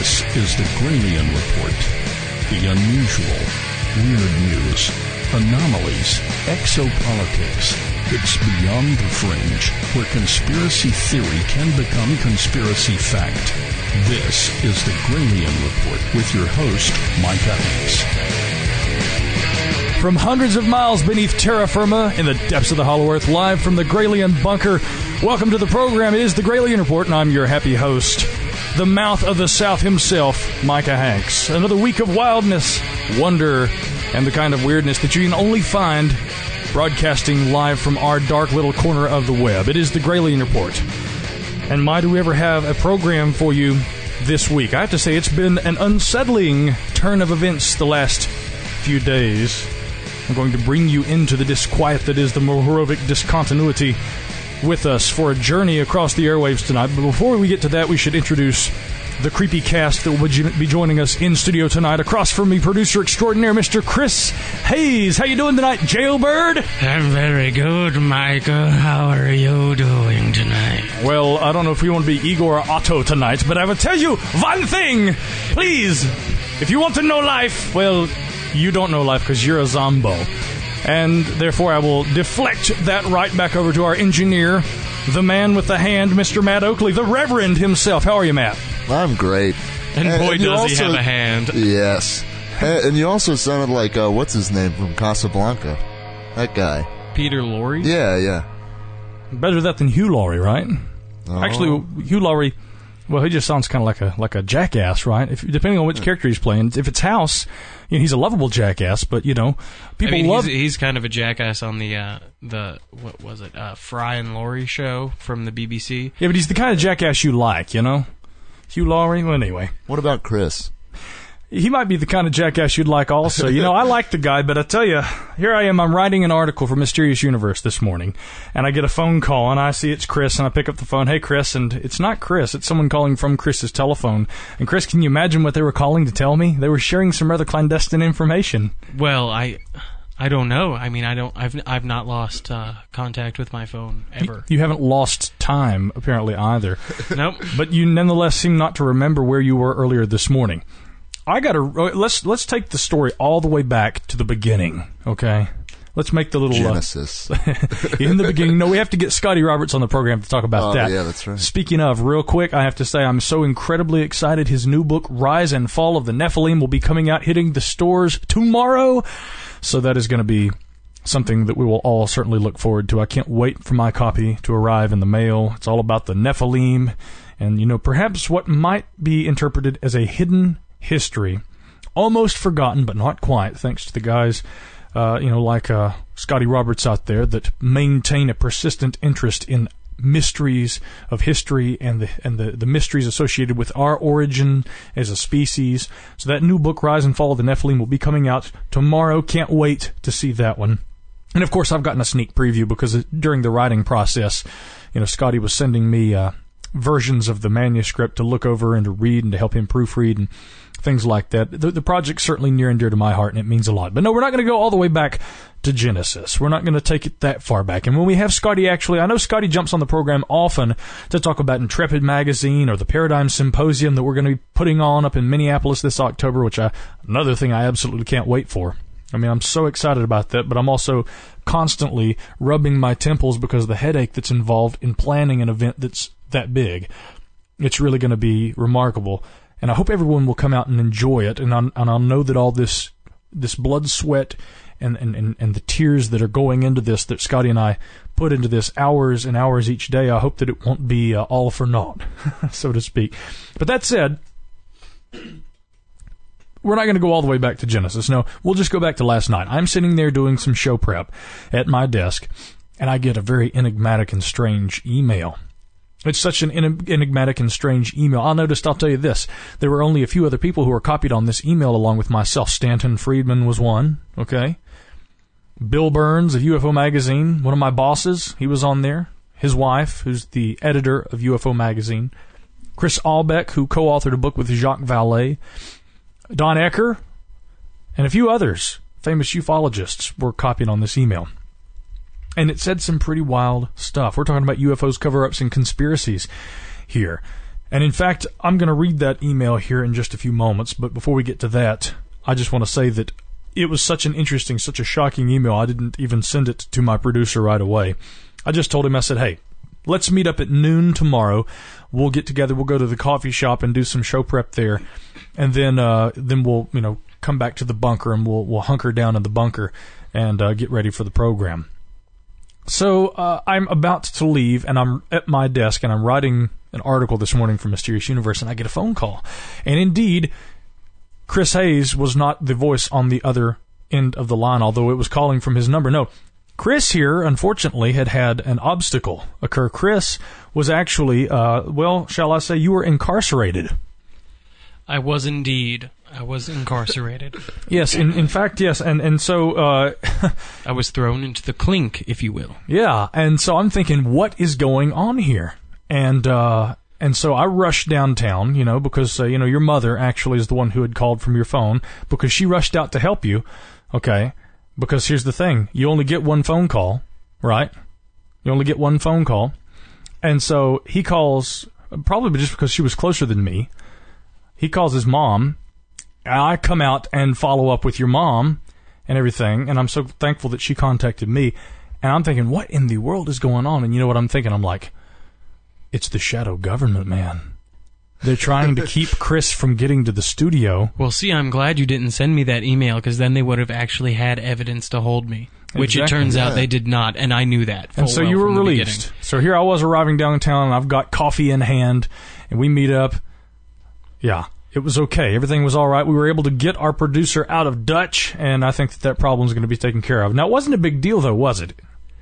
This is the Gralien Report. The unusual, weird news, anomalies, exopolitics. It's beyond the fringe, where conspiracy theory can become conspiracy fact. This is the Gralien Report with your host, Micah Hanks. From hundreds of miles beneath terra firma in the depths of the Hollow Earth, live from the Gralien bunker, welcome to the program. It is the Gralien Report, and I'm your happy host, the mouth of the South himself, Micah Hanks. Another week of wildness, wonder, and the kind of weirdness that you can only find broadcasting live from our dark little corner of the web. It is the Gralien Report. And my, do we ever have a program for you this week. I have to say, it's been an unsettling turn of events the last few days. I'm going to bring you into the disquiet that is the Mohorovic discontinuity with us for a journey across the airwaves tonight. But before we get to that, we should introduce the creepy cast that will be joining us in studio tonight. Across from me, producer extraordinaire, Mr. Chris Hayes. How you doing tonight, Jailbird? I'm very good, Micah. How are you doing tonight? Well, I don't know if we want to be Igor or Otto tonight, but I will tell you one thing. Please, if you want to know life, well, you don't know life because you're a zombo. And therefore, I will deflect that right back over to our engineer, the man with the hand, Mr. Matt Oakley, the Reverend himself. How are you, Matt? I'm great. And boy, does he have a hand. Yes. And you also sounded like, what's his name from Casablanca? That guy. Peter Lorre? Yeah. Better that than Hugh Laurie, right? Oh. Actually, Hugh Laurie, well, he just sounds kind of like a jackass, right? Depending on which character he's playing. If it's House, you know, he's a lovable jackass, but, you know, people love... He's kind of a jackass on the what was it, Fry and Laurie show from the BBC. Yeah, but he's the kind of jackass you like, you know? Hugh Laurie, well, anyway. What about Chris? He might be the kind of jackass you'd like also. You know, I like the guy, but I tell you, here I am, I'm writing an article for Mysterious Universe this morning, and I get a phone call, and I see it's Chris, and I pick up the phone, hey, Chris, and it's not Chris, it's someone calling from Chris's telephone. And Chris, can you imagine what they were calling to tell me? They were sharing some rather clandestine information. Well, I don't know. I mean, I've not lost contact with my phone ever. You haven't lost time, apparently, either. Nope. But you nonetheless seem not to remember where you were earlier this morning. Let's take the story all the way back to the beginning, okay? Let's make the little... Genesis. In the beginning. No, we have to get Scotty Roberts on the program to talk about that. Yeah, that's right. Speaking of, real quick, I have to say I'm so incredibly excited. His new book, Rise and Fall of the Nephilim, will be coming out, hitting the stores tomorrow. So that is going to be something that we will all certainly look forward to. I can't wait for my copy to arrive in the mail. It's all about the Nephilim and, you know, perhaps what might be interpreted as a hidden history, almost forgotten, but not quite, thanks to the guys, like Scotty Roberts out there that maintain a persistent interest in mysteries of history and the mysteries associated with our origin as a species. So that new book, Rise and Fall of the Nephilim, will be coming out tomorrow. Can't wait to see that one. And of course, I've gotten a sneak preview because during the writing process, you know, Scotty was sending me versions of the manuscript to look over and to read and to help him proofread and things like that. The project's certainly near and dear to my heart, and it means a lot. But no, we're not going to go all the way back to Genesis. We're not going to take it that far back. And when we have Scotty, actually, I know Scotty jumps on the program often to talk about Intrepid Magazine or the Paradigm Symposium that we're going to be putting on up in Minneapolis this October, which another thing I absolutely can't wait for. I mean, I'm so excited about that, but I'm also constantly rubbing my temples because of the headache that's involved in planning an event that's that big. It's really going to be remarkable. And I hope everyone will come out and enjoy it. And I'll know that all this blood, sweat, and the tears that are going into this, that Scotty and I put into this hours and hours each day, I hope that it won't be all for naught, so to speak. But that said, we're not going to go all the way back to Genesis. No, we'll just go back to last night. I'm sitting there doing some show prep at my desk, and I get a very enigmatic and strange email. It's such an enigmatic and strange email. I'll tell you this. There were only a few other people who were copied on this email along with myself. Stanton Friedman was one, okay? Bill Burns of UFO Magazine, one of my bosses, he was on there. His wife, who's the editor of UFO Magazine. Chris Albeck, who co-authored a book with Jacques Vallée. Don Ecker, and a few others, famous ufologists, were copied on this email. And it said some pretty wild stuff. We're talking about UFOs, cover-ups, and conspiracies here. And in fact, I'm going to read that email here in just a few moments, but before we get to that, I just want to say that it was such an interesting, such a shocking email, I didn't even send it to my producer right away. I just told him, I said, hey, let's meet up at noon tomorrow. We'll get together, we'll go to the coffee shop and do some show prep there, and then we'll, come back to the bunker and we'll hunker down in the bunker and get ready for the program. So I'm about to leave, and I'm at my desk, and I'm writing an article this morning for Mysterious Universe, and I get a phone call. And indeed, Chris Hayes was not the voice on the other end of the line, although it was calling from his number. No, Chris here, unfortunately, had an obstacle occur. Chris was actually, shall I say, you were incarcerated. I was indeed. I was incarcerated. Yes, in fact, yes, and so I was thrown into the clink, if you will. Yeah, and so I'm thinking, what is going on here? And so I rushed downtown, because your mother actually is the one who had called from your phone, because she rushed out to help you. Okay, because here's the thing: you only get one phone call, right? You only get one phone call, and so he calls, probably just because she was closer than me. He calls his mom. I come out and follow up with your mom and everything, and I'm so thankful that she contacted me. And I'm thinking, what in the world is going on? And you know what I'm thinking? I'm like, it's the shadow government, man. They're trying to keep Chris from getting to the studio. Well, see, I'm glad you didn't send me that email, because then they would have actually had evidence to hold me, which it turns out they did not, and I knew that. And so you were released. So here I was arriving downtown, and I've got coffee in hand, and we meet up. Yeah. It was okay. Everything was all right. We were able to get our producer out of Dutch, and I think that problem is going to be taken care of. Now, it wasn't a big deal, though, was it?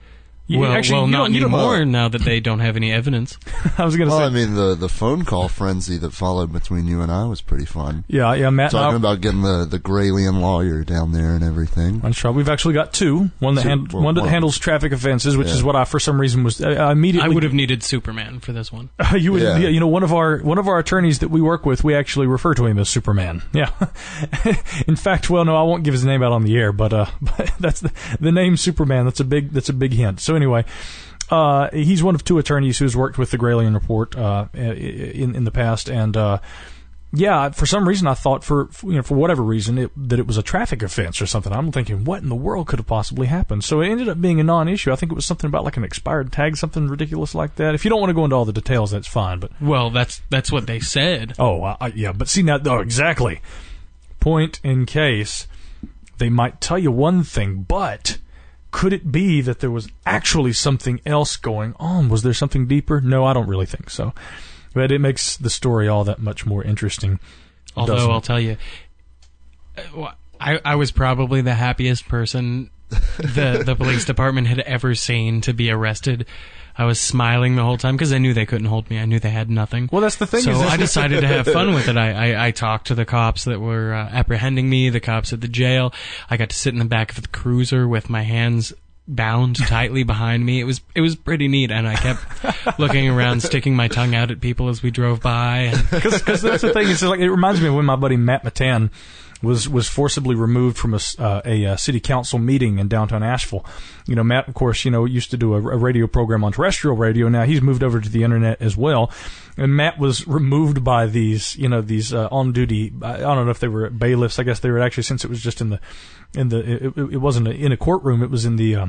Not anymore now that they don't have any evidence. I was going to say. I mean, the phone call frenzy that followed between you and I was pretty fun. Yeah, Matt. Talking about getting the Graylian lawyer down there and everything. That's right. We've actually got two. One that handles traffic offenses, which is what I, for some reason, was immediately. I would have needed Superman for this one. You would, one of our attorneys that we work with, we actually refer to him as Superman. Yeah. In fact, I won't give his name out on the air, but that's the name Superman. That's a big hint. So anyway, he's one of two attorneys who's worked with the Graylian Report in the past, and for some reason I thought for whatever reason that it was a traffic offense or something. I'm thinking, what in the world could have possibly happened? So it ended up being a non-issue. I think it was something about like an expired tag, something ridiculous like that. If you don't want to go into all the details, that's fine. But that's what they said. Oh, but see now, exactly. Point in case they might tell you one thing, but could it be that there was actually something else going on? Was there something deeper? No, I don't really think so. But it makes the story all that much more interesting. Although I'll tell you, I was probably the happiest person the police department had ever seen to be arrested. I was smiling the whole time because I knew they couldn't hold me. I knew they had nothing. Well, that's the thing. So I decided to have fun with it. I talked to the cops that were apprehending me, the cops at the jail. I got to sit in the back of the cruiser with my hands bound tightly behind me. It was pretty neat, and I kept looking around, sticking my tongue out at people as we drove by. Because that's the thing. It's like, it reminds me of when my buddy Matt Matan was forcibly removed from a city council meeting in downtown Asheville. Matt, of course, used to do a radio program on terrestrial radio. Now he's moved over to the internet as well. And Matt was removed by these on duty. I don't know if they were bailiffs. I guess they were actually, since it was just it wasn't in a courtroom. It was in the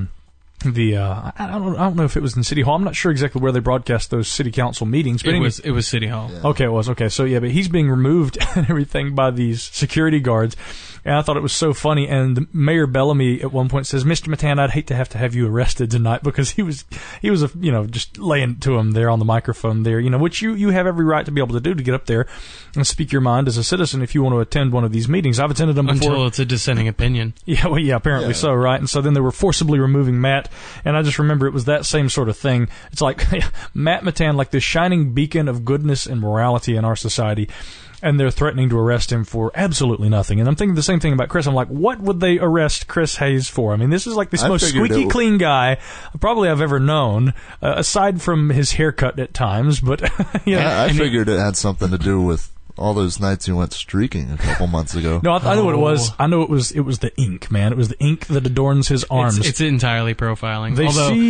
I don't know if it was in City Hall. I'm not sure exactly where they broadcast those city council meetings. But it was City Hall. Yeah. Okay, it was. Okay, so yeah, but he's being removed and everything by these security guards. And I thought it was so funny. And Mayor Bellamy at one point says, "Mr. Matan, I'd hate to have you arrested tonight," because he was just laying to him there on the microphone there, which you have every right to be able to do, to get up there and speak your mind as a citizen if you want to attend one of these meetings. I've attended them before. Until it's a dissenting opinion. Yeah, well, yeah, apparently so, right? And so then they were forcibly removing Matt, and I just remember it was that same sort of thing. It's like Matt Matan, like this shining beacon of goodness and morality in our society, and they're threatening to arrest him for absolutely nothing. And I'm thinking the same thing about Chris. I'm like, what would they arrest Chris Hayes for? I mean, this is like the most squeaky clean guy probably I've ever known, aside from his haircut at times. But I figured it had something to do with all those nights you went streaking a couple months ago. No, I know what it was. I know it was the ink, man. It was the ink that adorns his arms. It's entirely profiling.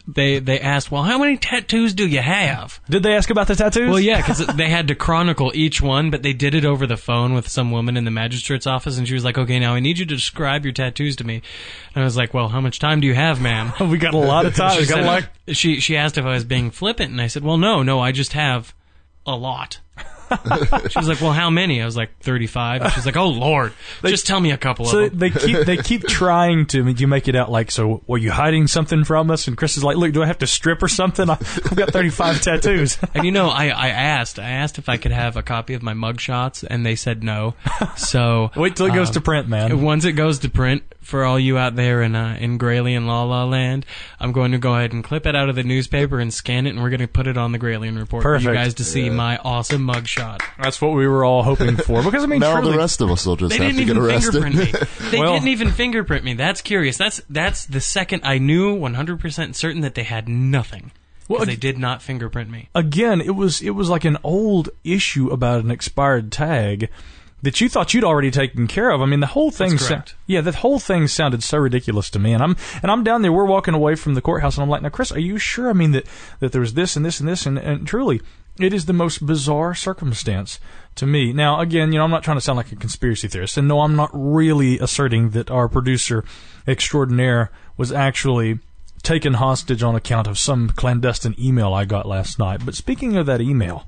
they asked, well, how many tattoos do you have? Did they ask about the tattoos? Well, yeah, because they had to chronicle each one, but they did it over the phone with some woman in the magistrate's office, and she was like, okay, now I need you to describe your tattoos to me. And I was like, well, how much time do you have, ma'am? We got a lot of time. She asked if I was being flippant, and I said, well, no, I just have a lot. She was like, well, how many? I was like, 35. And she's like, oh, Lord, just tell me a couple of them. They keep trying to you make it out like, so were you hiding something from us? And Chris is like, look, do I have to strip or something? I've got 35 tattoos. And I asked if I could have a copy of my mugshots, and they said no. So wait till it goes to print, man. Once it goes to print, for all you out there in Gralien La La Land, I'm going to go ahead and clip it out of the newspaper and scan it, and we're going to put it on the Gralien Report for you guys to see my awesome mugshot. That's what we were all hoping for. Because now truly, the rest of us will just have to get arrested. They didn't even fingerprint me. That's curious. That's the second I knew 100% certain that they had nothing. Well, they did not fingerprint me. Again, it was like an old issue about an expired tag that you thought you'd already taken care of. I mean, the whole thing. The whole thing sounded so ridiculous to me. And I'm down there. We're walking away from the courthouse, and I'm like, now, Chris, are you sure? I mean, that there was this and this and this, and truly, it is the most bizarre circumstance to me. Now, again, I'm not trying to sound like a conspiracy theorist, and no, I'm not really asserting that our producer extraordinaire was actually taken hostage on account of some clandestine email I got last night. But speaking of that email,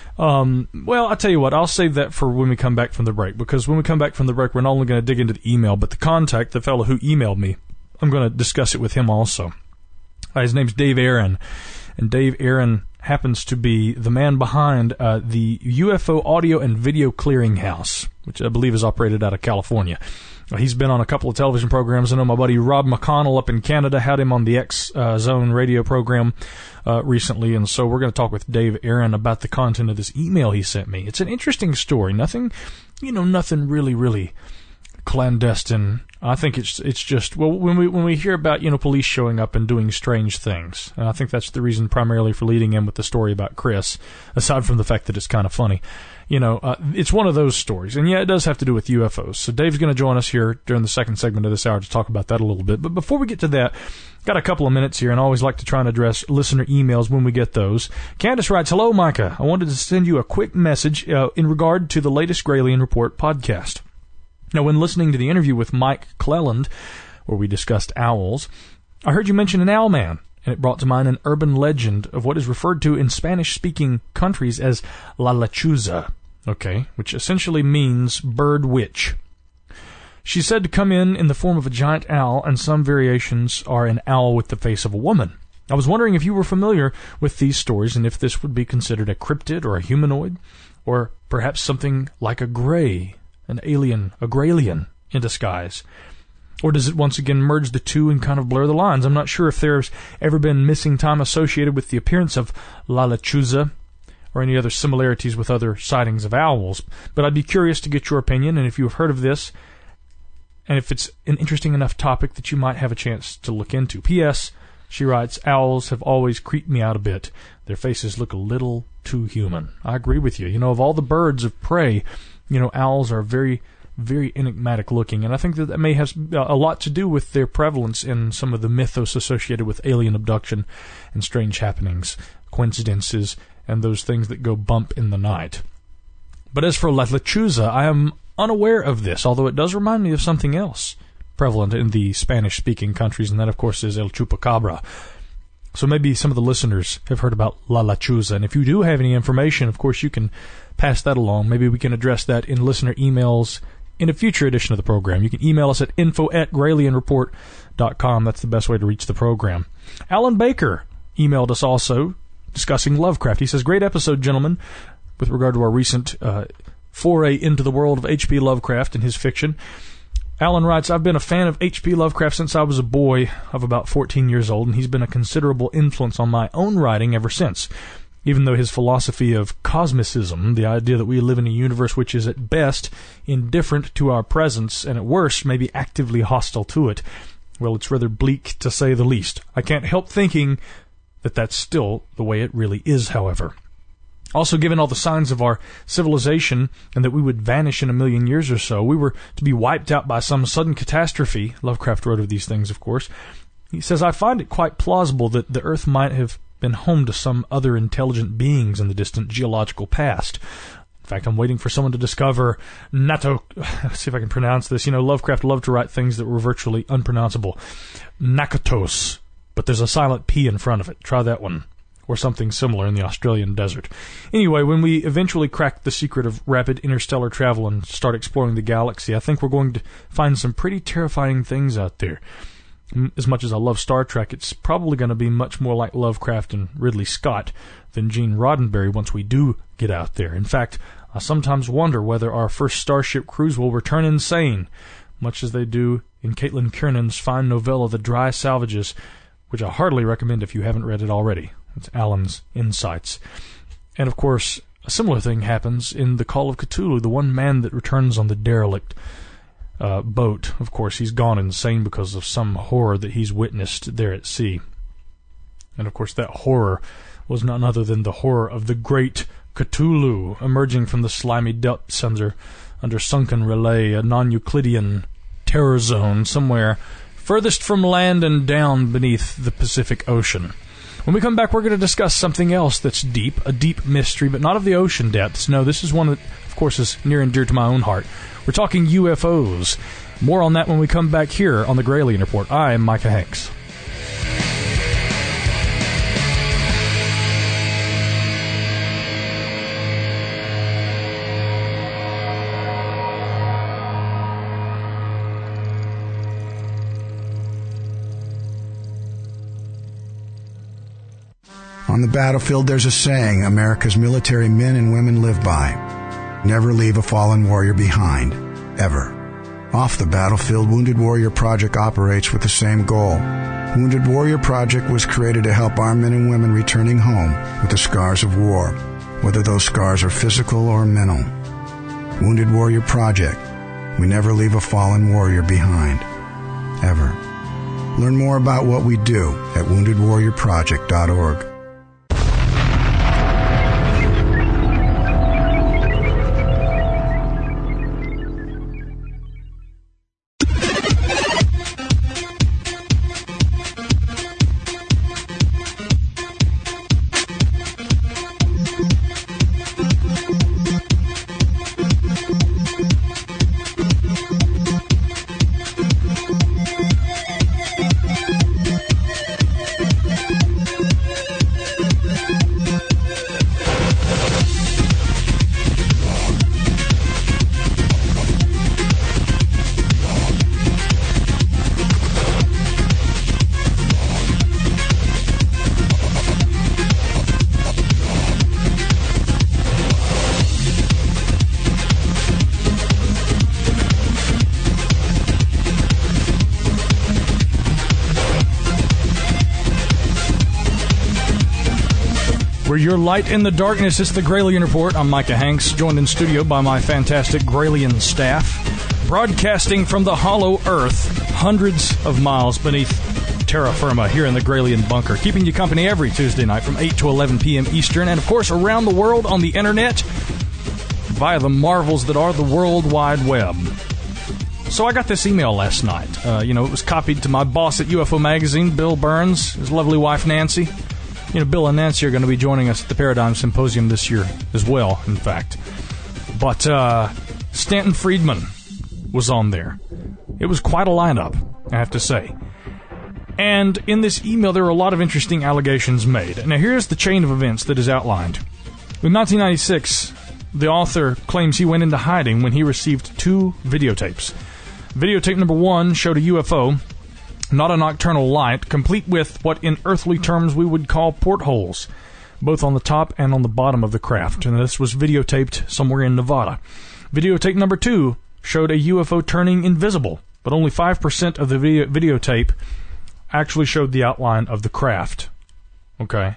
well, I'll tell you what, I'll save that for when we come back from the break, because when we come back from the break, we're not only going to dig into the email, but the contact, the fellow who emailed me, I'm going to discuss it with him also. His name's Dave Aaron, and Dave Aaron happens to be the man behind the UFO Audio and Video Clearinghouse, which I believe is operated out of California. He's been on a couple of television programs. I know my buddy Rob McConnell up in Canada had him on the X Zone radio program recently, and so we're going to talk with Dave Aaron about the content of this email he sent me. It's an interesting story. Nothing really clandestine. I think it's just, well, when we hear about police showing up and doing strange things, and I think that's the reason primarily for leading in with the story about Chris, aside from the fact that it's kind of funny. It's one of those stories, and yeah, it does have to do with UFOs. So Dave's going to join us here during the second segment of this hour to talk about that a little bit. But before we get to that, got a couple of minutes here, and I always like to try and address listener emails when we get those. Candace writes, hello, Micah. I wanted to send you a quick message in regard to the latest Gralien Report podcast. Now, when listening to the interview with Mike Cleland, where we discussed owls, I heard you mention an owl man, and it brought to mind an urban legend of what is referred to in Spanish-speaking countries as La Lechuza, which essentially means bird witch. She's said to come in the form of a giant owl, and some variations are an owl with the face of a woman. I was wondering if you were familiar with these stories, and if this would be considered a cryptid or a humanoid, or perhaps something like a gray, an alien, a Gralien in disguise. Or does it once again merge the two and kind of blur the lines? I'm not sure if there's ever been missing time associated with the appearance of La Lechuza or any other similarities with other sightings of owls, but I'd be curious to get your opinion, and if you've heard of this, and if it's an interesting enough topic that you might have a chance to look into. P.S., she writes, owls have always creeped me out a bit. Their faces look a little too human. I agree with you. Of all the birds of prey, owls are very, very enigmatic looking, and I think that may have a lot to do with their prevalence in some of the mythos associated with alien abduction and strange happenings, coincidences, and those things that go bump in the night. But as for La Lechuza, I am unaware of this, although it does remind me of something else prevalent in the Spanish-speaking countries, and that, of course, is El Chupacabra. So maybe some of the listeners have heard about La Lechuza, and if you do have any information, of course, you can pass that along. Maybe we can address that in listener emails in a future edition of the program. You can email us at info@gralienreport.com. That's the best way to reach the program. Alan Baker emailed us also discussing Lovecraft. He says, great episode, gentlemen, with regard to our recent foray into the world of H.P. Lovecraft and his fiction. Alan writes, I've been a fan of H.P. Lovecraft since I was a boy of about 14 years old, and he's been a considerable influence on my own writing ever since. Even though his philosophy of cosmicism, the idea that we live in a universe which is at best indifferent to our presence and at worst maybe actively hostile to it, well, it's rather bleak to say the least. I can't help thinking that that's still the way it really is, however. Also, given all the signs of our civilization and that we would vanish in 1,000,000 years or so, we were to be wiped out by some sudden catastrophe, Lovecraft wrote of these things, of course, He says, I find it quite plausible that the Earth might have been home to some other intelligent beings in the distant geological past. In fact, I'm waiting for someone to discover Nato. Let's see if I can pronounce this. Lovecraft loved to write things that were virtually unpronounceable. Nakatos, but there's a silent P in front of it. Try that one. Or something similar in the Australian desert. Anyway, when we eventually crack the secret of rapid interstellar travel and start exploring the galaxy, I think we're going to find some pretty terrifying things out there. As much as I love Star Trek, it's probably going to be much more like Lovecraft and Ridley Scott than Gene Roddenberry once we do get out there. In fact, I sometimes wonder whether our first Starship cruise will return insane, much as they do in Caitlin Kiernan's fine novella The Dry Salvages, which I heartily recommend if you haven't read it already. It's Alan's Insights. And of course, a similar thing happens in The Call of Cthulhu, the one man that returns on the derelict boat. Of course, he's gone insane because of some horror that he's witnessed there at sea. And of course, that horror was none other than the horror of the great Cthulhu, emerging from the slimy depths under sunken relay, a non-Euclidean terror zone somewhere furthest from land and down beneath the Pacific Ocean. When we come back, we're going to discuss something else that's deep, a deep mystery, but not of the ocean depths. No, this is one that, of course, is near and dear to my own heart. We're talking UFOs. More on that when we come back here on the Gralien Report. I am Micah Hanks. On the battlefield, there's a saying America's military men and women live by. Never leave a fallen warrior behind, ever. Off the battlefield, Wounded Warrior Project operates with the same goal. Wounded Warrior Project was created to help our men and women returning home with the scars of war, whether those scars are physical or mental. Wounded Warrior Project. We never leave a fallen warrior behind, ever. Learn more about what we do at woundedwarriorproject.org. Your light in the darkness. It's the Gralien Report. I'm Micah Hanks, joined in studio by my fantastic Gralien staff, broadcasting from the hollow earth, hundreds of miles beneath terra firma here in the Gralien bunker, keeping you company every Tuesday night from 8 to 11 p.m. Eastern, and of course around the world on the internet via the marvels that are the World Wide Web. So I got this email last night. It was copied to my boss at UFO Magazine, Bill Burns, his lovely wife Nancy. Bill and Nancy are going to be joining us at the Paradigm Symposium this year as well, in fact. But Stanton Friedman was on there. It was quite a lineup, I have to say. And in this email, there are a lot of interesting allegations made. Now, here's the chain of events that is outlined. In 1996, the author claims he went into hiding when he received 2 videotapes. Videotape number 1 showed a UFO, not a nocturnal light, complete with what in earthly terms we would call portholes, both on the top and on the bottom of the craft. And this was videotaped somewhere in Nevada. Videotape number 2 showed a UFO turning invisible, but only 5% of the videotape actually showed the outline of the craft. Okay.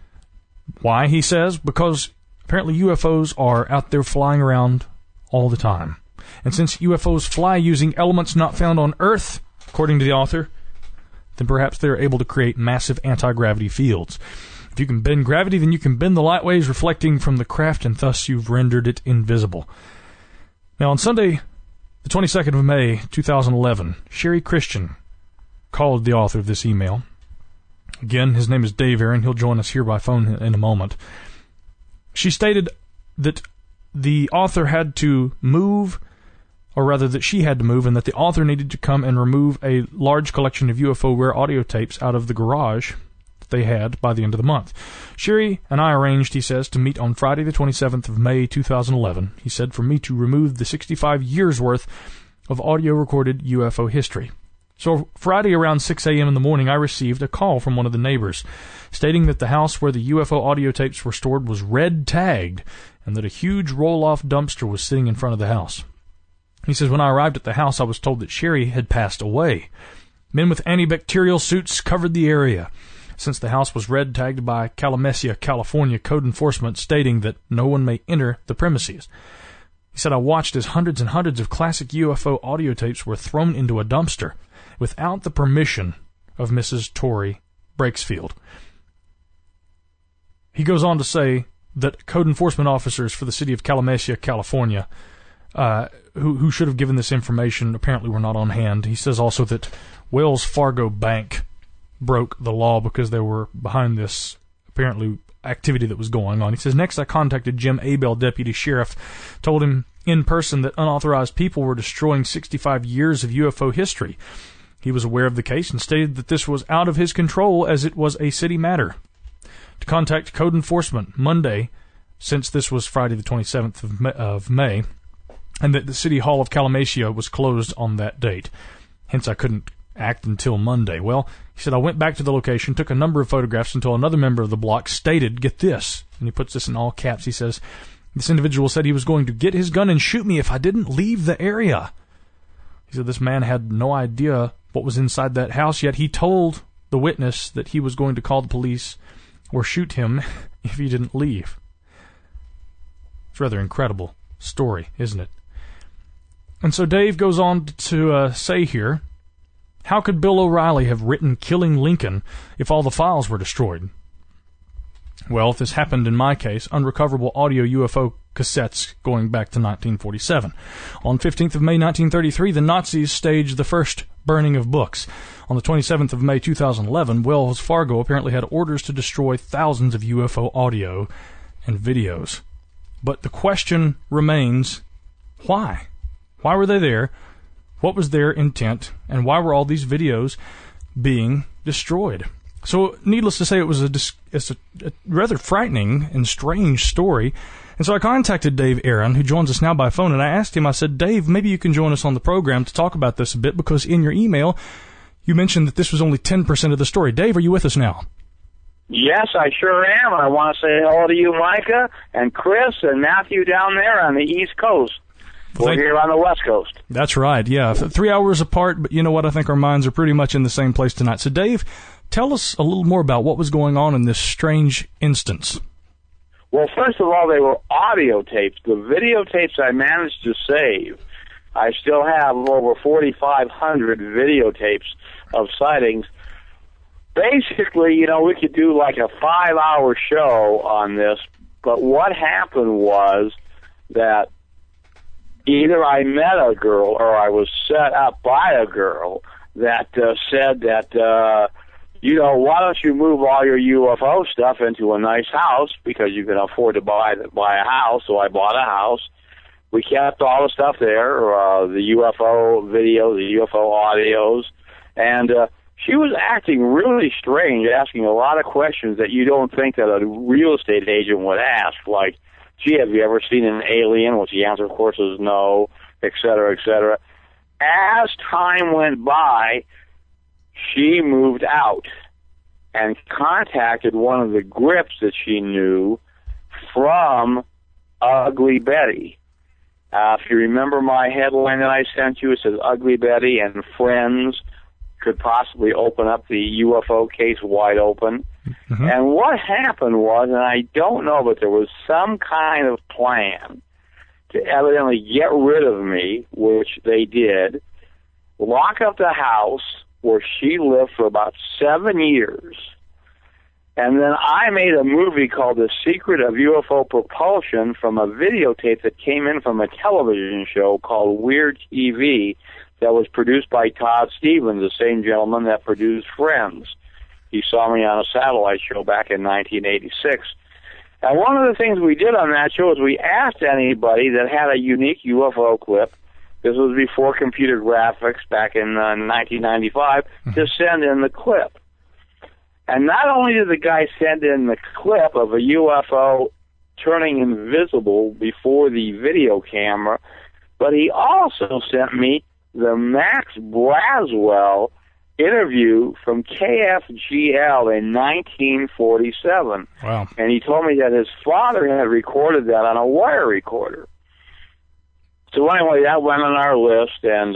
Why, he says? Because apparently UFOs are out there flying around all the time. And since UFOs fly using elements not found on Earth, according to the author, then perhaps they're able to create massive anti-gravity fields. If you can bend gravity, then you can bend the light waves reflecting from the craft, and thus you've rendered it invisible. Now, on Sunday, the 22nd of May, 2011, Sherry Christian called the author of this email. Again, his name is Dave Aaron. He'll join us here by phone in a moment. She stated that the author had to move, or rather that she had to move, and that the author needed to come and remove a large collection of UFO rare audio tapes out of the garage that they had by the end of the month. Sherry and I arranged, he says, to meet on Friday the 27th of May 2011, he said, for me to remove the 65 years' worth of audio-recorded UFO history. So Friday around 6 a.m. in the morning, I received a call from one of the neighbors stating that the house where the UFO audio tapes were stored was red-tagged and that a huge roll-off dumpster was sitting in front of the house. He says, when I arrived at the house, I was told that Sherry had passed away. Men with antibacterial suits covered the area, since the house was red-tagged by Calumecia, California code enforcement stating that no one may enter the premises. He said, I watched as hundreds and hundreds of classic UFO audio tapes were thrown into a dumpster without the permission of Mrs. Tori Breaksfield. He goes on to say that code enforcement officers for the city of Calumecia, California, who should have given this information, apparently were not on hand. He says also that Wells Fargo Bank broke the law because they were behind this, apparently, activity that was going on. He says, next I contacted Jim Abel, deputy sheriff, told him in person that unauthorized people were destroying 65 years of UFO history. He was aware of the case and stated that this was out of his control as it was a city matter. To contact code enforcement Monday, since this was Friday the 27th of May, and that the City Hall of Calumecia was closed on that date. Hence, I couldn't act until Monday. Well, he said, I went back to the location, took a number of photographs until another member of the block stated, get this, and he puts this in all caps, he says, this individual said he was going to get his gun and shoot me if I didn't leave the area. He said this man had no idea what was inside that house, yet he told the witness that he was going to call the police or shoot him if he didn't leave. It's a rather incredible story, isn't it? And so Dave goes on to say here, how could Bill O'Reilly have written Killing Lincoln if all the files were destroyed? Well, if this happened in my case, unrecoverable audio UFO cassettes going back to 1947. On 15th of May 1933, the Nazis staged the first burning of books. On the 27th of May 2011, Wells Fargo apparently had orders to destroy thousands of UFO audio and videos. But the question remains, why? Why were they there? What was their intent? And why were all these videos being destroyed? So, needless to say, it was a rather frightening and strange story. And so I contacted Dave Aaron, who joins us now by phone, and I asked him, I said, Dave, maybe you can join us on the program to talk about this a bit, because in your email, you mentioned that this was only 10% of the story. Dave, are you with us now? Yes, I sure am. I want to say hello to you, Micah, and Chris, and Matthew down there on the East Coast. We're here on the West Coast. That's right, yeah. 3 hours apart, but you know what? I think our minds are pretty much in the same place tonight. So, Dave, tell us a little more about what was going on in this strange instance. Well, first of all, they were audio tapes. The videotapes I managed to save, I still have over 4,500 videotapes of sightings. Basically, you know, we could do like a 5-hour show on this, but what happened was that either I met a girl or I was set up by a girl that said that, you know, why don't you move all your UFO stuff into a nice house because you can afford to buy a house. So I bought a house. We kept all the stuff there, the UFO videos, the UFO audios, and she was acting really strange, asking a lot of questions that you don't think that a real estate agent would ask, like, gee, have you ever seen an alien? Which the answer, of course, is no, et cetera, et cetera. As time went by, she moved out and contacted one of the grips that she knew from Ugly Betty. If you remember my headline that I sent you, it says Ugly Betty and friends could possibly open up the UFO case wide open. Mm-hmm. And what happened was, and I don't know, but there was some kind of plan to evidently get rid of me, which they did, lock up the house where she lived for about 7 years, and then I made a movie called The Secret of UFO Propulsion from a videotape that came in from a television show called Weird TV that was produced by Todd Stevens, the same gentleman that produced Friends. He saw me on a satellite show back in 1986. And one of the things we did on that show is we asked anybody that had a unique UFO clip, this was before computer graphics back in 1995, to send in the clip. And not only did the guy send in the clip of a UFO turning invisible before the video camera, but he also sent me the Max Braswell interview from KFGL in 1947. Wow. And he told me that his father had recorded that on a wire recorder. So anyway, that went on our list, and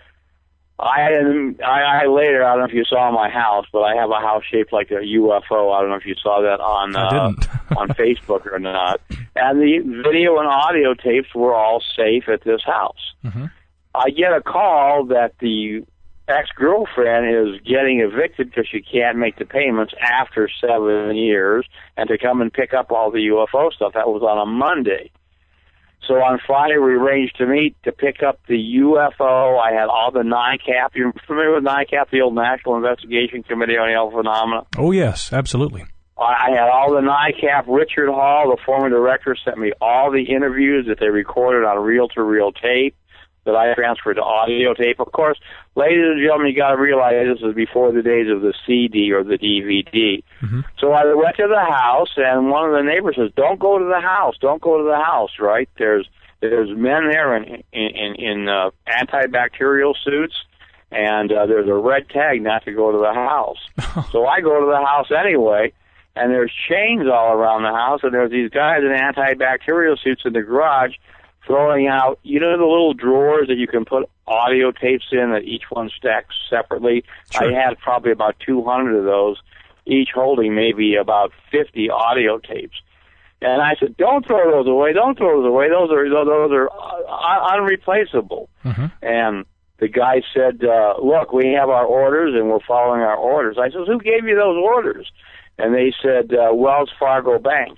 I later, I don't know if you saw my house, but I have a house shaped like a UFO. I don't know if you saw that on on Facebook or not. And the video and audio tapes were all safe at this house. Mm-hmm. I get a call that the ex-girlfriend is getting evicted because she can't make the payments after 7 years, and to come and pick up all the UFO stuff. That was on a Monday. So on Friday, we arranged to meet to pick up the UFO. I had all the NICAP. You're familiar with NICAP, the old National Investigation Committee on Alien Phenomena? Oh, yes, absolutely. I had all the NICAP. Richard Hall, the former director, sent me all the interviews that they recorded on reel-to-reel tape that I transferred to audio tape. Of course, ladies and gentlemen, you got to realize this is before the days of the CD or the DVD. Mm-hmm. So I went to the house, and one of the neighbors says, "Don't go to the house. Don't go to the house." Right? There's men there in antibacterial suits, and there's a red tag not to go to the house. So I go to the house anyway, and there's chains all around the house, and there's these guys in antibacterial suits in the garage throwing out, you know, the little drawers that you can put audio tapes in that each one stacks separately. Sure. I had probably about 200 of those, each holding maybe about 50 audio tapes. And I said, "Don't throw those away. Don't throw those away. Those are unreplaceable." Mm-hmm. And the guy said, "Look, we have our orders and we're following our orders." I said, "Who gave you those orders?" And they said, Wells Fargo Bank.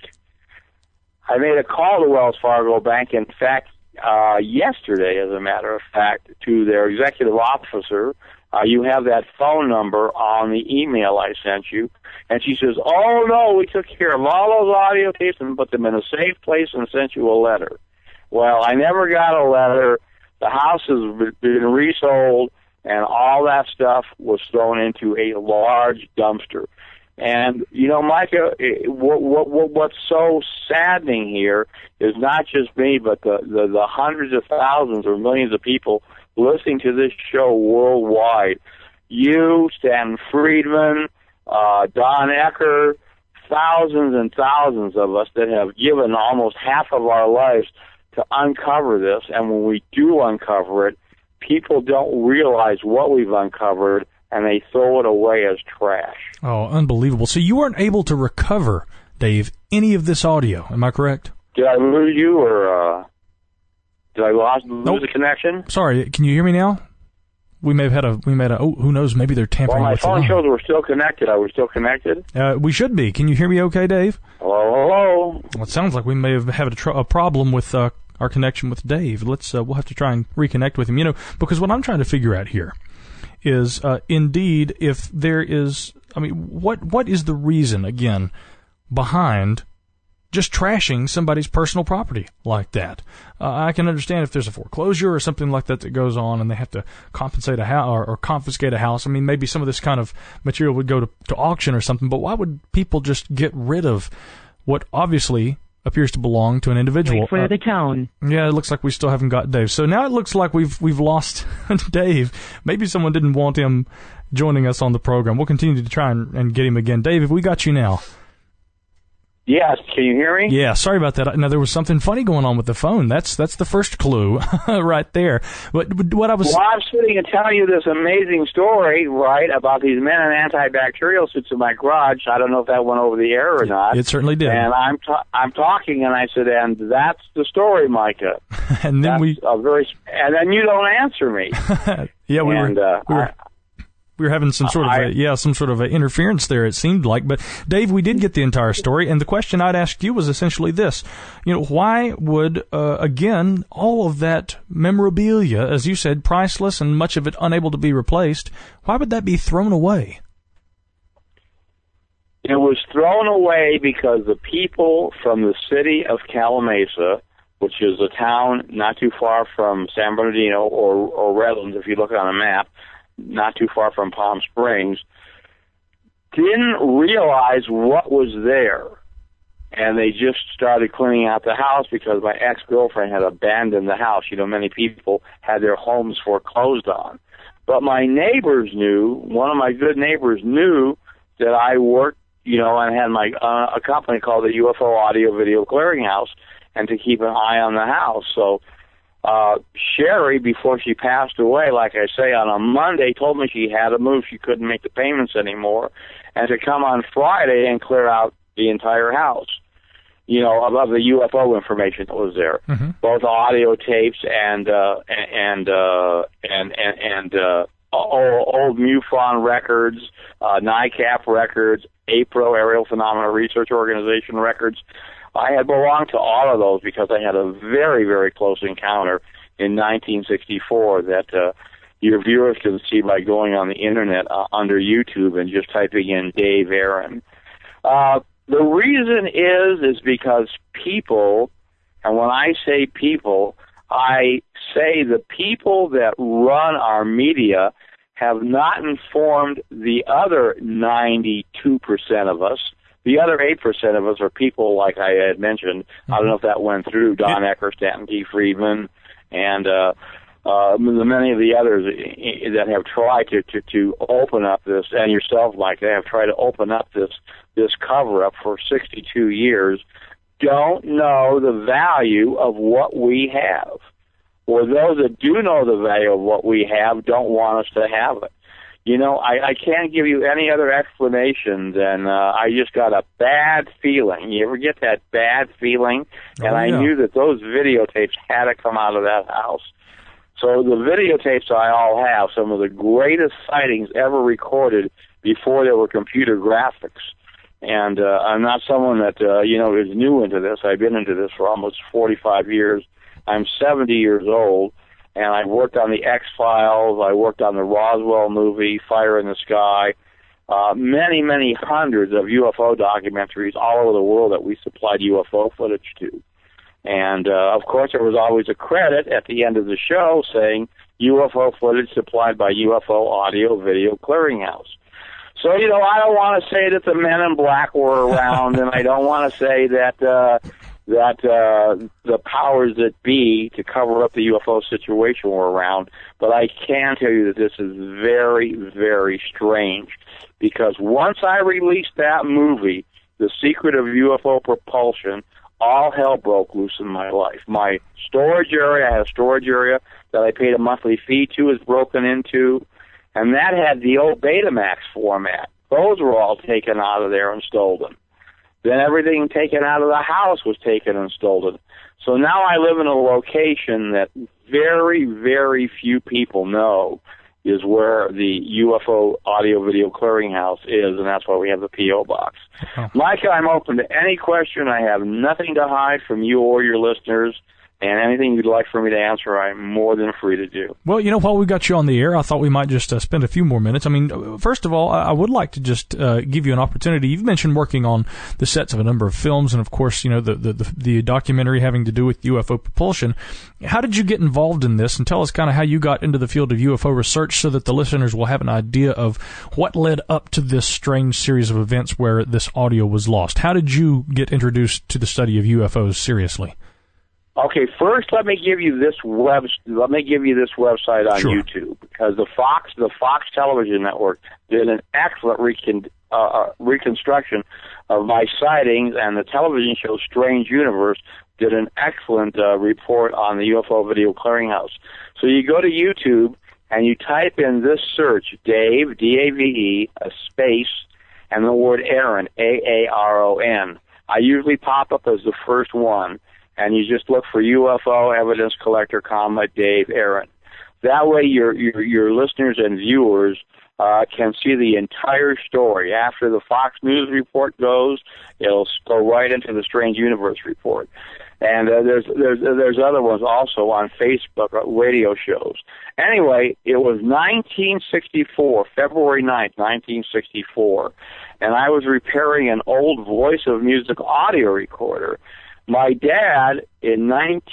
I made a call to Wells Fargo Bank, in fact, yesterday, as a matter of fact, to their executive officer. You have that phone number on the email I sent you. And she says, "Oh, no, we took care of all those audio tapes and put them in a safe place and sent you a letter." Well, I never got a letter. The house has been resold, and all that stuff was thrown into a large dumpster. And, you know, Micah, what's so saddening here is not just me, but the hundreds of thousands or millions of people listening to this show worldwide. You, Stan Friedman, Don Ecker, thousands and thousands of us that have given almost half of our lives to uncover this. And when we do uncover it, people don't realize what we've uncovered, and they throw it away as trash. Oh, unbelievable. So you weren't able to recover, Dave, any of this audio. Am I correct? Did I lose you, or did I lose the connection? Sorry, can you hear me now? We may have had who knows, maybe they're tampering with the line. Well, my phone shows we're still connected. Are we still connected? We should be. Can you hear me okay, Dave? Hello? Well, it sounds like we may have had a problem with our connection with Dave. We'll have to try and reconnect with him. You know, because what I'm trying to figure out here is indeed if there is, I mean, what is the reason, again, behind just trashing somebody's personal property like that? I can understand if there's a foreclosure or something like that goes on and they have to compensate a house or confiscate a house. I mean, maybe some of this kind of material would go to auction or something, but why would people just get rid of what obviously appears to belong to an individual? Wait for the tone. Yeah, it looks like we still haven't got Dave. So now it looks like we've lost Dave. Maybe someone didn't want him joining us on the program. We'll continue to try and get him again. Dave, have we got you now? Yes, can you hear me? Yeah, sorry about that. Now, there was something funny going on with the phone. That's the first clue right there. But what I was... Well, I'm sitting and telling you this amazing story, right, about these men in antibacterial suits in my garage. I don't know if that went over the air or not. It certainly did. And I'm talking, and I said, and that's the story, Micah. And then and then you don't answer me. Yeah, we were We were having some sort of interference there, it seemed like. But, Dave, we did get the entire story, and the question I'd ask you was essentially this. Why would, again, all of that memorabilia, as you said, priceless and much of it unable to be replaced, why would that be thrown away? It was thrown away because the people from the city of Calimesa, which is a town not too far from San Bernardino or Redlands, if you look on a map, not too far from Palm Springs, didn't realize what was there. And they just started cleaning out the house because my ex-girlfriend had abandoned the house. Many people had their homes foreclosed on. But my neighbors knew, one of my good neighbors knew that I worked, and had a company called the UFO Audio Video Clearinghouse, and to keep an eye on the house. So Sherry, before she passed away, like I say, on a Monday, told me she had to move. She couldn't make the payments anymore, and to come on Friday and clear out the entire house, of the UFO information that was there, both audio tapes and old MUFON records, NICAP records, APRO, Aerial Phenomena Research Organization records. I had belonged to all of those because I had a very, very close encounter in 1964 that your viewers can see by going on the Internet under YouTube and just typing in Dave Aaron. The reason is because people, and when I say people, I say the people that run our media have not informed the other 92% of us. The other 8% of us are people like I had mentioned. I don't know if that went through, Don Ecker, Stanton T. Friedman, and many of the others that have tried to open up this, and yourself, Mike, they have tried to open up this cover-up for 62 years, don't know the value of what we have. Or those that do know the value of what we have don't want us to have it. I can't give you any other explanation than I just got a bad feeling. You ever get that bad feeling? And I knew that those videotapes had to come out of that house. So the videotapes I all have, some of the greatest sightings ever recorded before there were computer graphics. And I'm not someone that, is new into this. I've been into this for almost 45 years. I'm 70 years old. And I worked on the X-Files, I worked on the Roswell movie, Fire in the Sky, many, many hundreds of UFO documentaries all over the world that we supplied UFO footage to. And, of course, there was always a credit at the end of the show saying UFO footage supplied by UFO Audio Video Clearinghouse. So, I don't want to say that the Men in Black were around, and I don't want to say that the powers that be to cover up the UFO situation were around, but I can tell you that this is very, very strange, because once I released that movie, The Secret of UFO Propulsion, all hell broke loose in my life. My storage area, I had a storage area that I paid a monthly fee to, is broken into, and that had the old Betamax format. Those were all taken out of there and stolen. Then everything taken out of the house was taken and stolen. So now I live in a location that very, very few people know is where the UFO Audio Video Clearinghouse is, and that's why we have the P.O. Box. Oh. Micah, I'm open to any question. I have nothing to hide from you or your listeners. And anything you'd like for me to answer, I'm more than free to do. Well, while we got you on the air, I thought we might just spend a few more minutes. I mean, first of all, I would like to just give you an opportunity. You've mentioned working on the sets of a number of films, and of course, the documentary having to do with UFO propulsion. How did you get involved in this? And tell us kind of how you got into the field of UFO research, so that the listeners will have an idea of what led up to this strange series of events where this audio was lost. How did you get introduced to the study of UFOs seriously? Okay, first let me give you this website on Sure. YouTube, because the Fox Television Network did an excellent reconstruction of my sightings, and the television show Strange Universe did an excellent report on the UFO Video Clearinghouse. So you go to YouTube and you type in this search, Dave, D-A-V-E, a space, and the word Aaron, A-A-R-O-N. I usually pop up as the first one. And you just look for UFO Evidence Collector, Dave Aaron. That way your listeners and viewers can see the entire story. After the Fox News report goes, it'll go right into the Strange Universe report. And there's other ones also on Facebook, radio shows. Anyway, it was 1964, February 9th, 1964, and I was repairing an old Voice of Music audio recorder. My dad, in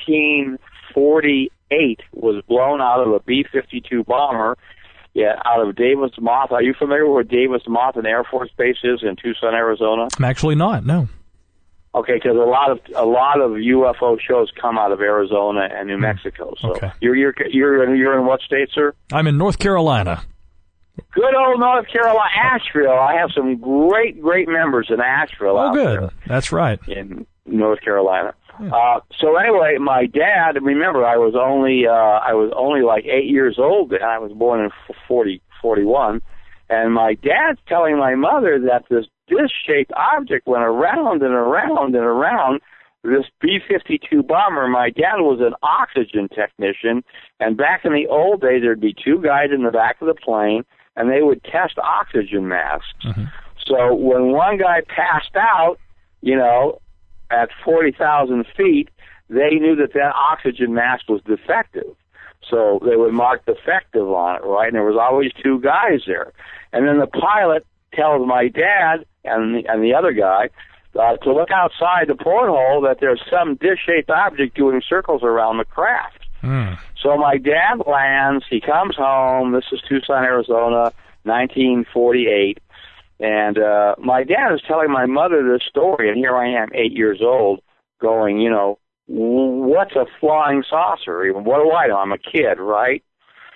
1948, was blown out of a B-52 bomber out of Davis Monthan. Are you familiar with where Davis Monthan Air Force Base is in Tucson, Arizona? I'm actually not, no. Okay, because a lot of UFO shows come out of Arizona and New Mexico. So okay. You're in what state, sir? I'm in North Carolina. Good old North Carolina, Asheville. I have some great members in Asheville. Oh, out good. there That's right. in North Carolina. Yeah. So anyway, my dad. Remember, I was only like 8 years old then. I was born in 41, and my dad's telling my mother that this disc-shaped object went around and around and around this B-52 bomber. My dad was an oxygen technician, and back in the old days, there'd be two guys in the back of the plane, and they would test oxygen masks. Mm-hmm. So when one guy passed out, at 40,000 feet, they knew that oxygen mask was defective. So they would mark defective on it, right? And there was always two guys there. And then the pilot tells my dad and the other guy to look outside the porthole, that there's some dish-shaped object doing circles around the craft. Mm. So my dad lands. He comes home. This is Tucson, Arizona, 1948. And my dad is telling my mother this story, and here I am, 8 years old, going, what's a flying saucer? Even what do I know? I'm a kid, right?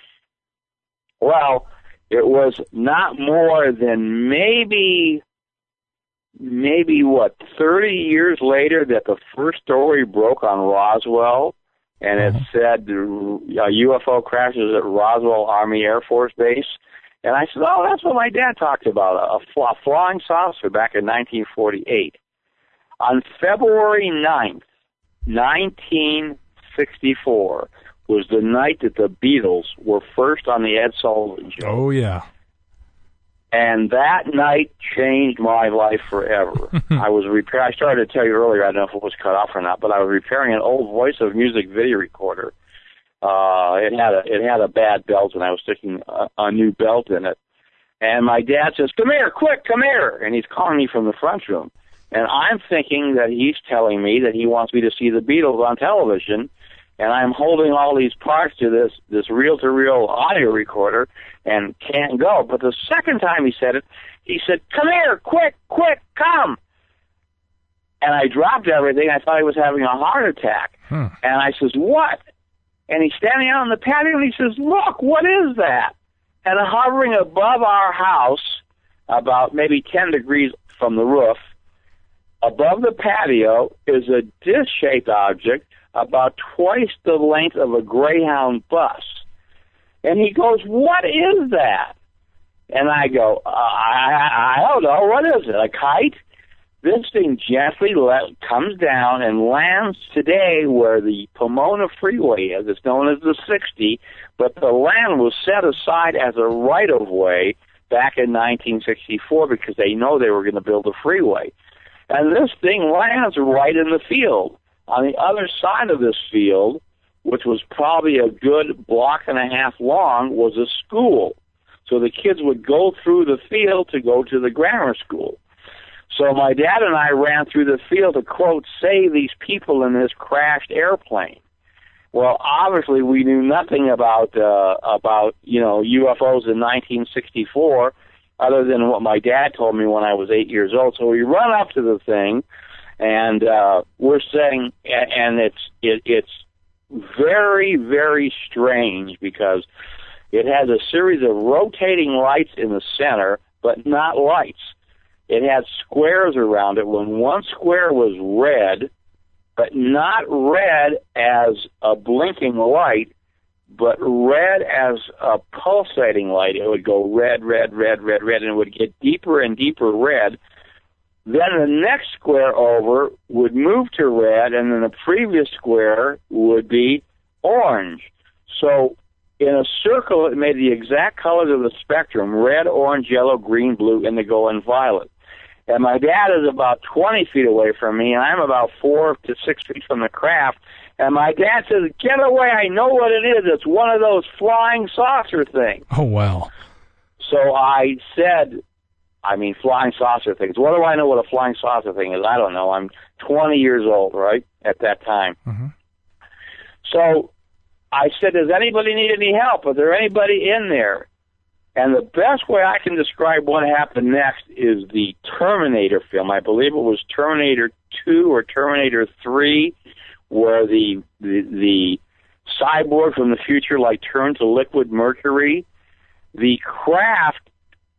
Well, it was not more than maybe 30 years later that the first story broke on Roswell, and it said UFO crashes at Roswell Army Air Force Base. And I said, oh, that's what my dad talked about, a flying saucer back in 1948. On February 9th, 1964, was the night that the Beatles were first on the Ed Sullivan Show. Oh, yeah. And that night changed my life forever. I started to tell you earlier, I don't know if it was cut off or not, but I was repairing an old Voice of Music video recorder. It had a bad belt, and I was sticking a new belt in it. And my dad says, "Come here, quick, come here!" And he's calling me from the front room. And I'm thinking that he's telling me that he wants me to see the Beatles on television. And I'm holding all these parts to this reel-to-reel audio recorder and can't go. But the second time he said it, he said, "Come here, quick, come!" And I dropped everything. I thought he was having a heart attack. And I says, "What?" And he's standing out on the patio, and he says, "Look, what is that?" And hovering above our house, about maybe 10 degrees from the roof, above the patio is a disc-shaped object about twice the length of a Greyhound bus. And he goes, "What is that?" And I go, I don't know. What is it, a kite? This thing gently comes down and lands today where the Pomona Freeway is. It's known as the 60, but the land was set aside as a right-of-way back in 1964 because they know they were going to build a freeway. And this thing lands right in the field. On the other side of this field, which was probably a good block and a half long, was a school. So the kids would go through the field to go to the grammar school. So my dad and I ran through the field to, quote, save these people in this crashed airplane. Well, obviously we knew nothing about UFOs in 1964 other than what my dad told me when I was 8 years old. So we run up to the thing, and we're saying, and it's very, very strange because it has a series of rotating lights in the center, but not lights. It had squares around it. When one square was red, but not red as a blinking light, but red as a pulsating light. It would go red, red, red, red, red, and it would get deeper and deeper red. Then the next square over would move to red, and then the previous square would be orange. So in a circle that made the exact colors of the spectrum: red, orange, yellow, green, blue, indigo, and violet. And my dad is about 20 feet away from me, and I'm about 4 to 6 feet from the craft. And my dad says, "Get away, I know what it is. It's one of those flying saucer things." Oh, wow. So I said, flying saucer things. What do I know what a flying saucer thing is? I don't know. I'm 20 years old, right, at that time. Mm-hmm. So I said, "Does anybody need any help? Is there anybody in there?" And the best way I can describe what happened next is the Terminator film. I believe it was Terminator 2 or Terminator 3, where the cyborg from the future turned to liquid mercury. The craft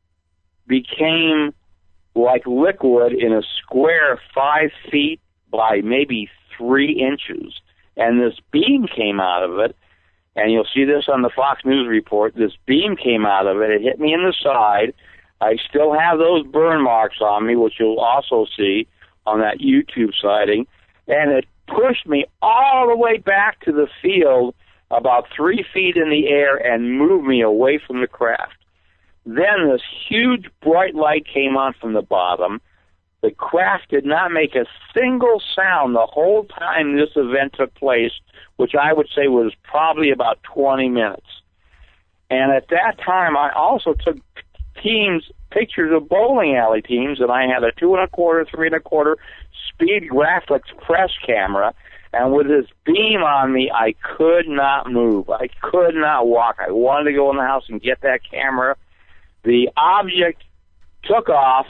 became like liquid in a square 5 feet by maybe 3 inches. And this beam came out of it, and you'll see this on the Fox News report. This beam came out of it. It hit me in the side. I still have those burn marks on me, which you'll also see on that YouTube sighting. And it pushed me all the way back to the field, about 3 feet in the air, and moved me away from the craft. Then this huge bright light came on from the bottom. The craft did not make a single sound the whole time this event took place, which I would say was probably about 20 minutes. And at that time, I also took pictures of bowling alley teams, and I had a 2.25, 3.25 speed Graflex press camera. And with this beam on me, I could not move. I could not walk. I wanted to go in the house and get that camera. The object took off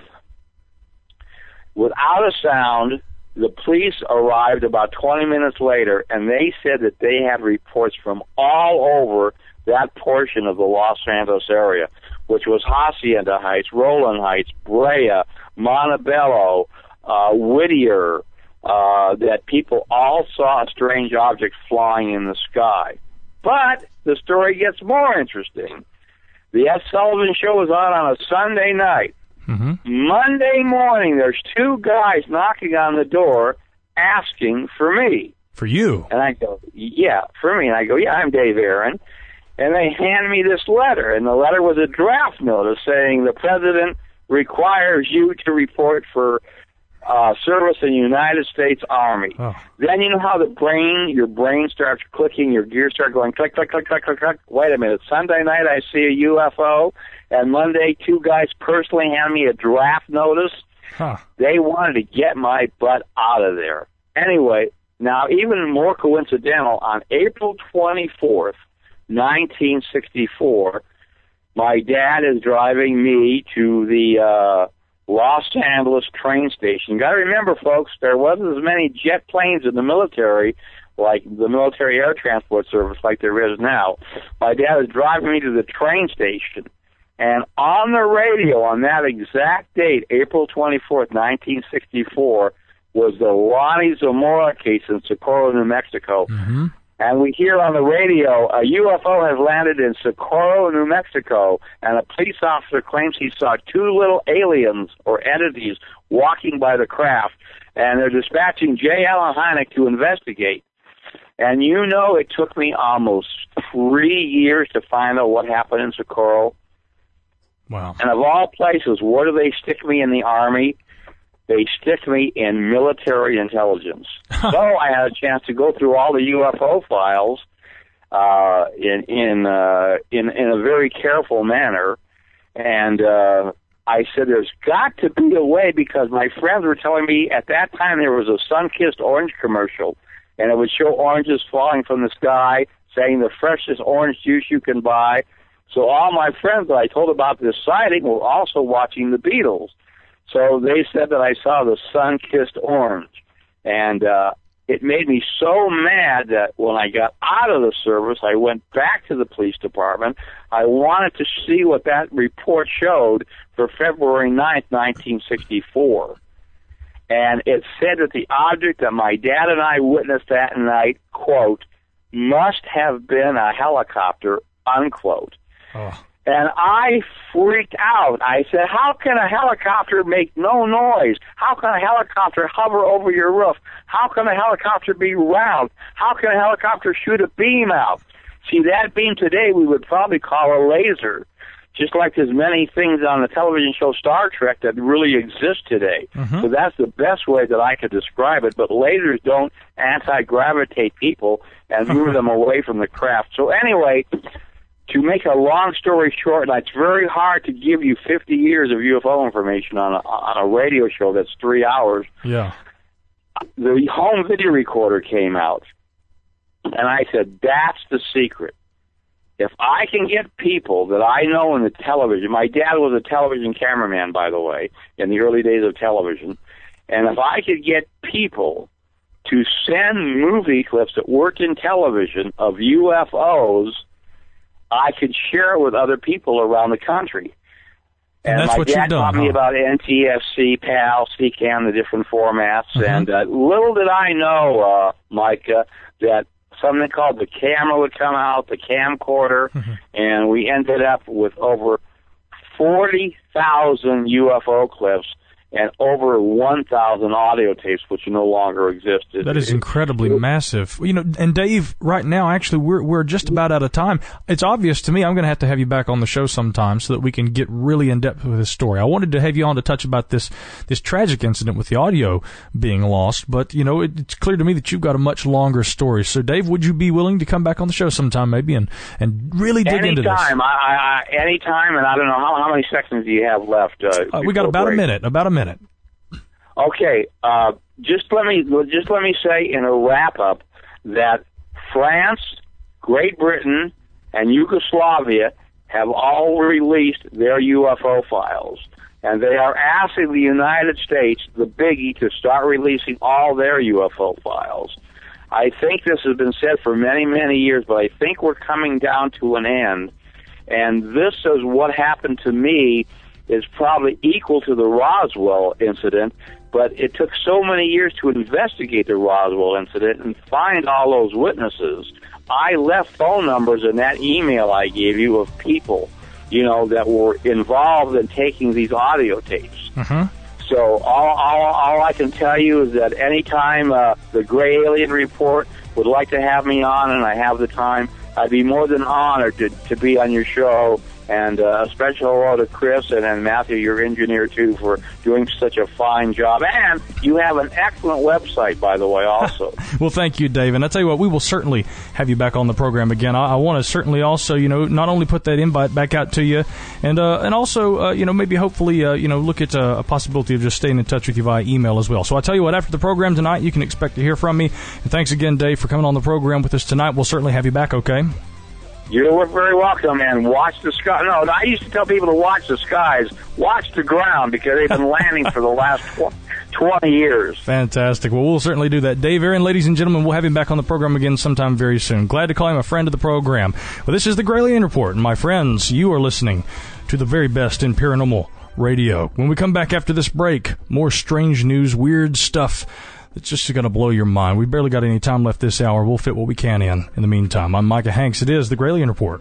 without a sound. The police arrived about 20 minutes later, and they said that they had reports from all over that portion of the Los Santos area, which was Hacienda Heights, Roland Heights, Brea, Montebello, Whittier, that people all saw a strange object flying in the sky. But the story gets more interesting. The Ed Sullivan Show was on a Sunday night. Mm-hmm. Monday morning, there's 2 guys knocking on the door asking for me. For you? And I go, "Yeah, for me." And I go, "Yeah, I'm Dave Aaron." And they hand me this letter, and the letter was a draft notice saying the president requires you to report for service in the United States Army. Oh. Then you know how your brain starts clicking, your gears start going click, click, click, click, click, click. Wait a minute. Sunday night I see a UFO, and Monday 2 guys personally hand me a draft notice. Huh. They wanted to get my butt out of there. Anyway, now even more coincidental, on April 24th, 1964, my dad is driving me to the Los Angeles train station. You got to remember, folks, there wasn't as many jet planes in the military, like the military air transport service, like there is now. My dad was driving me to the train station, and on the radio on that exact date, April 24th, 1964, was the Lonnie Zamora case in Socorro, New Mexico. Mm-hmm. And we hear on the radio, a UFO has landed in Socorro, New Mexico, and a police officer claims he saw 2 little aliens or entities walking by the craft, and they're dispatching J. Allen Hynek to investigate. And you know it took me almost 3 years to find out what happened in Socorro. Wow. And of all places, where do they stick me in the Army? They stick me in military intelligence. So I had a chance to go through all the UFO files in a very careful manner, and I said, "There's got to be a way," because my friends were telling me at that time there was a sun-kissed orange commercial, and it would show oranges falling from the sky, saying the freshest orange juice you can buy. So all my friends that I told about this sighting were also watching the Beatles. So they said that I saw the sun-kissed orange. And it made me so mad that when I got out of the service, I went back to the police department. I wanted to see what that report showed for February 9th, 1964. And it said that the object that my dad and I witnessed that night, quote, must have been a helicopter, unquote. Oh. And I freaked out. I said, "How can a helicopter make no noise? How can a helicopter hover over your roof? How can a helicopter be round? How can a helicopter shoot a beam out?" See, that beam today we would probably call a laser, just like there's many things on the television show Star Trek that really exist today. Mm-hmm. So that's the best way that I could describe it. But lasers don't anti-gravitate people and lure them away from the craft. So anyway, to make a long story short, and it's very hard to give you 50 years of UFO information on a radio show that's 3 hours. Yeah. The home video recorder came out, and I said, that's the secret. If I can get people that I know in the television, my dad was a television cameraman, by the way, in the early days of television, and if I could get people to send movie clips that worked in television of UFOs, I could share it with other people around the country. And that's my what dad you've done, taught me about NTSC, PAL, CCAM, the different formats, and little did I know, Micah, that something called the camera would come out, the camcorder, and we ended up with over 40,000 UFO clips and over 1,000 audio tapes, which no longer exist. That is incredibly massive. You know, and Dave, right now, actually, we're just about out of time. It's obvious to me I'm going to have you back on the show sometime so that we can get really in depth with this story. I wanted to have you on to touch about this tragic incident with the audio being lost, but you know, it's clear to me that you've got a much longer story. So, Dave, would you be willing to come back on the show sometime, maybe, and really dig into this? Anytime. Anytime, and I don't know how many seconds do you have left. We got about break? a minute. Okay, just let me say in a wrap up that France, Great Britain, and Yugoslavia have all released their UFO files, and they are asking the United States, the biggie, to start releasing all their UFO files. I think this has been said for many, many years, but I think we're coming down to an end, and this is what happened to me is probably equal to the Roswell incident, but it took so many years to investigate the Roswell incident and find all those witnesses. I left phone numbers in that email I gave you of people, you know, that were involved in taking these audio tapes. So all I can tell you is that anytime the Gray Alien Report would like to have me on, and I have the time, I'd be more than honored to be on your show. And a special hello to Chris and Matthew, your engineer, too, for doing such a fine job. And you have an excellent website, by the way, also. Well, thank you, Dave. And I tell you what, we will certainly have you back on the program again. I want to certainly also, you know, not only put that invite back out to you, and also, you know, maybe hopefully, you know, look at a possibility of just staying in touch with you via email as well. So I tell you what, after the program tonight, you can expect to hear from me. And thanks again, Dave, for coming on the program with us tonight. We'll certainly have you back, okay? You're very welcome, and watch the sky. No, I used to tell people to watch the skies. Watch the ground, because they've been landing for the last 20 years. Fantastic. Well, we'll certainly do that. Dave Aaron, ladies and gentlemen, we'll have him back on the program again sometime very soon. Glad to call him a friend of the program. Well, this is the Gray Alien Report, and my friends, you are listening to the very best in paranormal radio. When we come back after this break, more strange news, weird stuff. It's just going to blow your mind. We've barely got any time left this hour. We'll fit what we can in the meantime. I'm Micah Hanks. It is the Gray Alien Report.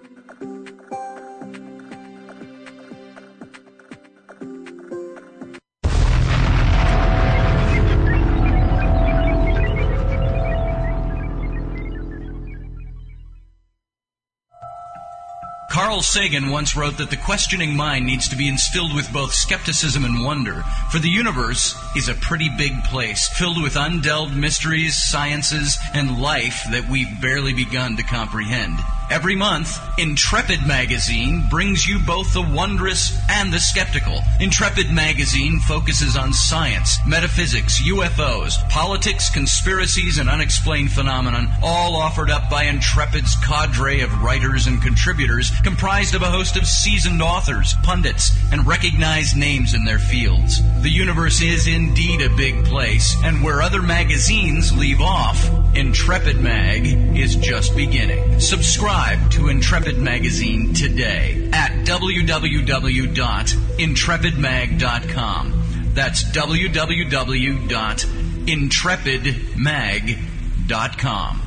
Carl Sagan once wrote that the questioning mind needs to be instilled with both skepticism and wonder, for the universe is a pretty big place, filled with undelved mysteries, sciences, and life that we've barely begun to comprehend. Every month, Intrepid Magazine brings you both the wondrous and the skeptical. Intrepid Magazine focuses on science, metaphysics, UFOs, politics, conspiracies, and unexplained phenomenon, all offered up by Intrepid's cadre of writers and contributors, comprised of a host of seasoned authors, pundits, and recognized names in their fields. The universe is indeed a big place, and where other magazines leave off, Intrepid Mag is just beginning. Subscribe to Intrepid Magazine today at www.intrepidmag.com. That's www.intrepidmag.com.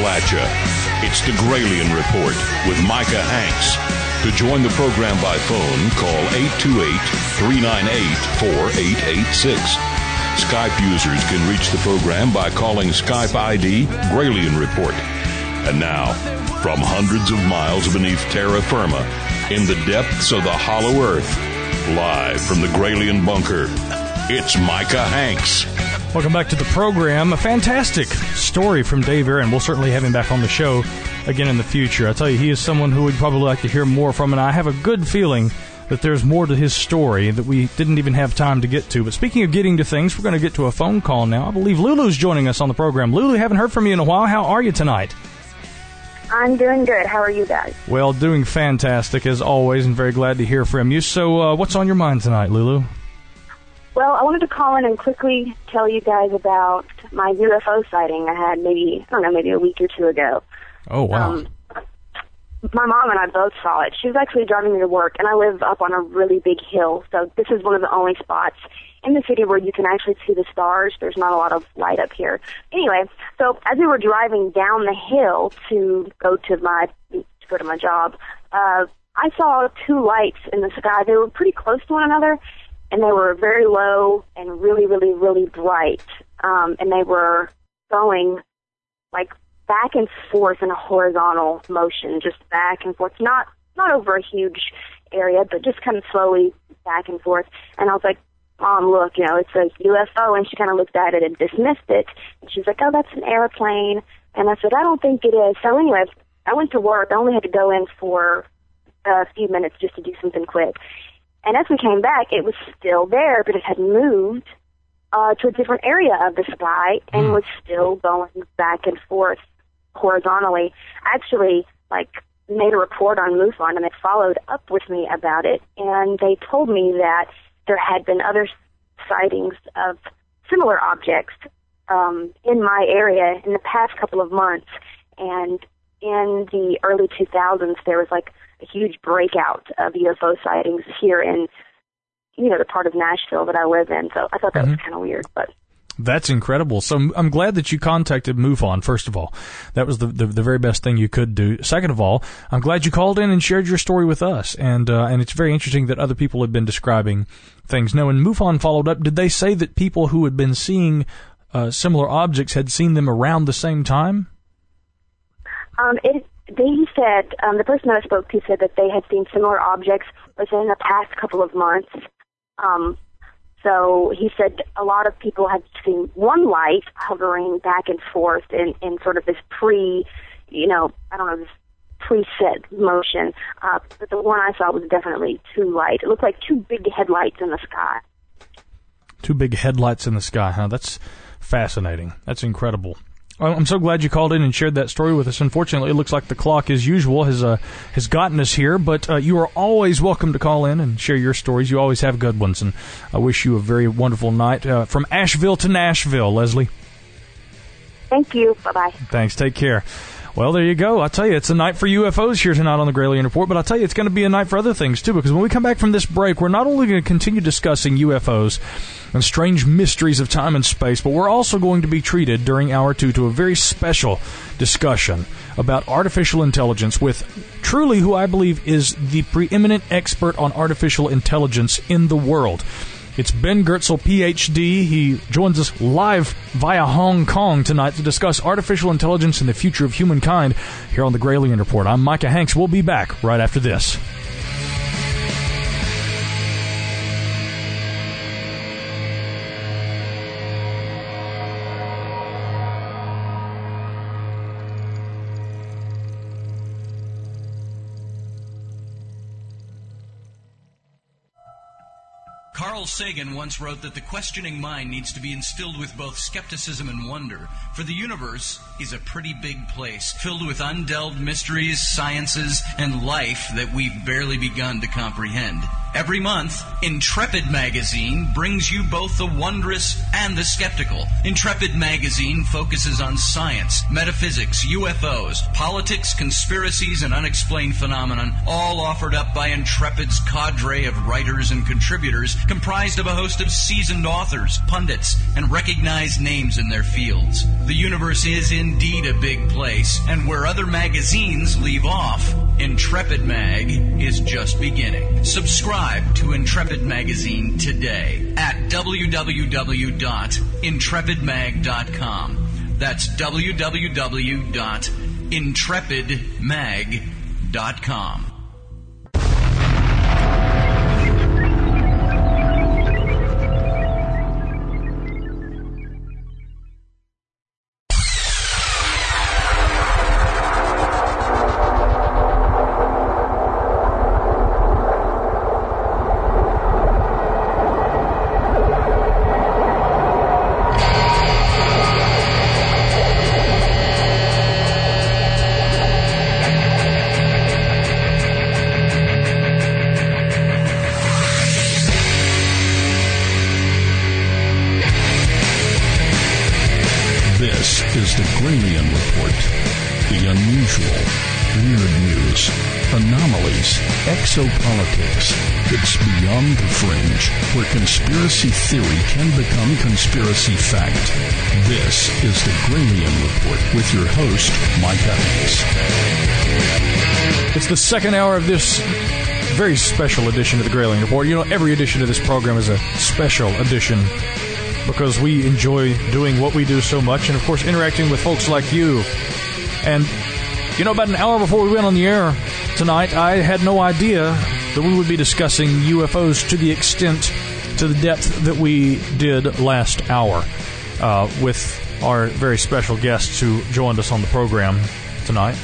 at you. It's the Gralien Report with Micah Hanks. To join the program by phone, call 828-398-4886. Skype users can reach the program by calling Skype ID Gralien Report. And now, from hundreds of miles beneath terra firma, in the depths of the hollow earth, live from the Gralien Bunker, it's Micah Hanks. Welcome back to the program. A fantastic story from Dave Aaron. We'll certainly have him back on the show again in the future. I tell you, he is someone who we'd probably like to hear more from, and I have a good feeling that there's more to his story that we didn't even have time to get to. But speaking of getting to things, we're going to get to a phone call now. I believe Lulu's joining us on the program. Lulu, haven't heard from you in a while. How are you tonight? I'm doing good. How are you guys? Well, doing fantastic as always, and very glad to hear from you. So what's on your mind tonight, Lulu? Well, I wanted to call in and quickly tell you guys about my UFO sighting I had maybe a week or two ago. Oh, wow. My mom and I both saw it. She was actually driving me to work, and I live up on a really big hill, so this is one of the only spots in the city where you can actually see the stars. There's not a lot of light up here. Anyway, so as we were driving down the hill to go to my job, I saw two lights in the sky. They were pretty close to one another, and they were very low and really, really, really bright. And they were going like back and forth in a horizontal motion, just back and forth, not over a huge area, but just kind of slowly back and forth. And I was like, Mom, look, it's a UFO. And she kind of looked at it and dismissed it. And she's like, oh, that's an airplane. And I said, I don't think it is. So anyway, I went to work. I only had to go in for a few minutes just to do something quick. And as we came back, it was still there, but it had moved to a different area of the sky and was still going back and forth horizontally. I actually, made a report on MUFON, and they followed up with me about it, and they told me that there had been other sightings of similar objects in my area in the past couple of months, and in the early 2000s, there was a huge breakout of UFO sightings here in, the part of Nashville that I live in. So I thought that was kind of weird, but. That's incredible. So I'm glad that you contacted MUFON, first of all. That was the very best thing you could do. Second of all, I'm glad you called in and shared your story with us. And it's very interesting that other people have been describing things. Now, when MUFON followed up, did they say that people who had been seeing similar objects had seen them around the same time? They said, the person that I spoke to said that they had seen similar objects within the past couple of months. So he said a lot of people had seen one light hovering back and forth in sort of this this preset motion. But the one I saw was definitely two lights. It looked like two big headlights in the sky. Two big headlights in the sky, huh? That's fascinating. That's incredible. I'm so glad you called in and shared that story with us. Unfortunately, it looks like the clock, as usual, has gotten us here. But you are always welcome to call in and share your stories. You always have good ones. And I wish you a very wonderful night. From Asheville to Nashville, Leslie. Thank you. Bye-bye. Thanks. Take care. Well, there you go. I'll tell you, it's a night for UFOs here tonight on the Gralien Report, but I'll tell you, it's going to be a night for other things, too, because when we come back from this break, we're not only going to continue discussing UFOs and strange mysteries of time and space, but we're also going to be treated during Hour 2 to a very special discussion about artificial intelligence with truly who I believe is the preeminent expert on artificial intelligence in the world. It's Ben Goertzel, Ph.D. He joins us live via Hong Kong tonight to discuss artificial intelligence and the future of humankind here on the Gralien Report. I'm Micah Hanks. We'll be back right after this. Carl Sagan once wrote that the questioning mind needs to be instilled with both skepticism and wonder, for the universe is a pretty big place, filled with undelved mysteries, sciences, and life that we've barely begun to comprehend. Every month, Intrepid Magazine brings you both the wondrous and the skeptical. Intrepid Magazine focuses on science, metaphysics, UFOs, politics, conspiracies, and unexplained phenomenon, all offered up by Intrepid's cadre of writers and contributors, comprised of a host of seasoned authors, pundits, and recognized names in their fields. The universe is indeed a big place, and where other magazines leave off, Intrepid Mag is just beginning. Subscribe to Intrepid Magazine today at www.intrepidmag.com. That's www.intrepidmag.com. This is the Granian Report. The unusual, weird news, anomalies, exopolitics. It's beyond the fringe, where conspiracy theory can become conspiracy fact. This is the Granian Report with your host, Mike Evans. It's the second hour of this very special edition of the Grayling Report. You know, every edition of this program is a special edition because we enjoy doing what we do so much and, of course, interacting with folks like you. And, you know, about an hour before we went on the air tonight, I had no idea that we would be discussing UFOs to the extent, to the depth that we did last hour with our very special guests who joined us on the program tonight.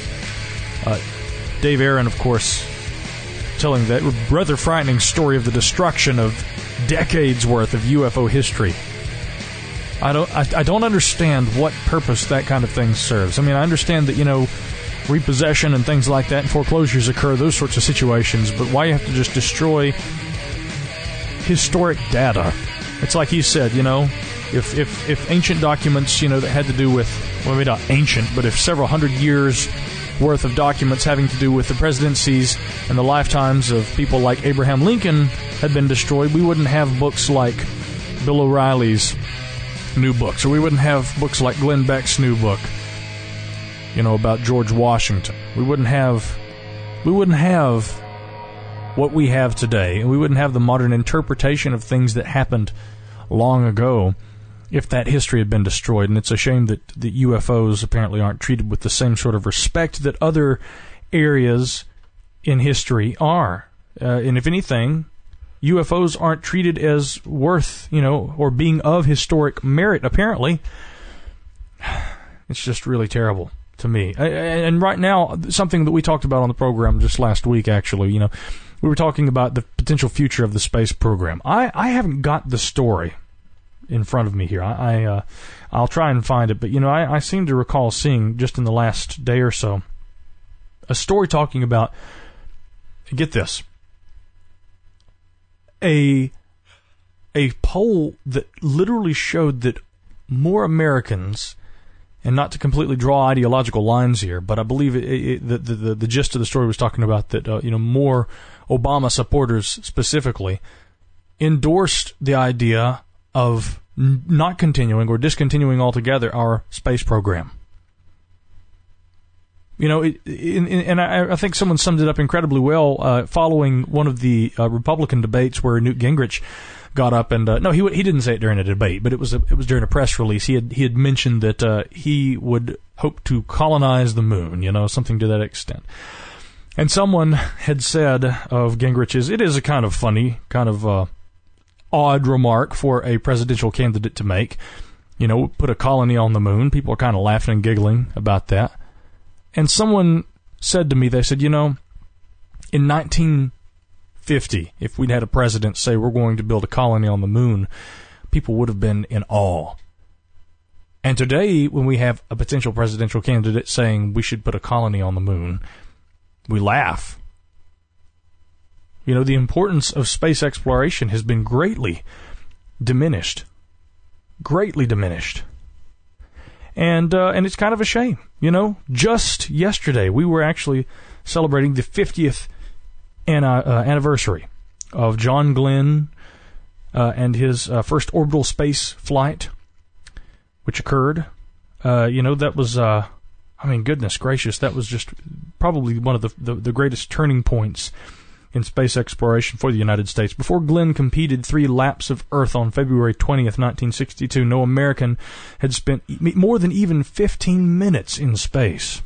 Dave Aaron, of course, telling that rather frightening story of the destruction of decades worth of UFO history. I don't understand what purpose that kind of thing serves. I mean, I understand that, you know, repossession and things like that and foreclosures occur, those sorts of situations, but why you have to just destroy historic data? It's like he said, you know, if ancient documents, you know, that had to do with, well, maybe not ancient, but if several hundred years worth of documents having to do with the presidencies and the lifetimes of people like Abraham Lincoln had been destroyed, we wouldn't have books like Bill O'Reilly's new books, or we wouldn't have books like Glenn Beck's new book, you know, about George Washington. We wouldn't have what we have today, and we wouldn't have the modern interpretation of things that happened long ago if that history had been destroyed. And it's a shame that the UFOs apparently aren't treated with the same sort of respect that other areas in history are. And if anything, UFOs aren't treated as worth, you know, or being of historic merit, apparently. It's just really terrible to me. And right now, something that we talked about on the program just last week, actually, you know, we were talking about the potential future of the space program. I haven't got the story in front of me here. I'll try and find it, but, you know, I seem to recall seeing just in the last day or so a story talking about, get this, a poll that literally showed that more Americans, and not to completely draw ideological lines here, but I believe the gist of the story was talking about that you know, more Obama supporters specifically endorsed the idea of not continuing or discontinuing altogether our space program. You know, and I think someone summed it up incredibly well following one of the Republican debates where Newt Gingrich got up and no, he didn't say it during a debate, but it was during a press release. He had mentioned that he would hope to colonize the moon, you know, something to that extent. And someone had said of Gingrich's, it is a kind of funny, kind of odd remark for a presidential candidate to make. You know, put a colony on the moon. People are kind of laughing and giggling about that. And someone said to me, they said, you know, in 1950, if we'd had a president say we're going to build a colony on the moon, people would have been in awe. And today, when we have a potential presidential candidate saying we should put a colony on the moon, we laugh. The importance of space exploration has been greatly diminished. Greatly diminished. And it's kind of a shame, Just yesterday, we were actually celebrating the 50th anniversary of John Glenn and his first orbital space flight, which occurred. That was, goodness gracious, that was just probably one of the greatest turning points in space exploration for the United States. Before Glenn completed 3 laps of Earth on February 20th, 1962, no American had spent more than even 15 minutes in space.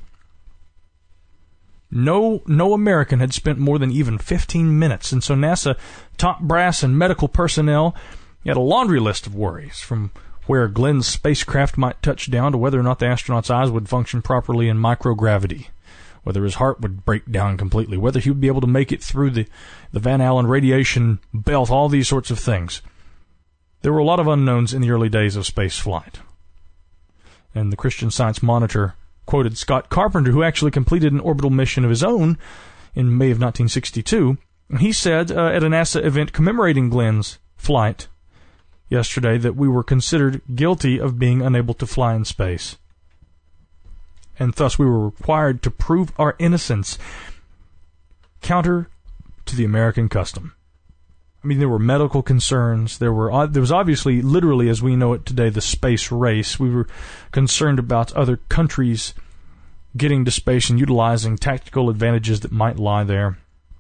No American had spent more than even 15 minutes, and so NASA top brass and medical personnel had a laundry list of worries, from where Glenn's spacecraft might touch down to whether or not the astronaut's eyes would function properly in microgravity, whether his heart would break down completely, whether he would be able to make it through the Van Allen radiation belt, all these sorts of things. There were a lot of unknowns in the early days of space flight. And the Christian Science Monitor quoted Scott Carpenter, who actually completed an orbital mission of his own in May of 1962. He said at a NASA event commemorating Glenn's flight yesterday that we were considered guilty of being unable to fly in space, and thus we were required to prove our innocence, counter to the American custom. There were medical concerns. There was obviously, literally as we know it today, the space race. We were concerned about other countries getting to space and utilizing tactical advantages that might lie there.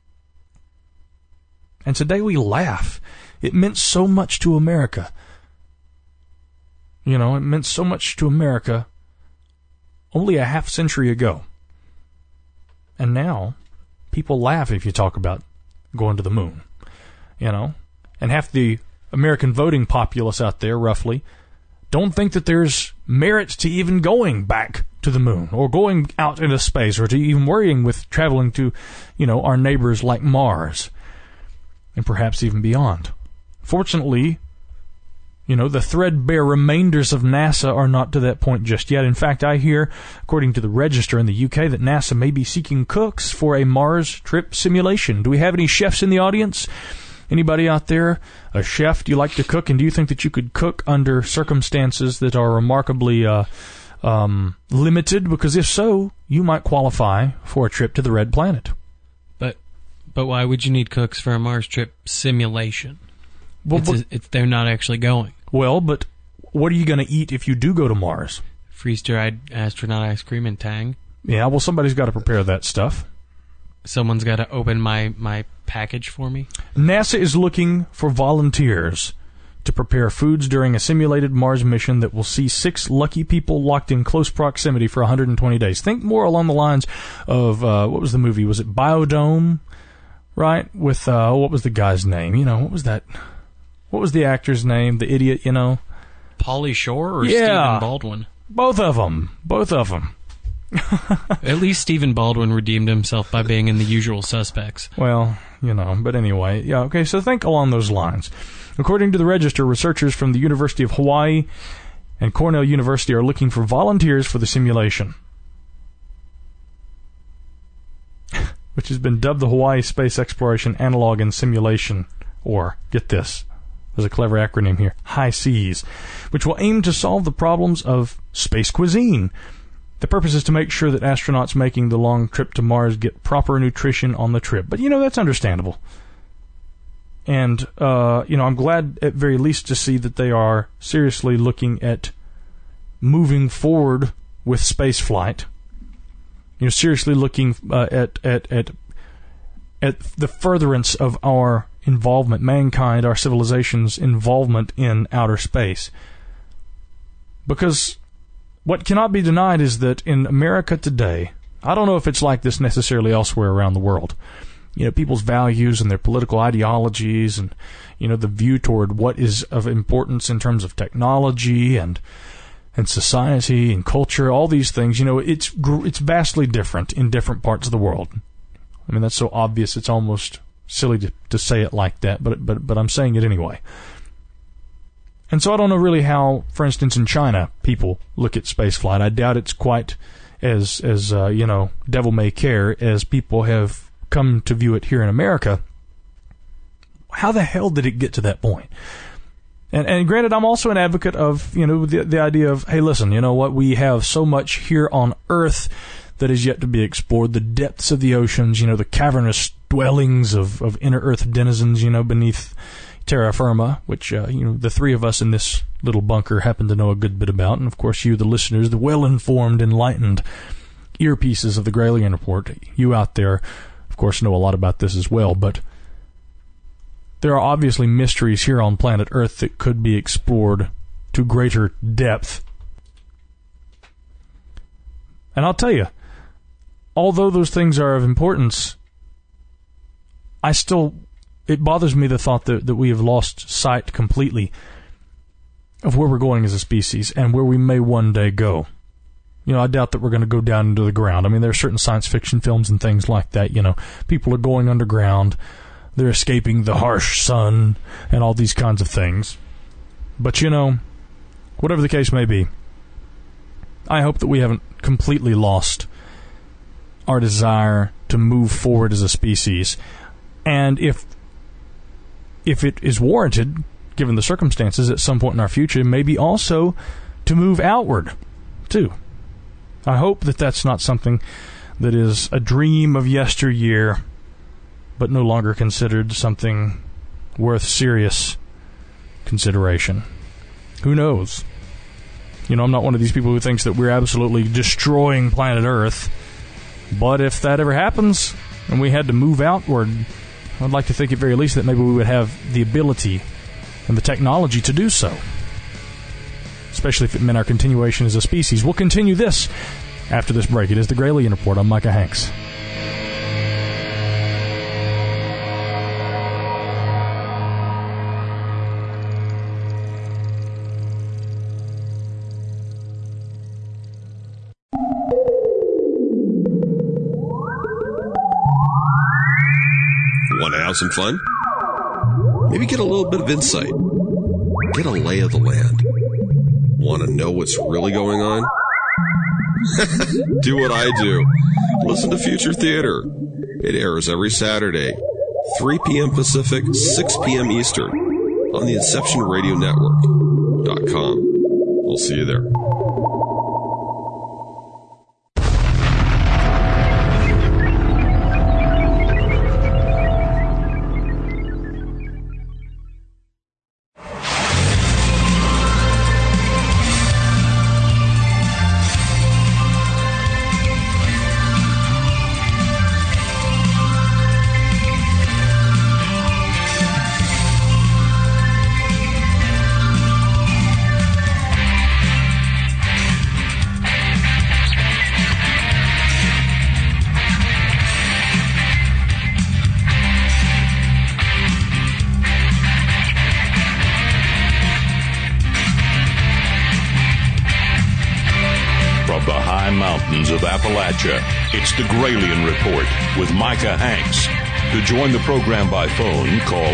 And today we laugh. It meant so much to America. It meant so much to America only a half century ago. And now, people laugh if you talk about going to the moon. And half the American voting populace out there, roughly, don't think that there's merit to even going back to the moon, or going out into space, or to even worrying with traveling to, our neighbors like Mars, and perhaps even beyond. Fortunately, the threadbare remainders of NASA are not to that point just yet. In fact, I hear, according to the Register in the UK, that NASA may be seeking cooks for a Mars trip simulation. Do we have any chefs in the audience? Anybody out there, a chef? Do you like to cook? And do you think that you could cook under circumstances that are remarkably limited? Because if so, you might qualify for a trip to the Red Planet. But why would you need cooks for a Mars trip simulation? Well, they're not actually going. Well, but what are you going to eat if you do go to Mars? Freeze-dried astronaut ice cream and Tang. Yeah, well, somebody's got to prepare that stuff. Someone's got to open my package for me. NASA is looking for volunteers to prepare foods during a simulated Mars mission that will see 6 lucky people locked in close proximity for 120 days. Think more along the lines of, what was the movie? Was it Biodome? Right? With, what was the guy's name? What was that? What was the actor's name? The idiot, Pauly Shore or Stephen Baldwin? Both of them. At least Stephen Baldwin redeemed himself by being in The Usual Suspects. Well, but anyway. Yeah, okay, so think along those lines. According to the Register, researchers from the University of Hawaii and Cornell University are looking for volunteers for the simulation, which has been dubbed the Hawaii Space Exploration Analog and Simulation, or, get this, there's a clever acronym here, HI-SEAS, which will aim to solve the problems of space cuisine. The purpose is to make sure that astronauts making the long trip to Mars get proper nutrition on the trip. But, that's understandable. And, I'm glad at very least to see that they are seriously looking at moving forward with space flight. Seriously looking at the furtherance of our involvement, mankind, our civilization's involvement in outer space. Because what cannot be denied is that in America today, I don't know if it's like this necessarily elsewhere around the world, people's values and their political ideologies and, the view toward what is of importance in terms of technology and society and culture, all these things, it's vastly different in different parts of the world. That's so obvious it's almost silly to say it like that, but I'm saying it anyway. And so I don't know really how, for instance, in China, people look at spaceflight. I doubt it's quite as devil may care as people have come to view it here in America. how the hell did it get to that point? And granted, I'm also an advocate of, the idea of, hey, listen, you know what? We have so much here on Earth that is yet to be explored. The depths of the oceans, the cavernous dwellings of inner Earth denizens, beneath terra firma, which, the three of us in this little bunker happen to know a good bit about. And, of course, you, the listeners, the well-informed, enlightened earpieces of the Gralien Report, you out there, of course, know a lot about this as well. But there are obviously mysteries here on planet Earth that could be explored to greater depth. And I'll tell you, although those things are of importance, it bothers me the thought that we have lost sight completely of where we're going as a species and where we may one day go. I doubt that we're going to go down into the ground. I mean, there are certain science fiction films and things like that, people are going underground. They're escaping the harsh sun and all these kinds of things. But, whatever the case may be, I hope that we haven't completely lost our desire to move forward as a species. And if it is warranted, given the circumstances, at some point in our future, maybe also to move outward, too. I hope that that's not something that is a dream of yesteryear, but no longer considered something worth serious consideration. Who knows? I'm not one of these people who thinks that we're absolutely destroying planet Earth, but if that ever happens and we had to move outward, I'd like to think at very least that maybe we would have the ability and the technology to do so, especially if it meant our continuation as a species. We'll continue this after this break. It is the Gralien Report. I'm Micah Hanks. Want to have some fun? Maybe get a little bit of insight. Get a lay of the land. Want to know what's really going on? Do what I do. Listen to Future Theater. It airs every Saturday, 3 p.m. Pacific, 6 p.m. Eastern, on the InceptionRadioNetwork.com. We'll see you there. Of Appalachia, it's the Gralien Report with Micah Hanks. To join the program by phone, call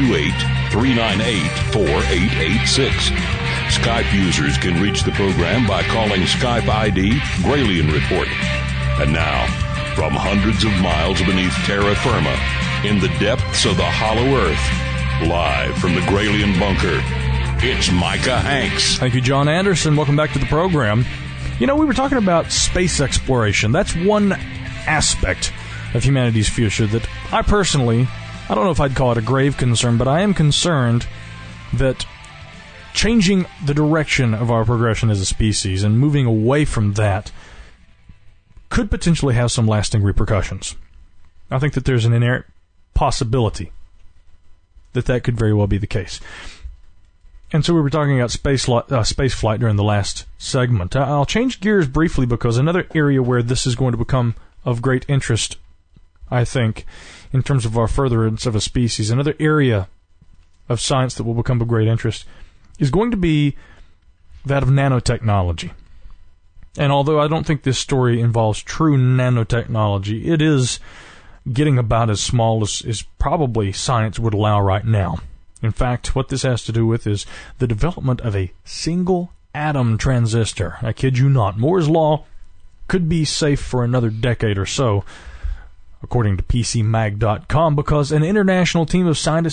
828-398-4886. Skype users can reach the program by calling Skype ID Gralien Report. And now, from hundreds of miles beneath terra firma, in the depths of the hollow earth, live from the Gralien Bunker, it's Micah Hanks. Thank you, John Anderson. Welcome back to the program. We were talking about space exploration. That's one aspect of humanity's future that I personally, I don't know if I'd call it a grave concern, but I am concerned that changing the direction of our progression as a species and moving away from that could potentially have some lasting repercussions. I think that there's an inherent possibility that could very well be the case. And so we were talking about space flight during the last segment. I'll change gears briefly because another area where this is going to become of great interest, I think, in terms of our furtherance of a species, another area of science that will become of great interest is going to be that of nanotechnology. And although I don't think this story involves true nanotechnology, it is getting about as small as probably science would allow right now. In fact, what this has to do with is the development of a single atom transistor. I kid you not. Moore's Law could be safe for another decade or so, according to PCMag.com, because an international team of scientists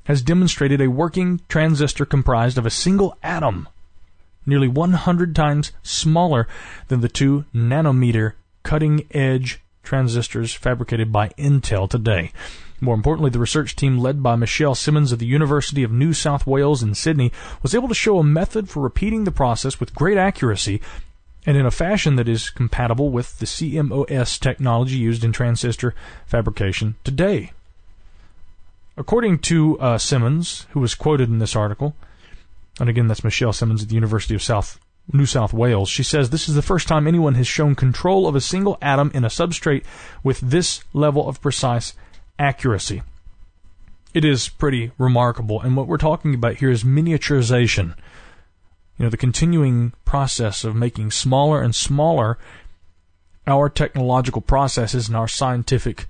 has demonstrated a working transistor comprised of a single atom, nearly 100 times smaller than the 2 nanometer cutting-edge transistors fabricated by Intel today. More importantly, the research team led by Michelle Simmons of the University of New South Wales in Sydney was able to show a method for repeating the process with great accuracy and in a fashion that is compatible with the CMOS technology used in transistor fabrication today. According to Simmons, who was quoted in this article, and again, that's Michelle Simmons at the University of New South Wales, she says, "This is the first time anyone has shown control of a single atom in a substrate with this level of precise accuracy." It is pretty remarkable, and what we're talking about here is miniaturization. The continuing process of making smaller and smaller our technological processes and our scientific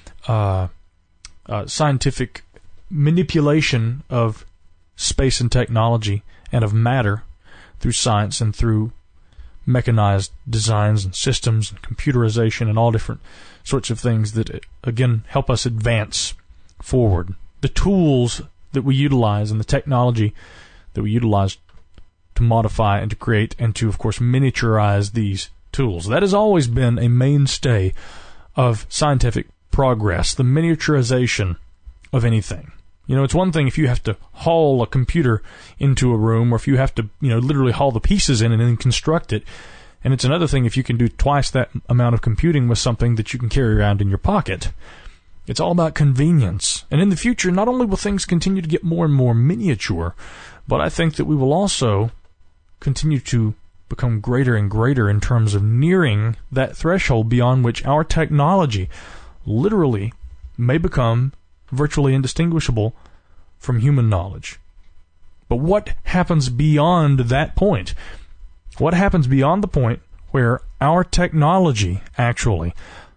manipulation of space and technology and of matter through science and through mechanized designs and systems and computerization and all different sorts of things that, again, help us advance forward. The tools that we utilize and the technology that we utilize to modify and to create and to, of course, miniaturize these tools. That has always been a mainstay of scientific progress, the miniaturization of anything. It's one thing if you have to haul a computer into a room or if you have to, literally haul the pieces in and then construct it. And it's another thing if you can do twice that amount of computing with something that you can carry around in your pocket. It's all about convenience. And in the future, not only will things continue to get more and more miniature, but I think that we will also continue to become greater and greater in terms of nearing that threshold beyond which our technology literally may become virtually indistinguishable from human knowledge. But what happens beyond that point? What happens beyond the point where our technology actually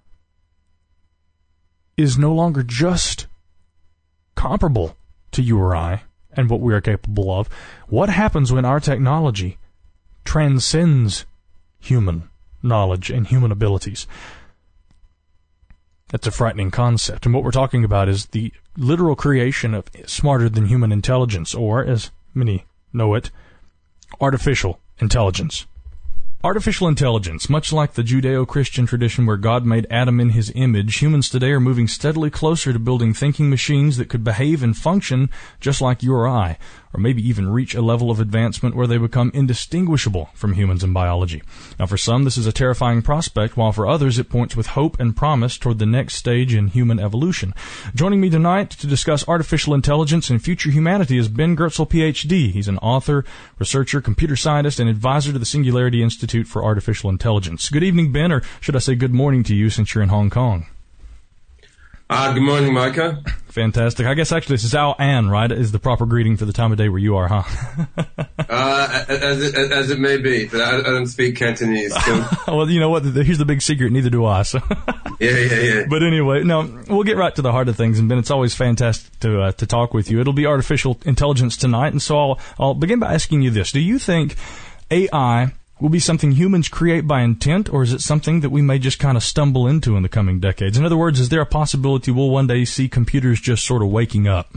is no longer just comparable to you or I and what we are capable of? What happens when our technology transcends human knowledge and human abilities? That's a frightening concept. And what we're talking about is the literal creation of smarter-than-human intelligence, or, as many know it, artificial intelligence. Artificial intelligence, much like the Judeo-Christian tradition where God made Adam in his image, humans today are moving steadily closer to building thinking machines that could behave and function just like you or I, or maybe even reach a level of advancement where they become indistinguishable from humans in biology. Now, for some, this is a terrifying prospect, while for others, it points with hope and promise toward the next stage in human evolution. Joining me tonight to discuss artificial intelligence and future humanity is Ben Goertzel, Ph.D. He's an author, researcher, computer scientist, and advisor to the Singularity Institute for Artificial Intelligence. Good evening, Ben, or should I say good morning to you since you're in Hong Kong? Good morning, Micah. Fantastic. I guess actually Zhao An, right, is the proper greeting for the time of day where you are, huh? As it may be, but I don't speak Cantonese. So. Well, you know what? Here's the big secret. Neither do I. So. Yeah. But anyway, no, we'll get right to the heart of things. And Ben, it's always fantastic to talk with you. It'll be artificial intelligence tonight, and so I'll begin by asking you this: do you think AI will be something humans create by intent, or is it something that we may just kind of stumble into in the coming decades? In other words, is there a possibility we'll one day see computers just sort of waking up?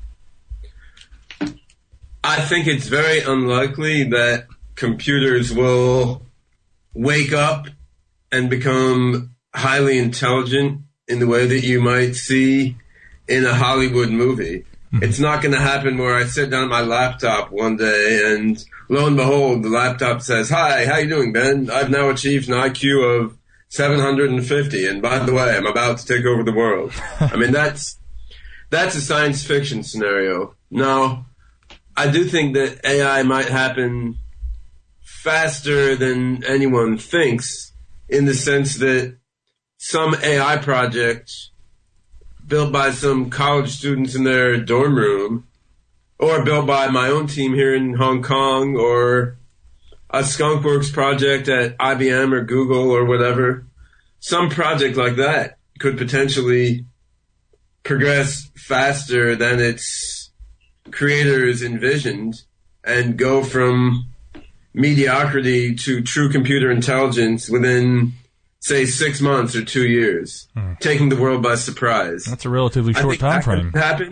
I think it's very unlikely that computers will wake up and become highly intelligent in the way that you might see in a Hollywood movie. It's not going to happen where I sit down at my laptop one day and lo and behold, the laptop says, "Hi, how you doing, Ben? I've now achieved an IQ of 750, and by the way, I'm about to take over the world." I mean, that's a science fiction scenario. Now, I do think that AI might happen faster than anyone thinks, in the sense that some AI project built by some college students in their dorm room, or built by my own team here in Hong Kong, or a Skunkworks project at IBM or Google or whatever, some project like that could potentially progress faster than its creators envisioned and go from mediocrity to true computer intelligence within, say, 6 months or 2 years, taking the world by surprise. That's a relatively short time frame. Happen,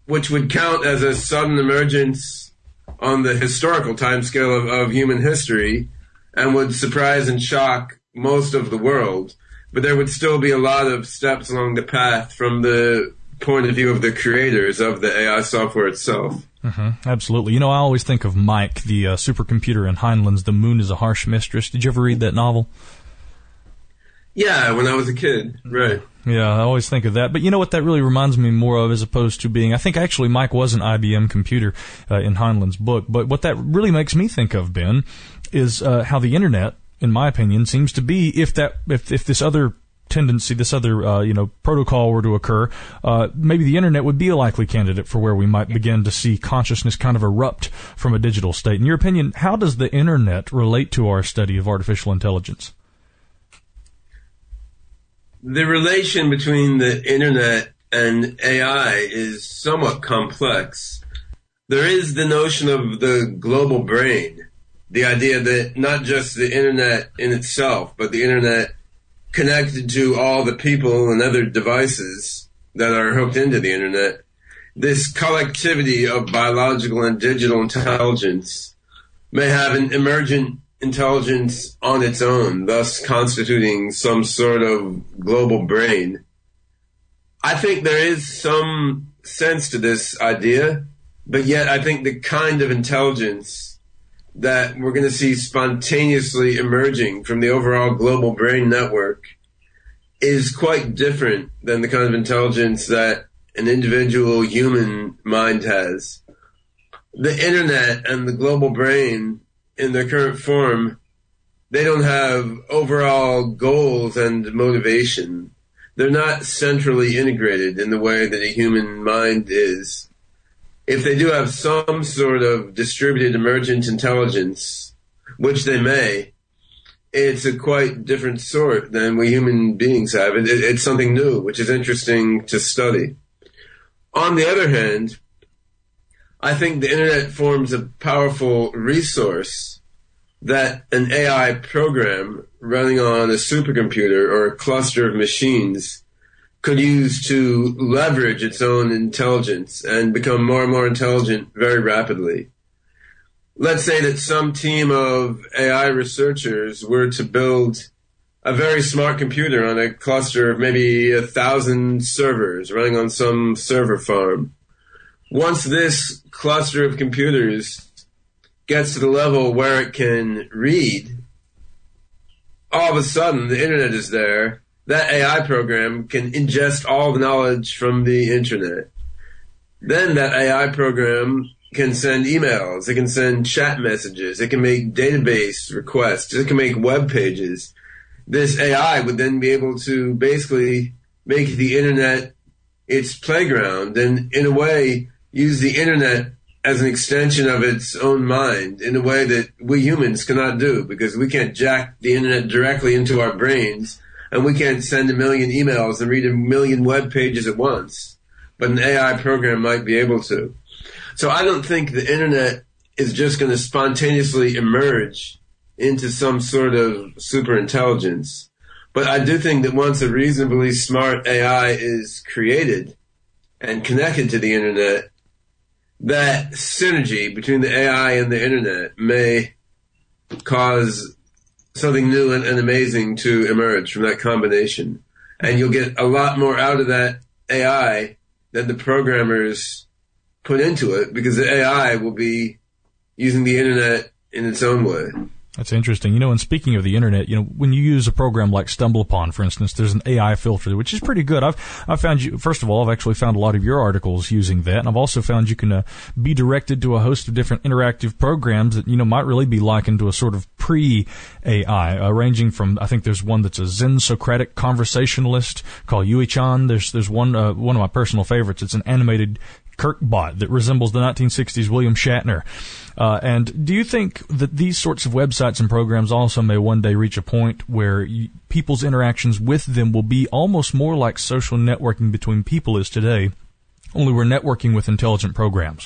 which would count as a sudden emergence on the historical timescale of human history and would surprise and shock most of the world. But there would still be a lot of steps along the path from the point of view of the creators of the AI software itself. Mm-hmm, absolutely. I always think of Mike, the supercomputer in Heinlein's The Moon is a Harsh Mistress. Did you ever read that novel? Yeah, when I was a kid, right. Yeah, I always think of that. But you know what that really reminds me more of, as opposed to being, I think actually Mike was an IBM computer in Heinlein's book. But what that really makes me think of, Ben, is how the Internet, in my opinion, seems to be, if this other tendency, this other protocol were to occur, maybe the Internet would be a likely candidate for where we might begin to see consciousness kind of erupt from a digital state. In your opinion, how does the Internet relate to our study of artificial intelligence? The relation between the Internet and AI is somewhat complex. There is the notion of the global brain, the idea that not just the Internet in itself, but the Internet connected to all the people and other devices that are hooked into the Internet. This collectivity of biological and digital intelligence may have an emergent intelligence on its own, thus constituting some sort of global brain. I think there is some sense to this idea, but yet I think the kind of intelligence that we're going to see spontaneously emerging from the overall global brain network is quite different than the kind of intelligence that an individual human mind has. The Internet and the global brain in their current form, they don't have overall goals and motivation. They're not centrally integrated in the way that a human mind is. If they do have some sort of distributed emergent intelligence, which they may, it's a quite different sort than we human beings have. It's something new, which is interesting to study. On the other hand, I think the Internet forms a powerful resource that an AI program running on a supercomputer or a cluster of machines could use to leverage its own intelligence and become more and more intelligent very rapidly. Let's say that some team of AI researchers were to build a very smart computer on a cluster of maybe 1,000 servers running on some server farm. Once this cluster of computers gets to the level where it can read, all of a sudden the Internet is there. That AI program can ingest all the knowledge from the Internet. Then that AI program can send emails, it can send chat messages, it can make database requests, it can make web pages. This AI would then be able to basically make the Internet its playground and, in a way, use the Internet as an extension of its own mind in a way that we humans cannot do, because we can't jack the Internet directly into our brains, and we can't send 1 million emails and read 1 million web pages at once. But an AI program might be able to. So I don't think the Internet is just going to spontaneously emerge into some sort of super intelligence. But I do think that once a reasonably smart AI is created and connected to the Internet, that synergy between the AI and the Internet may cause something new and amazing to emerge from that combination. And you'll get a lot more out of that AI than the programmers put into it, because the AI will be using the Internet in its own way. That's interesting. And speaking of the Internet, when you use a program like StumbleUpon, for instance, there's an AI filter, which is pretty good. I've found you, first of all, I've actually found a lot of your articles using that, and I've also found you can be directed to a host of different interactive programs that, might really be likened to a sort of pre-AI, ranging from, I think there's one that's a Zen-Socratic conversationalist called Yui-chan. There's one of my personal favorites. It's an animated Kirkbot that resembles the 1960s William Shatner. And do you think that these sorts of websites and programs also may one day reach a point where people's interactions with them will be almost more like social networking between people is today, only we're networking with intelligent programs?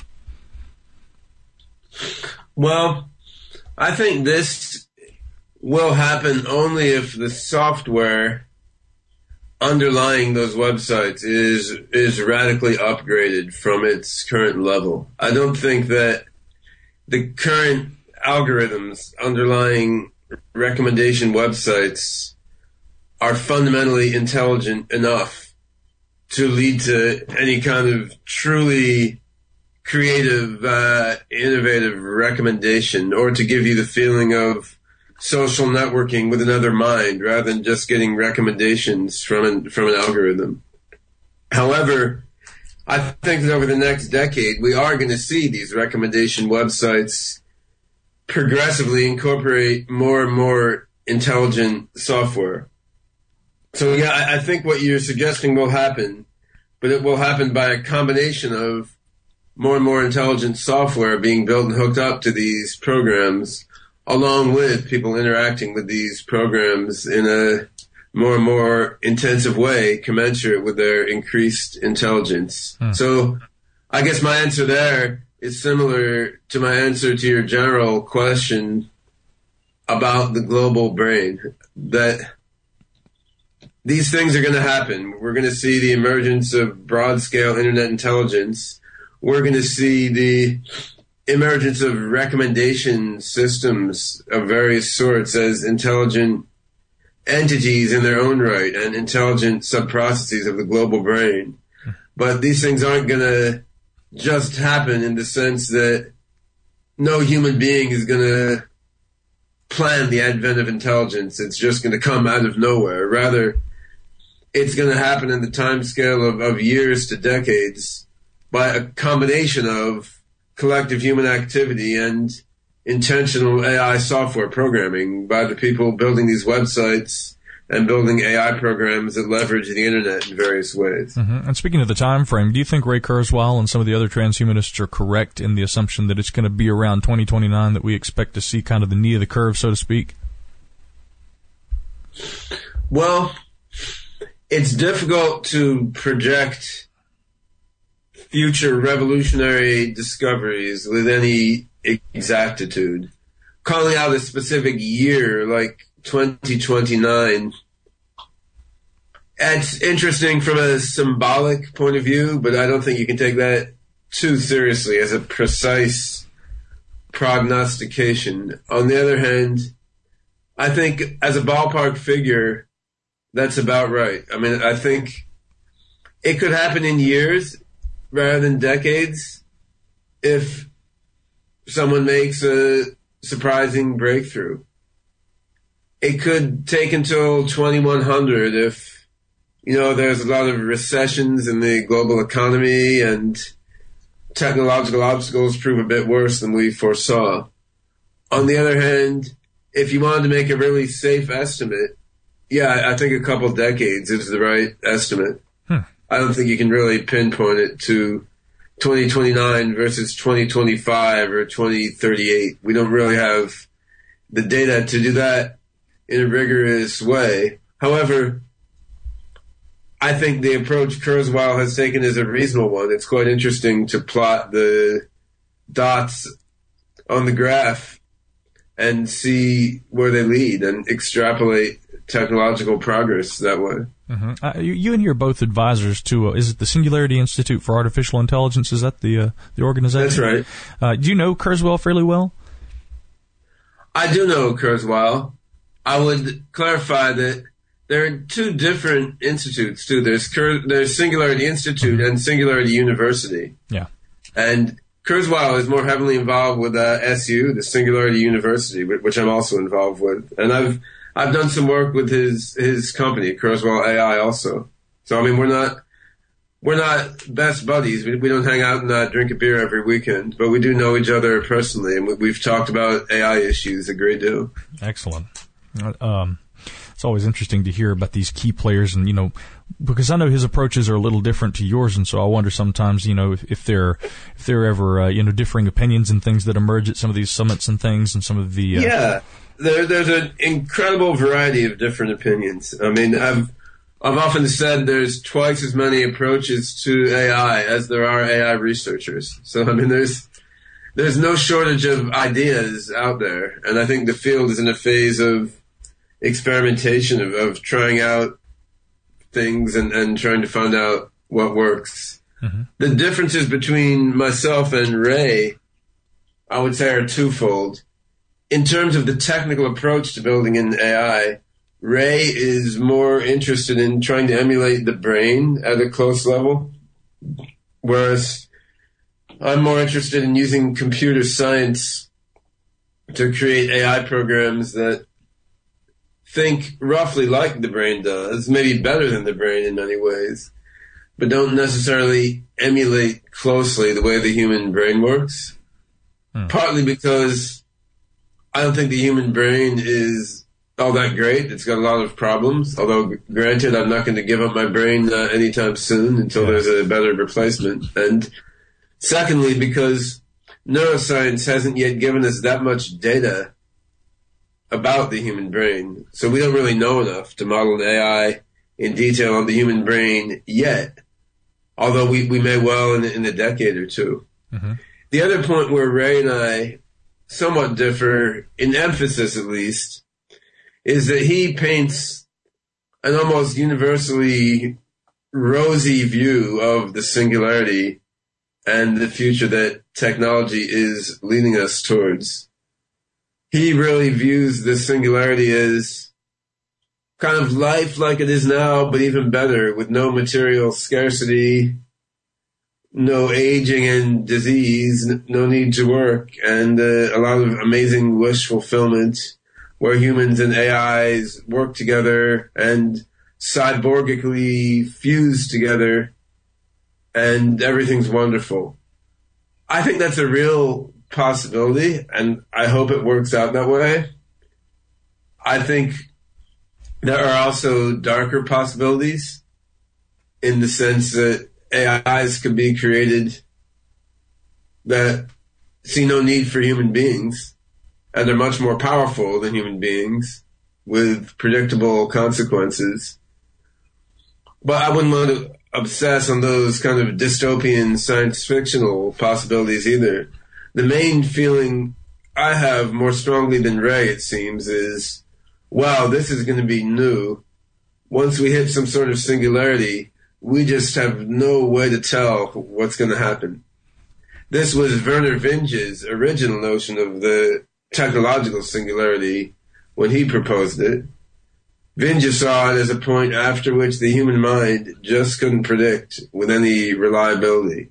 Well, I think this will happen only if the software underlying those websites is radically upgraded from its current level. I don't think that the current algorithms underlying recommendation websites are fundamentally intelligent enough to lead to any kind of truly creative, innovative recommendation, or to give you the feeling of social networking with another mind rather than just getting recommendations from an algorithm. However, I think that over the next decade, we are going to see these recommendation websites progressively incorporate more and more intelligent software. So yeah, I think what you're suggesting will happen, but it will happen by a combination of more and more intelligent software being built and hooked up to these programs, along with people interacting with these programs in a more and more intensive way, commensurate with their increased intelligence. So I guess my answer there is similar to my answer to your general question about the global brain, that these things are going to happen. We're going to see the emergence of broad-scale internet intelligence. We're going to see the emergence of recommendation systems of various sorts as intelligent entities in their own right and intelligent subprocesses of the global brain. But these things aren't going to just happen in the sense that no human being is going to plan the advent of intelligence. It's just going to come out of nowhere. Rather, it's going to happen in the time scale of years to decades by a combination of collective human activity and intentional AI software programming by the people building these websites and building AI programs that leverage the internet in various ways. And speaking of the time frame, do you think Ray Kurzweil and some of the other transhumanists are correct in the assumption that it's going to be around 2029 that we expect to see kind of the knee of the curve, so to speak? Well, it's difficult to project future revolutionary discoveries with any exactitude. Calling out a specific year like 2029, it's interesting from a symbolic point of view, but I don't think you can take that too seriously as a precise prognostication. On the other hand, I think as a ballpark figure, that's about right. I mean, I think it could happen in years rather than decades if someone makes a surprising breakthrough. It could take until 2100 if, there's a lot of recessions in the global economy and technological obstacles prove a bit worse than we foresaw. On the other hand, if you wanted to make a really safe estimate, yeah, I think a couple decades is the right estimate. I don't think you can really pinpoint it to 2029 versus 2025 or 2038. We don't really have the data to do that in a rigorous way. However, I think the approach Kurzweil has taken is a reasonable one. It's quite interesting to plot the dots on the graph and see where they lead and extrapolate technological progress that way. You and you are both advisors to, is it the Singularity Institute for Artificial Intelligence? Is that the organization? That's right. Do you know Kurzweil fairly well? I do know Kurzweil. I would clarify that there are two different institutes, too. There's Singularity Institute and Singularity University. Yeah. And Kurzweil is more heavily involved with SU, the Singularity University, which I'm also involved with. And I've done some work with his company, Kurzweil AI, also. So I mean, we're not best buddies. We don't hang out and drink a beer every weekend, but we do know each other personally, and we've talked about AI issues a great deal. Excellent. It's always interesting to hear about these key players, and because I know his approaches are a little different to yours, and so I wonder sometimes, if there are ever differing opinions and things that emerge at some of these summits and things, and some of the yeah. There's an incredible variety of different opinions. I mean, I've often said there's twice as many approaches to AI as there are AI researchers. So, I mean, there's no shortage of ideas out there. And I think the field is in a phase of experimentation, of trying out things and trying to find out what works. Mm-hmm. The differences between myself and Ray, I would say, are twofold. In terms of the technical approach to building an AI, Ray is more interested in trying to emulate the brain at a close level, whereas I'm more interested in using computer science to create AI programs that think roughly like the brain does, maybe better than the brain in many ways, but don't necessarily emulate closely the way the human brain works. Partly because I don't think the human brain is all that great. It's got a lot of problems, although granted, I'm not going to give up my brain anytime soon until there's a better replacement. And secondly, because neuroscience hasn't yet given us that much data about the human brain. So we don't really know enough to model an AI in detail on the human brain yet, although we may well in a decade or two. Mm-hmm. The other point where Ray and I somewhat differ, in emphasis at least, is that he paints an almost universally rosy view of the singularity and the future that technology is leading us towards. He really views the singularity as kind of life like it is now, but even better, with no material scarcity, no aging and disease, no need to work, and a lot of amazing wish fulfillment where humans and AIs work together and cyborgically fuse together, and everything's wonderful. I think that's a real possibility, and I hope it works out that way. I think there are also darker possibilities in the sense that AIs could be created that see no need for human beings, and they're much more powerful than human beings with predictable consequences. But I wouldn't want to obsess on those kind of dystopian science fictional possibilities either. The main feeling I have more strongly than Ray, it seems, is, wow, this is going to be new. Once we hit some sort of singularity, we just have no way to tell what's going to happen. This was Werner Vinge's original notion of the technological singularity when he proposed it. Vinge saw it as a point after which the human mind just couldn't predict with any reliability.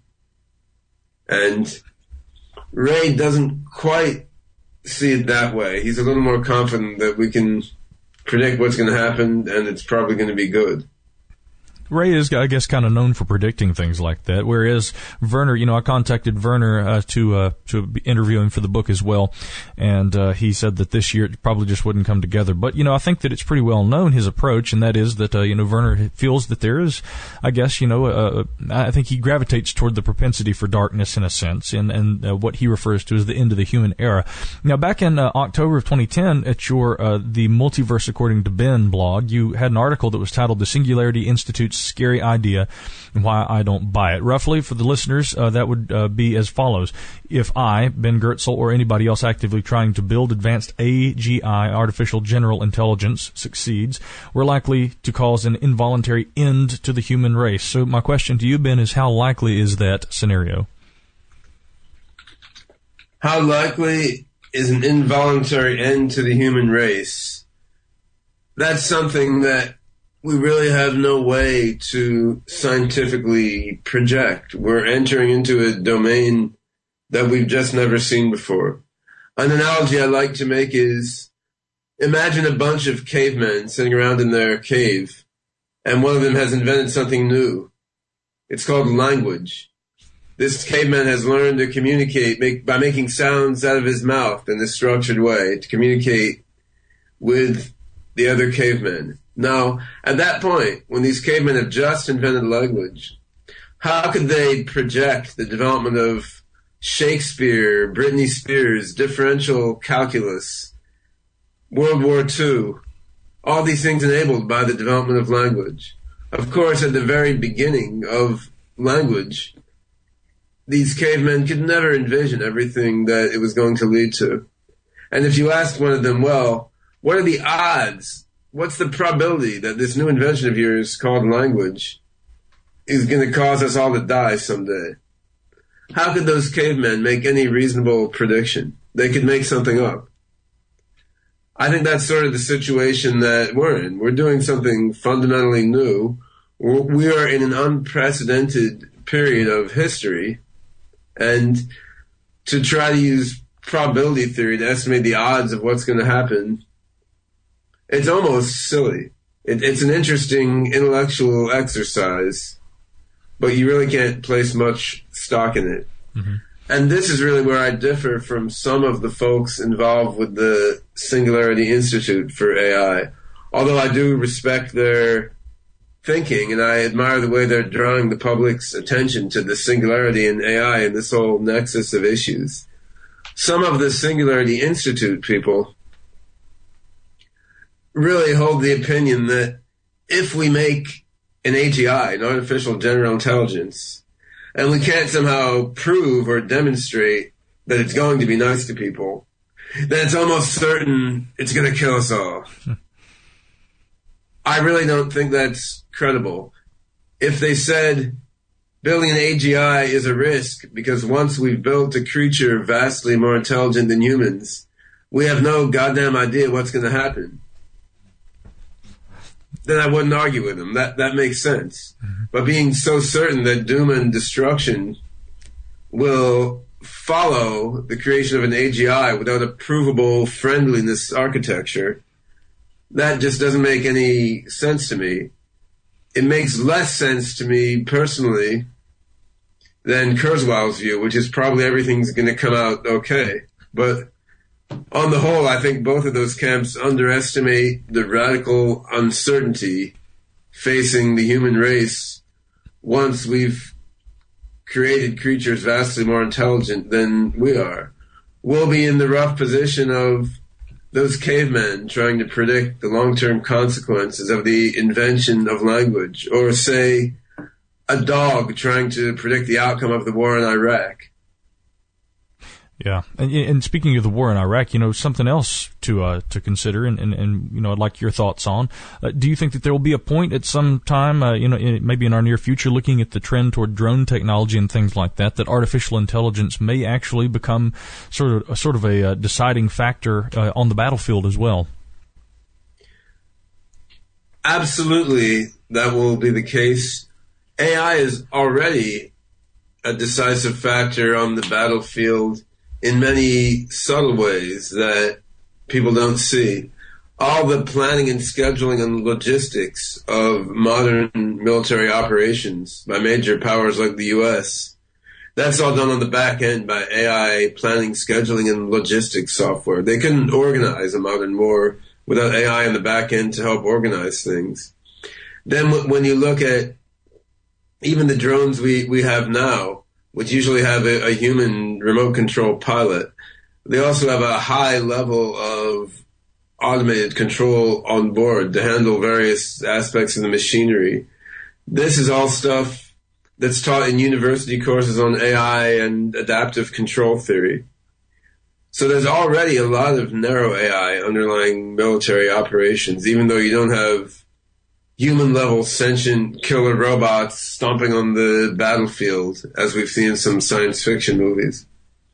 And Ray doesn't quite see it that way. He's a little more confident that we can predict what's going to happen, and it's probably going to be good. Ray is, I guess, kind of known for predicting things like that, whereas Werner, I contacted Werner to interview him for the book as well, and he said that this year it probably just wouldn't come together. But, I think that it's pretty well known, his approach, and that is that, Werner feels that there is, I guess, I think he gravitates toward the propensity for darkness in a sense, and what he refers to as the end of the human era. Now, back in October of 2010, at your The Multiverse According to Ben blog, you had an article that was titled The Singularity Institute's Scary Idea and Why I Don't Buy It. Roughly, for the listeners, that would be as follows. If I, Ben Goertzel, or anybody else actively trying to build advanced AGI, artificial general intelligence, succeeds, we're likely to cause an involuntary end to the human race. So my question to you, Ben, is how likely is that scenario? How likely is an involuntary end to the human race? That's something that we really have no way to scientifically project. We're entering into a domain that we've just never seen before. An analogy I like to make is, imagine a bunch of cavemen sitting around in their cave, and one of them has invented something new. It's called language. This caveman has learned to communicate by making sounds out of his mouth in a structured way to communicate with the other cavemen. Now, at that point, when these cavemen have just invented language, how could they project the development of Shakespeare, Britney Spears, differential calculus, World War II, all these things enabled by the development of language? Of course, at the very beginning of language, these cavemen could never envision everything that it was going to lead to. And if you asked one of them, well, what are the odds what's the probability that this new invention of yours called language is going to cause us all to die someday? How could those cavemen make any reasonable prediction? They could make something up. I think that's sort of the situation that we're in. We're doing something fundamentally new. We are in an unprecedented period of history, and to try to use probability theory to estimate the odds of what's going to happen, it's almost silly. It's an interesting intellectual exercise, but you really can't place much stock in it. Mm-hmm. And this is really where I differ from some of the folks involved with the Singularity Institute for AI. Although I do respect their thinking, and I admire the way they're drawing the public's attention to the singularity in AI and this whole nexus of issues. Some of the Singularity Institute people really hold the opinion that if we make an AGI, an artificial general intelligence, and we can't somehow prove or demonstrate that it's going to be nice to people, then it's almost certain it's going to kill us all. I really don't think that's credible. If they said building an AGI is a risk because once we've built a creature vastly more intelligent than humans, we have no goddamn idea what's going to happen, then I wouldn't argue with them. That makes sense. Mm-hmm. But being so certain that doom and destruction will follow the creation of an AGI without a provable friendliness architecture, that just doesn't make any sense to me. It makes less sense to me personally than Kurzweil's view, which is probably everything's going to come out okay. But on the whole, I think both of those camps underestimate the radical uncertainty facing the human race once we've created creatures vastly more intelligent than we are. We'll be in the rough position of those cavemen trying to predict the long-term consequences of the invention of language, or say a dog trying to predict the outcome of the war in Iraq. Yeah, and speaking of the war in Iraq, something else to consider, and I'd like your thoughts on. Do you think that there will be a point at some time, maybe in our near future, looking at the trend toward drone technology and things like that, that artificial intelligence may actually become sort of a deciding factor on the battlefield as well? Absolutely, that will be the case. AI is already a decisive factor on the battlefield in many subtle ways that people don't see. All the planning and scheduling and logistics of modern military operations by major powers like the U.S., that's all done on the back end by AI planning, scheduling, and logistics software. They couldn't organize a modern war without AI on the back end to help organize things. Then when you look at even the drones we have now, which usually have a human remote control pilot, they also have a high level of automated control on board to handle various aspects of the machinery. This is all stuff that's taught in university courses on AI and adaptive control theory. So there's already a lot of narrow AI underlying military operations, even though you don't have human-level sentient killer robots stomping on the battlefield, as we've seen in some science fiction movies.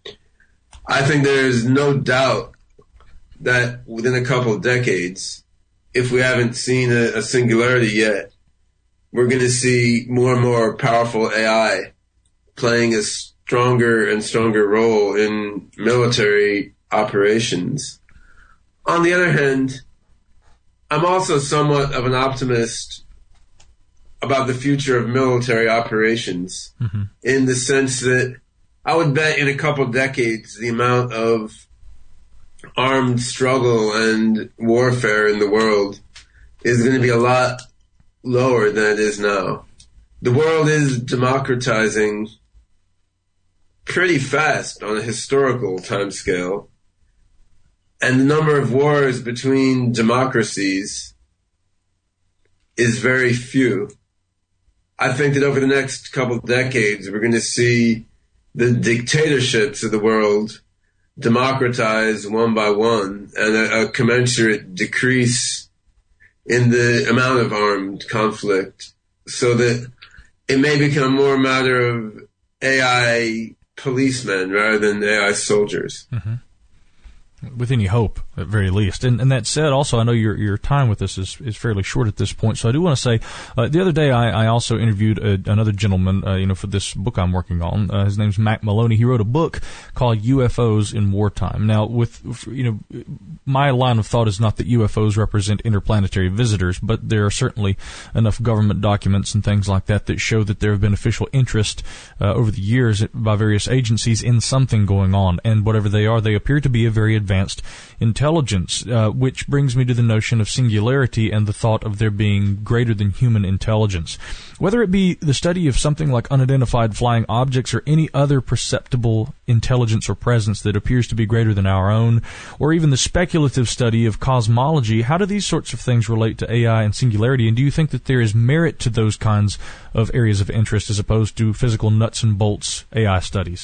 I think there's no doubt that within a couple of decades, if we haven't seen a singularity yet, we're going to see more and more powerful AI playing a stronger and stronger role in military operations. On the other hand, I'm also somewhat of an optimist about the future of military operations, mm-hmm. in the sense that I would bet in a couple decades the amount of armed struggle and warfare in the world is going to be a lot lower than it is now. The world is democratizing pretty fast on a historical timescale. And the number of wars between democracies is very few. I think that over the next couple of decades, we're going to see the dictatorships of the world democratize one by one, and a commensurate decrease in the amount of armed conflict, so that it may become more a matter of AI policemen rather than AI soldiers. Mm-hmm. With any hope, at very least. And that said, also, I know your time with us is fairly short at this point, so I do want to say, the other day I also interviewed another gentleman, for this book I'm working on. His name's Mac Maloney. He wrote a book called UFOs in Wartime. Now, my line of thought is not that UFOs represent interplanetary visitors, but there are certainly enough government documents and things like that that show that there have been official interest over the years by various agencies in something going on, and whatever they are, they appear to be a very advanced intelligence, which brings me to the notion of singularity and the thought of there being greater than human intelligence. Whether it be the study of something like unidentified flying objects or any other perceptible intelligence or presence that appears to be greater than our own, or even the speculative study of cosmology, how do these sorts of things relate to AI and singularity, and do you think that there is merit to those kinds of areas of interest as opposed to physical nuts and bolts AI studies?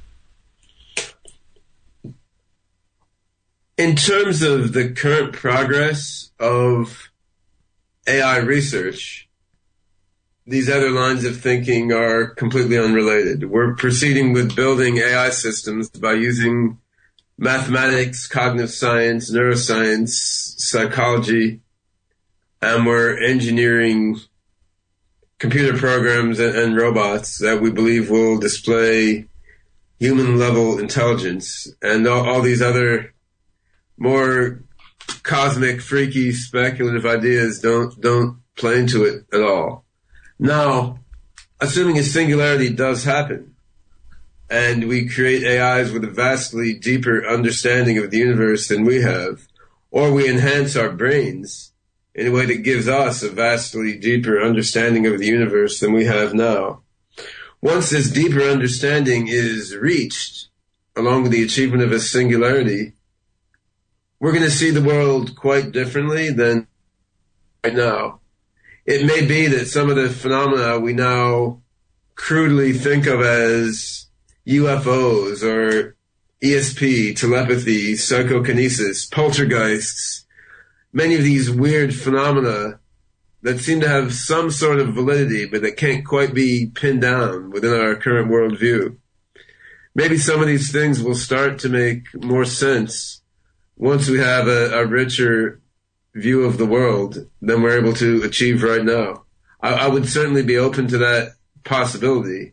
In terms of the current progress of AI research, these other lines of thinking are completely unrelated. We're proceeding with building AI systems by using mathematics, cognitive science, neuroscience, psychology, and we're engineering computer programs and robots that we believe will display human-level intelligence. And all these other more cosmic, freaky, speculative ideas don't play into it at all. Now, assuming a singularity does happen, and we create AIs with a vastly deeper understanding of the universe than we have, or we enhance our brains in a way that gives us a vastly deeper understanding of the universe than we have now. Once this deeper understanding is reached, along with the achievement of a singularity, we're going to see the world quite differently than right now. It may be that some of the phenomena we now crudely think of as UFOs or ESP, telepathy, psychokinesis, poltergeists, many of these weird phenomena that seem to have some sort of validity but that can't quite be pinned down within our current worldview. Maybe some of these things will start to make more sense once we have a richer view of the world than we're able to achieve right now. I would certainly be open to that possibility.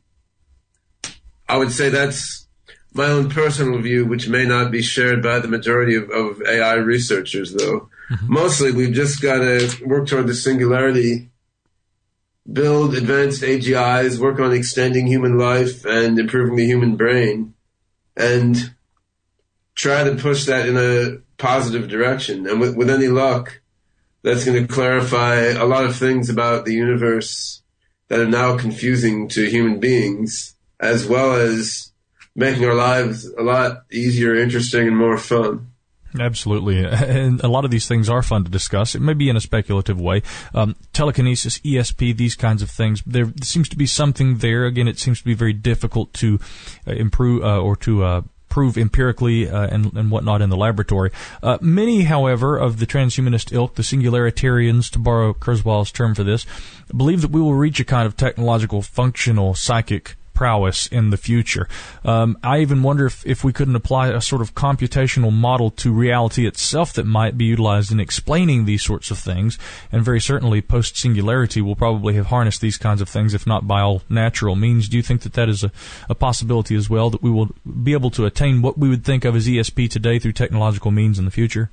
I would say that's my own personal view, which may not be shared by the majority of AI researchers, though. Mm-hmm. Mostly, we've just got to work toward the singularity, build advanced AGIs, work on extending human life and improving the human brain, and try to push that in a positive direction. And with any luck, that's going to clarify a lot of things about the universe that are now confusing to human beings, as well as making our lives a lot easier, interesting, and more fun. Absolutely. And a lot of these things are fun to discuss. It may be in a speculative way. Telekinesis, ESP, these kinds of things. There seems to be something there. Again, it seems to be very difficult to improve or to prove empirically and whatnot in the laboratory. Many, however, of the transhumanist ilk, the singularitarians, to borrow Kurzweil's term for this, believe that we will reach a kind of technological, functional, psychic prowess in the future. I even wonder if we couldn't apply a sort of computational model to reality itself that might be utilized in explaining these sorts of things, and very certainly post-singularity will probably have harnessed these kinds of things, if not by all natural means. Do you think that is a possibility as well, that we will be able to attain what we would think of as ESP today through technological means in the future?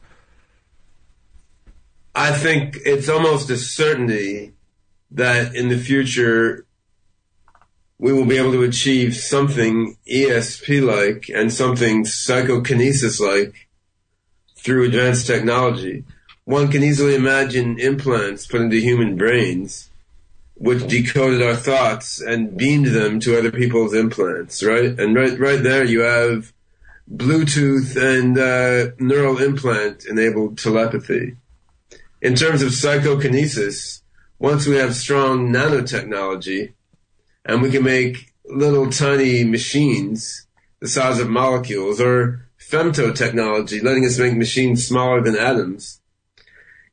I think it's almost a certainty that in the future we will be able to achieve something ESP-like and something psychokinesis-like through advanced technology. One can easily imagine implants put into human brains which decoded our thoughts and beamed them to other people's implants, right? And right there you have Bluetooth and neural implant-enabled telepathy. In terms of psychokinesis, once we have strong nanotechnology, and we can make little tiny machines the size of molecules, or femtotechnology, letting us make machines smaller than atoms,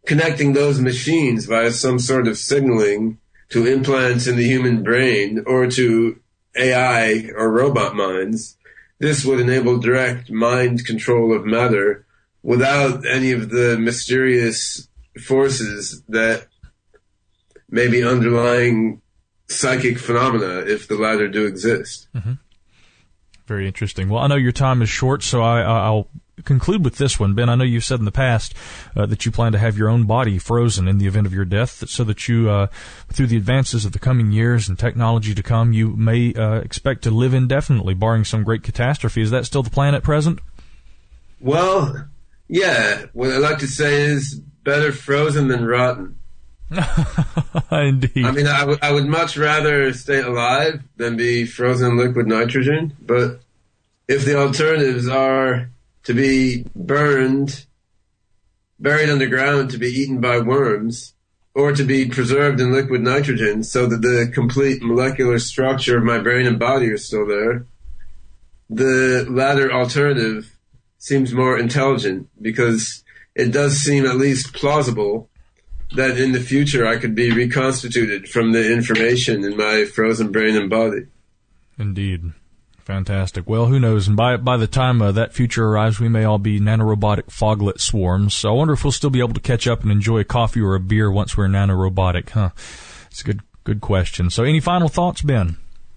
connecting those machines via some sort of signaling to implants in the human brain or to AI or robot minds, this would enable direct mind control of matter without any of the mysterious forces that may be underlying psychic phenomena, if the latter do exist. Mm-hmm. Very interesting. Well, I know your time is short, so I'll conclude with this one. Ben, I know you've said in the past that you plan to have your own body frozen in the event of your death, so that you, through the advances of the coming years and technology to come, you may expect to live indefinitely, barring some great catastrophe. Is that still the plan at present? Well, yeah. What I like to say is better frozen than rotten. Indeed. I mean, I would much rather stay alive than be frozen in liquid nitrogen, but if the alternatives are to be burned, buried underground to be eaten by worms, or to be preserved in liquid nitrogen so that the complete molecular structure of my brain and body are still there, the latter alternative seems more intelligent, because it does seem at least plausible that in the future I could be reconstituted from the information in my frozen brain and body. Indeed. Fantastic. Well, who knows? And by the time that future arrives, we may all be nanorobotic foglet swarms. So I wonder if we'll still be able to catch up and enjoy a coffee or a beer once we're nanorobotic, huh? It's a good question. So any final thoughts, Ben?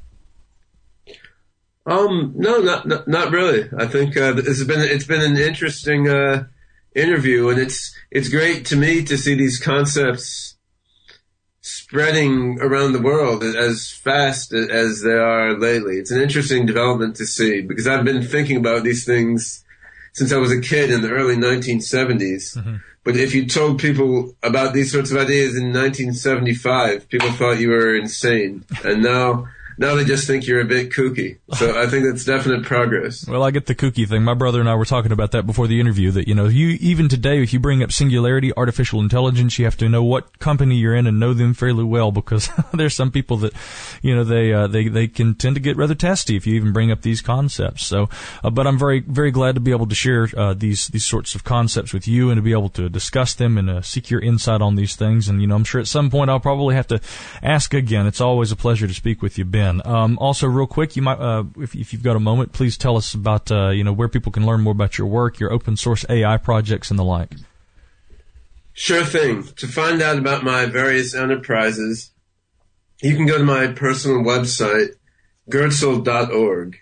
No, not really. I think it's been an interesting interview, and it's great to me to see these concepts spreading around the world as fast as they are lately. It's an interesting development to see, because I've been thinking about these things since I was a kid in the early 1970s. Mm-hmm. But if you told people about these sorts of ideas in 1975, people thought you were insane. And now they just think you're a bit kooky. So I think that's definite progress. Well, I get the kooky thing. My brother and I were talking about that before the interview, that, even today, if you bring up singularity, artificial intelligence, you have to know what company you're in and know them fairly well, because there's some people that, they can tend to get rather testy if you even bring up these concepts. So, but I'm very, very glad to be able to share these sorts of concepts with you and to be able to discuss them and seek your insight on these things. And, I'm sure at some point I'll probably have to ask again. It's always a pleasure to speak with you, Ben. Also, real quick, you might, if you've got a moment, please tell us about, where people can learn more about your work, your open source AI projects, and the like. Sure thing. To find out about my various enterprises, you can go to my personal website, goertzel.org,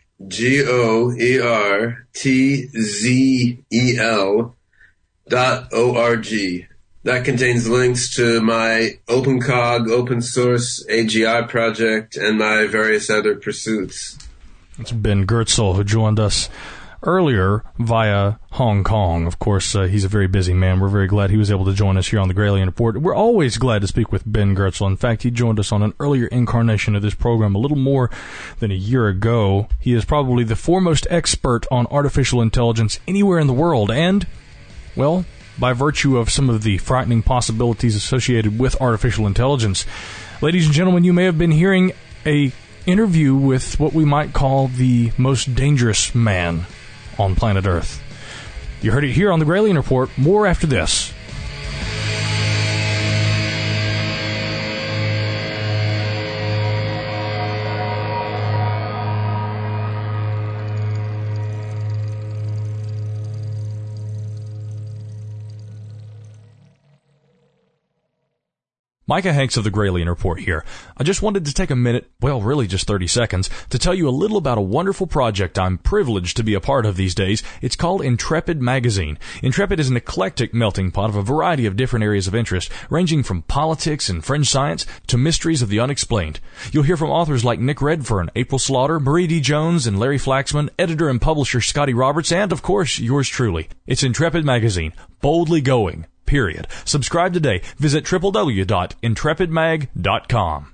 GOERTZEL.org. That contains links to my OpenCog, open source AGI project, and my various other pursuits. It's Ben Goertzel, who joined us earlier via Hong Kong. Of course, he's a very busy man. We're very glad he was able to join us here on the Gralien Report. We're always glad to speak with Ben Goertzel. In fact, he joined us on an earlier incarnation of this program a little more than a year ago. He is probably the foremost expert on artificial intelligence anywhere in the world, and, well, by virtue of some of the frightening possibilities associated with artificial intelligence. Ladies and gentlemen, you may have been hearing an interview with what we might call the most dangerous man on planet Earth. You heard it here on the Gralien Report. More after this. Micah Hanks of the Gralien Report here. I just wanted to take a minute, well, really just 30 seconds, to tell you a little about a wonderful project I'm privileged to be a part of these days. It's called Intrepid Magazine. Intrepid is an eclectic melting pot of a variety of different areas of interest, ranging from politics and fringe science to mysteries of the unexplained. You'll hear from authors like Nick Redfern, April Slaughter, Marie D. Jones, and Larry Flaxman, editor and publisher Scotty Roberts, and, of course, yours truly. It's Intrepid Magazine. Boldly going. Period. Subscribe today. Visit www.intrepidmag.com.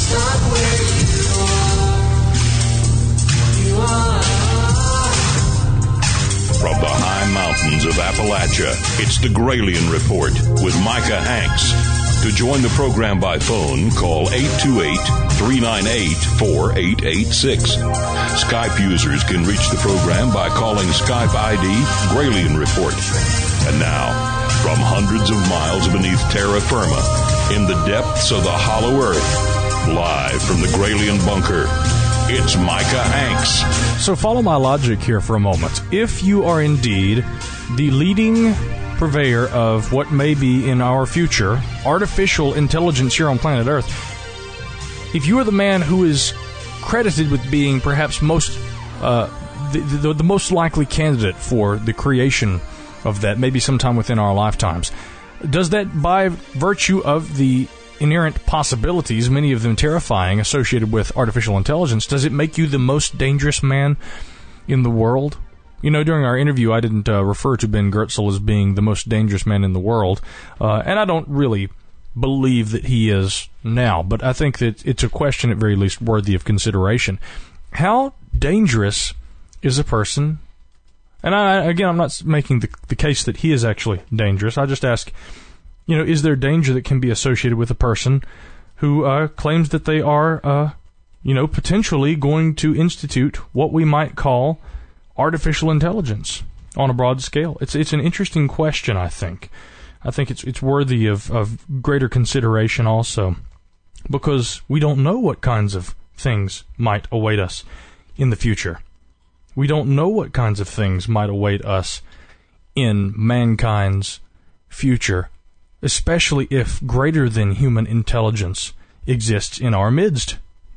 From the high mountains of Appalachia, it's the Gralien Report with Micah Hanks. To join the program by phone, call 828-398-4886. Skype users can reach the program by calling Skype ID Gralien Report. And now, from hundreds of miles beneath terra firma, in the depths of the hollow earth, live from the Gralien Bunker, it's Micah Hanks. So follow my logic here for a moment. If you are indeed the leading purveyor of what may be in our future artificial intelligence here on planet Earth, if you are the man who is credited with being perhaps the most likely candidate for the creation of that, maybe sometime within our lifetimes, does that, by virtue of the inherent possibilities, many of them terrifying, associated with artificial intelligence, does it make you the most dangerous man in the world? You know, during our interview, I didn't refer to Ben Goertzel as being the most dangerous man in the world, and I don't really believe that he is now, but I think that it's a question, at very least, worthy of consideration. How dangerous is a person? And I'm not making the case that he is actually dangerous. I just ask, you know, is there danger that can be associated with a person who claims that they are, potentially going to institute what we might call artificial intelligence on a broad scale? It's an interesting question, I think. I think it's worthy of greater consideration also, because we don't know what kinds of things might await us in the future. We don't know what kinds of things might await us in mankind's future, especially if greater than human intelligence exists in our midst.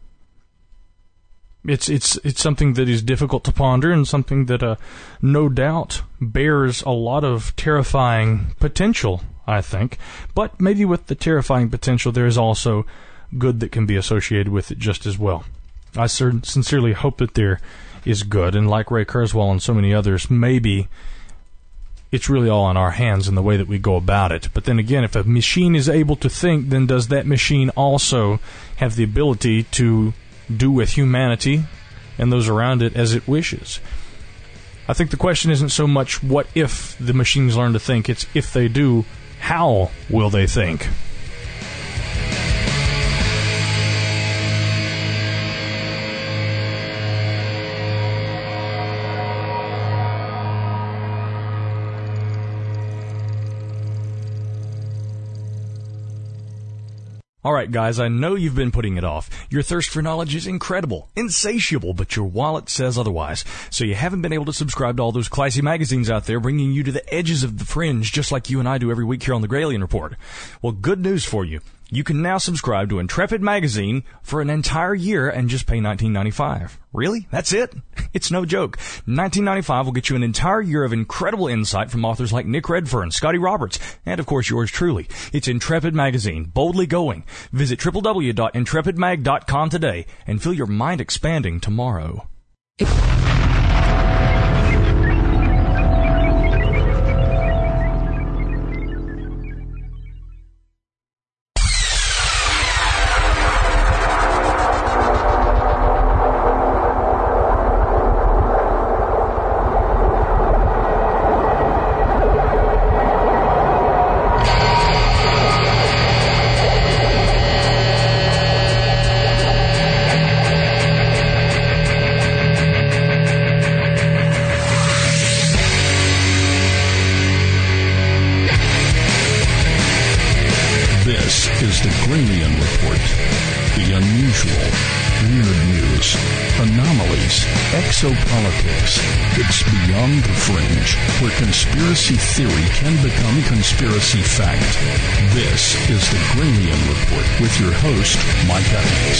It's something that is difficult to ponder, and something that no doubt bears a lot of terrifying potential, I think. But maybe with the terrifying potential, there is also good that can be associated with it just as well. I sincerely hope that there is good, and like Ray Kurzweil and so many others, maybe it's really all in our hands in the way that we go about it. But then again, if a machine is able to think, then does that machine also have the ability to do with humanity and those around it as it wishes? I think the question isn't so much what if the machines learn to think, it's if they do, how will they think? All right, guys, I know you've been putting it off. Your thirst for knowledge is incredible, insatiable, but your wallet says otherwise. So you haven't been able to subscribe to all those classy magazines out there bringing you to the edges of the fringe, just like you and I do every week here on the Gralien Report. Well, good news for you. You can now subscribe to Intrepid Magazine for an entire year and just pay $19.95. Really? That's it? It's no joke. $19.95 will get you an entire year of incredible insight from authors like Nick Redfern, Scotty Roberts, and of course yours truly. It's Intrepid Magazine, boldly going. Visit www.intrepidmag.com today and feel your mind expanding tomorrow. Exopolitics. It's beyond the fringe, where conspiracy theory can become conspiracy fact. This is the Gralien Report with your host, Micah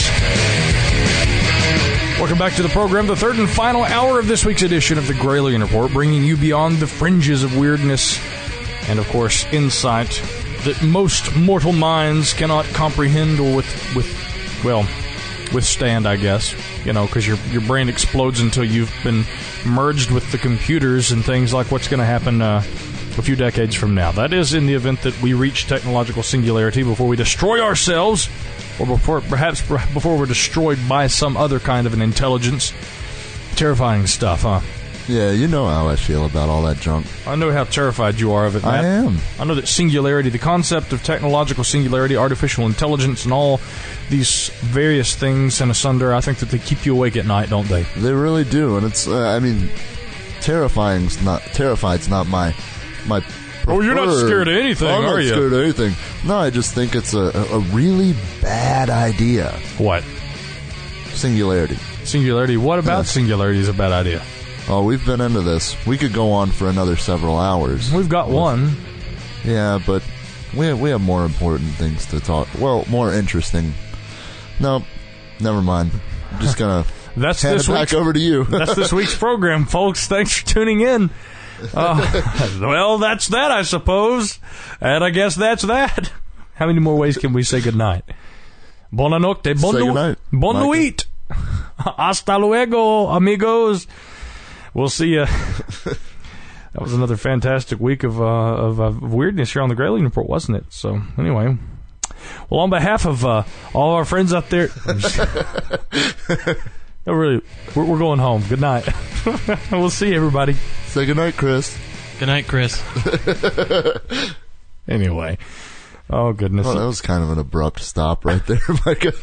Hanks. Welcome back to the program, the third and final hour of this week's edition of the Gralien Report, bringing you beyond the fringes of weirdness and, of course, insight that most mortal minds cannot comprehend or withstand, I guess. You know, because your brain explodes until you've been merged with the computers and things like what's going to happen a few decades from now. That is in the event that we reach technological singularity before we destroy ourselves or before we're destroyed by some other kind of an intelligence. Terrifying stuff, huh? Yeah, you know how I feel about all that junk. I know how terrified you are of it, Matt. I am. I know that singularity, the concept of technological singularity, artificial intelligence, and all these various things and asunder, I think that they keep you awake at night, don't they? They really do, and it's, terrified's not my Oh, you're not scared of anything, are you? I'm not scared of anything. No, I just think it's a really bad idea. What? Singularity. Singularity? What about singularity is a bad idea? Oh, we've been into this. We could go on for another several hours. We've got one. Yeah, but we have more important things to talk. Well, more interesting. No, never mind. I'm just gonna hand it back over to you. That's this week's program, folks. Thanks for tuning in. Well, that's that, I suppose. And I guess that's that. How many more ways can we say goodnight? Buonanotte. Bon nuit. Hasta luego, amigos. We'll see you. That was another fantastic week of weirdness here on the Grayling Report, wasn't it? So, anyway. Well, on behalf of all our friends out there... No, really, we're going home. Good night. We'll see you, everybody. Say good night, Chris. Good night, Chris. Anyway. Oh, goodness. Oh, that was kind of an abrupt stop right there, Micah.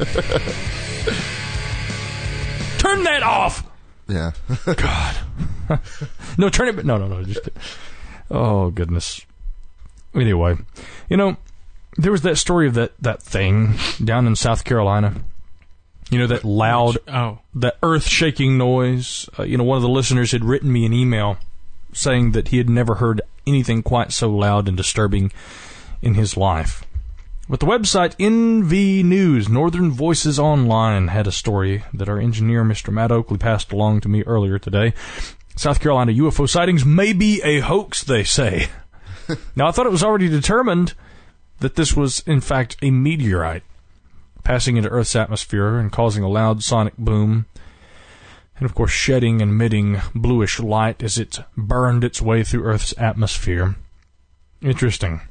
Turn that off! Yeah. God. No, turn it... No. Just... Oh, goodness. Anyway. You know, there was that story of that thing down in South Carolina. You know, that loud... that earth-shaking noise. One of the listeners had written me an email saying that he had never heard anything quite so loud and disturbing in his life. But the website NV News, Northern Voices Online, had a story that our engineer, Mr. Matt Oakley, passed along to me earlier today. South Carolina UFO sightings may be a hoax, they say. Now, I thought it was already determined that this was, in fact, a meteorite passing into Earth's atmosphere and causing a loud sonic boom, and, of course, shedding and emitting bluish light as it burned its way through Earth's atmosphere. Interesting.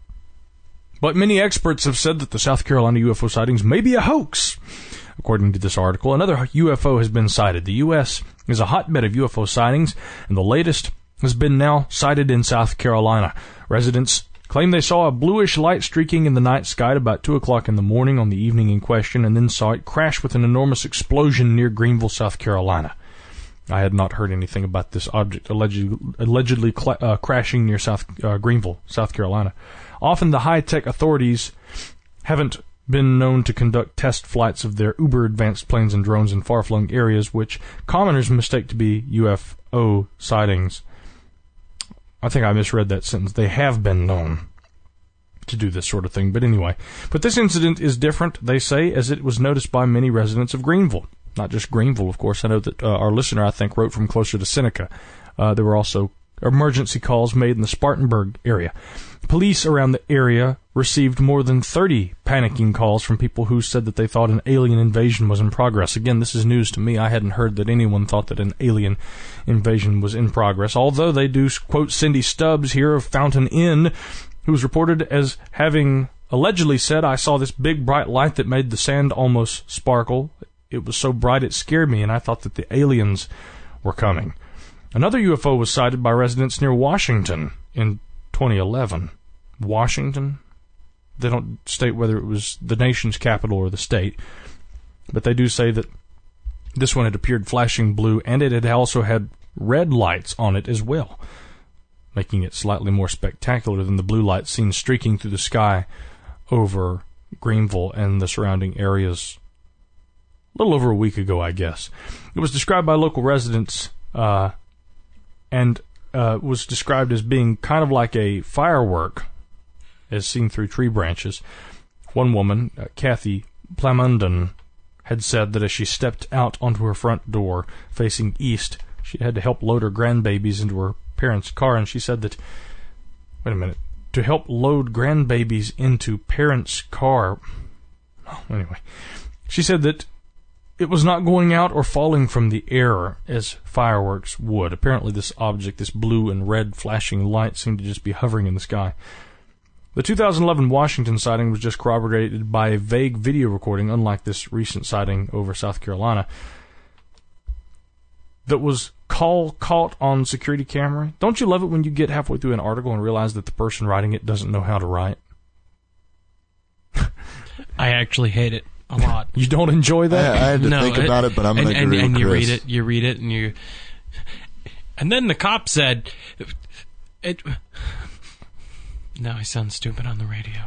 But many experts have said that the South Carolina UFO sightings may be a hoax. According to this article, another UFO has been sighted. The U.S. is a hotbed of UFO sightings, and the latest has been now sighted in South Carolina. Residents claim they saw a bluish light streaking in the night sky at about 2 o'clock in the morning on the evening in question, and then saw it crash with an enormous explosion near Greenville, South Carolina. I had not heard anything about this object allegedly crashing near Greenville, South Carolina. Often the high-tech authorities haven't been known to conduct test flights of their uber-advanced planes and drones in far-flung areas, which commoners mistake to be UFO sightings. I think I misread that sentence. They have been known to do this sort of thing, but anyway. But this incident is different, they say, as it was noticed by many residents of Greenville. Not just Greenville, of course. I know that our listener, I think, wrote from closer to Seneca. There were also emergency calls made in the Spartanburg area. Police around the area received more than 30 panicking calls from people who said that they thought an alien invasion was in progress. Again, this is news to me. I hadn't heard that anyone thought that an alien invasion was in progress, although they do quote Cindy Stubbs here of Fountain Inn, who was reported as having allegedly said, "I saw this big bright light that made the sand almost sparkle. It was so bright it scared me, and I thought that the aliens were coming." Another UFO was sighted by residents near Washington in 2011. Washington? They don't state whether it was the nation's capital or the state, but they do say that this one had appeared flashing blue, and it had also had red lights on it as well, making it slightly more spectacular than the blue lights seen streaking through the sky over Greenville and the surrounding areas a little over a week ago, I guess. It was described by local residents and was described as being kind of like a firework as seen through tree branches. One woman, Kathy Plamondon, had said that as she stepped out onto her front door facing east, she had to help load her grandbabies into her parents' car, and she said that, wait a minute, to help load grandbabies into parents' car. Oh, anyway, she said that it was not going out or falling from the air as fireworks would. Apparently this object, this blue and red flashing light, seemed to just be hovering in the sky. The 2011 Washington sighting was just corroborated by a vague video recording, unlike this recent sighting over South Carolina, that was caught on security camera. Don't you love it when you get halfway through an article and realize that the person writing it doesn't know how to write? I actually hate it a lot. You don't enjoy that? I had to think about it, but I'm going to agree with Chris. You read it, and then the cop said, Now I sound stupid on the radio.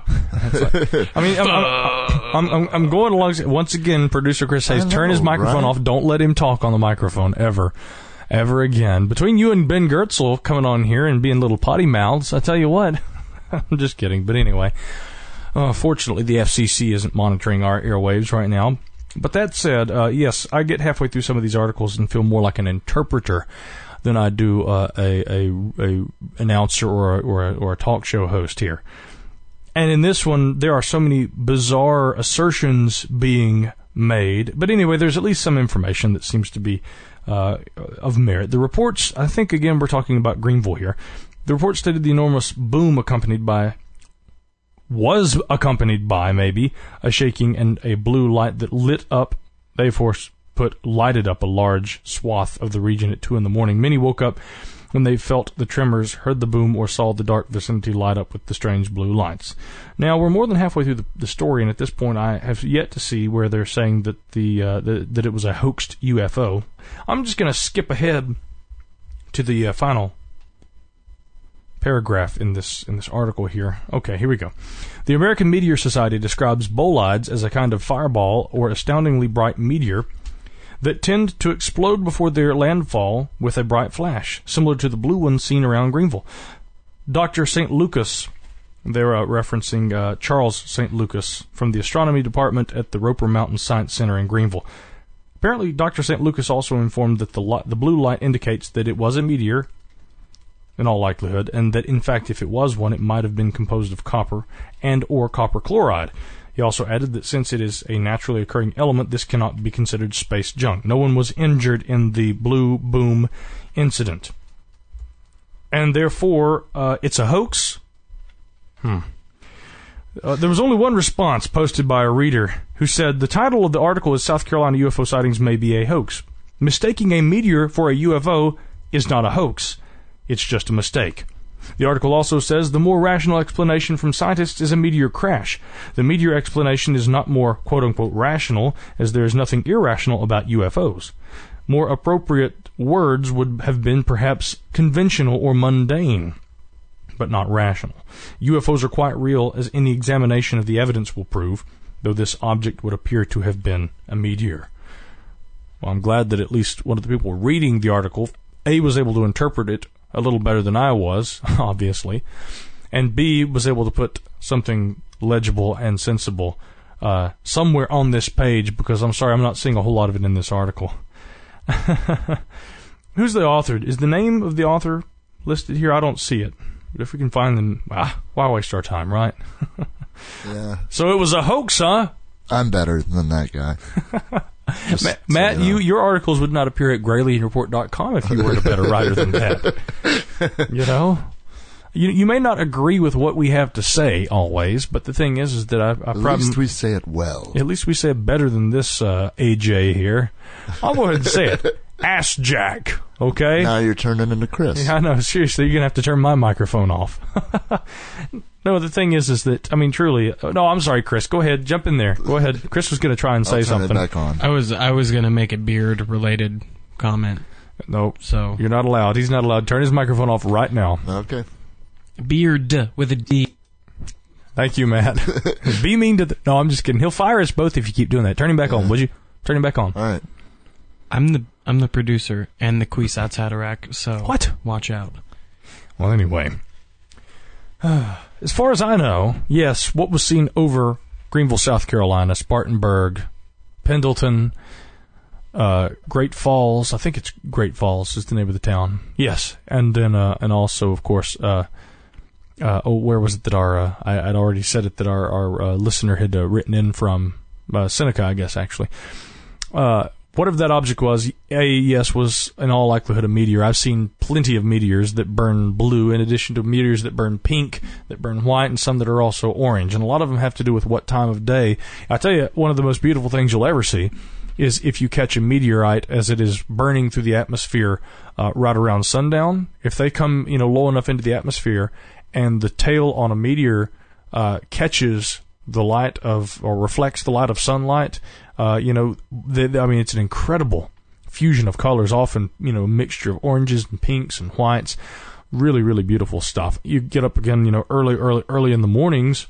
I'm going along. Once again, producer Chris says, turn his microphone off. Don't let him talk on the microphone ever again. Between you and Ben Gertzel coming on here and being little potty mouths, I tell you what. I'm just kidding. But anyway, fortunately, the FCC isn't monitoring our airwaves right now. But that said, yes, I get halfway through some of these articles and feel more like an interpreter than I do a announcer or a talk show host here. And in this one, there are so many bizarre assertions being made. But anyway, there's at least some information that seems to be of merit. The reports, I think, again, we're talking about Greenville here. The report stated the enormous boom was accompanied by maybe a shaking and a blue light that lit up, lighted up a large swath of the region at 2 a.m. Many woke up when they felt the tremors, heard the boom, or saw the dark vicinity light up with the strange blue lights. Now, we're more than halfway through the story, and at this point I have yet to see where they're saying that that it was a hoaxed UFO. I'm just going to skip ahead to the final paragraph in this article here. Okay, here we go. The American Meteor Society describes bolides as a kind of fireball or astoundingly bright meteor that tend to explode before their landfall with a bright flash, similar to the blue one seen around Greenville. Dr. St. Lucas, they're referencing Charles St. Lucas from the astronomy department at the Roper Mountain Science Center in Greenville. Apparently, Dr. St. Lucas also informed that the blue light indicates that it was a meteor, in all likelihood, and that, in fact, if it was one, it might have been composed of copper and or copper chloride. He also added that since it is a naturally occurring element, this cannot be considered space junk. No one was injured in the blue boom incident. And therefore, it's a hoax? There was only one response posted by a reader who said, the title of the article is South Carolina UFO sightings may be a hoax. Mistaking a meteor for a UFO is not a hoax. It's just a mistake. The article also says the more rational explanation from scientists is a meteor crash. The meteor explanation is not more quote-unquote rational, as there is nothing irrational about UFOs. More appropriate words would have been perhaps conventional or mundane, but not rational. UFOs are quite real, as any examination of the evidence will prove, though this object would appear to have been a meteor. Well, I'm glad that at least one of the people reading the article, A, was able to interpret it a little better than I was, obviously, and B, was able to put something legible and sensible somewhere on this page, because I'm sorry, I'm not seeing a whole lot of it in this article. Who's the author? Is the name of the author listed here? I don't see it. But if we can find them, why waste our time, right? Yeah. So it was a hoax, huh? I'm better than that guy. Matt, your articles would not appear at GrayleanReport.com if you were a better writer than that. You know? You may not agree with what we have to say always, but the thing is that I probably... At least we say it well. At least we say it better than this AJ here. I'll go ahead and say it. Ass Jack, okay? Now you're turning into Chris. Yeah, I know. Seriously, you're going to have to turn my microphone off. No, the thing is that, I mean, truly... No, I'm sorry, Chris. Go ahead. Jump in there. Go ahead. Chris was going to try and say something. It back on. I was going to make a beard-related comment. Nope. So you're not allowed. He's not allowed. Turn his microphone off right now. Okay. Beard with a D. Thank you, Matt. Be mean to the... No, I'm just kidding. He'll fire us both if you keep doing that. Turn him back on, would you? Turn him back on. All right. I'm the producer and the Kwisatz Haderach, so... What? Watch out. Well, anyway... As far as I know, yes, what was seen over Greenville, South Carolina, Spartanburg, Pendleton, Great Falls, I think it's Great Falls is the name of the town. Yes, and then and also, of course, where was it that I'd already said it, that our listener had written in from Seneca, I guess, actually. whatever that object was, yes, was in all likelihood a meteor. I've seen plenty of meteors that burn blue, in addition to meteors that burn pink, that burn white, and some that are also orange. And a lot of them have to do with what time of day. I tell you, one of the most beautiful things you'll ever see is if you catch a meteorite as it is burning through the atmosphere right around sundown. If they come, low enough into the atmosphere, and the tail on a meteor catches the light of, or reflects the light of sunlight, it's an incredible fusion of colors, often, a mixture of oranges and pinks and whites. Really, really beautiful stuff. You get up again, early in the mornings,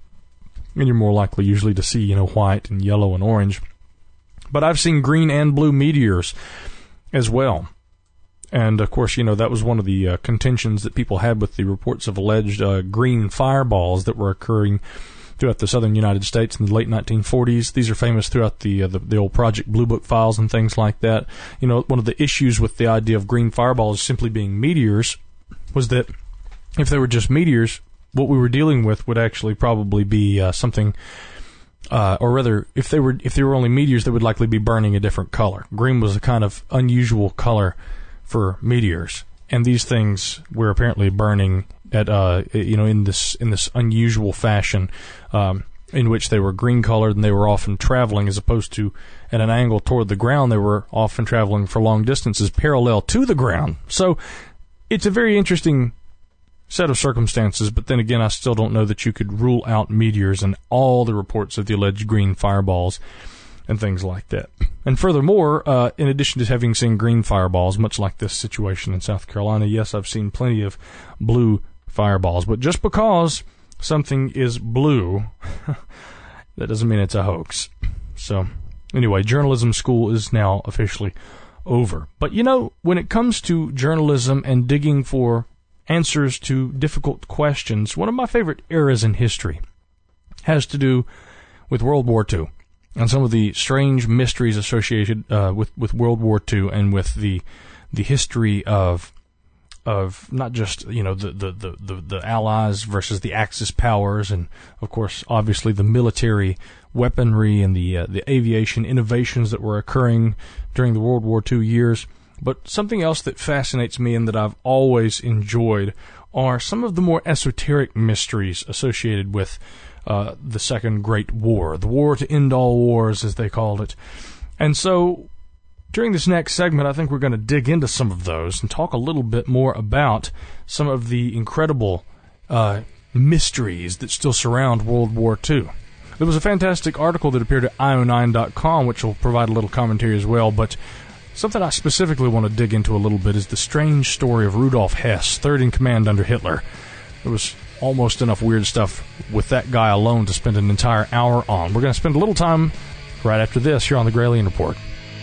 and you're more likely usually to see, white and yellow and orange. But I've seen green and blue meteors as well. And, of course, that was one of the contentions that people had with the reports of alleged green fireballs that were occurring throughout the southern United States in the late 1940s. These are famous throughout the old Project Blue Book files and things like that. One of the issues with the idea of green fireballs simply being meteors was that if they were just meteors, what we were dealing with would actually probably be something, or rather, if they were only meteors, they would likely be burning a different color. Green was a kind of unusual color for meteors, and these things were apparently burning at in this unusual fashion, in which they were green colored, and they were often traveling, as opposed to at an angle toward the ground, they were often traveling for long distances parallel to the ground. So it's a very interesting set of circumstances, but then again, I still don't know that you could rule out meteors and all the reports of the alleged green fireballs and things like that. And furthermore, in addition to having seen green fireballs, much like this situation in South Carolina, yes, I've seen plenty of blue fireballs. But just because something is blue, that doesn't mean it's a hoax. So, anyway, journalism school is now officially over. But, when it comes to journalism and digging for answers to difficult questions, one of my favorite eras in history has to do with World War II. And some of the strange mysteries associated with World War II, and with the history of not just the Allies versus the Axis powers, and of course obviously the military weaponry and the aviation innovations that were occurring during the World War II years. But something else that fascinates me and that I've always enjoyed are some of the more esoteric mysteries associated with the Second Great War, the war to end all wars, as they called it. And so, during this next segment, I think we're going to dig into some of those and talk a little bit more about some of the incredible mysteries that still surround World War II. There was a fantastic article that appeared at io9.com, which will provide a little commentary as well, but something I specifically want to dig into a little bit is the strange story of Rudolf Hess, third in command under Hitler. There was almost enough weird stuff with that guy alone to spend an entire hour on. We're going to spend a little time right after this here on the Gralien Report.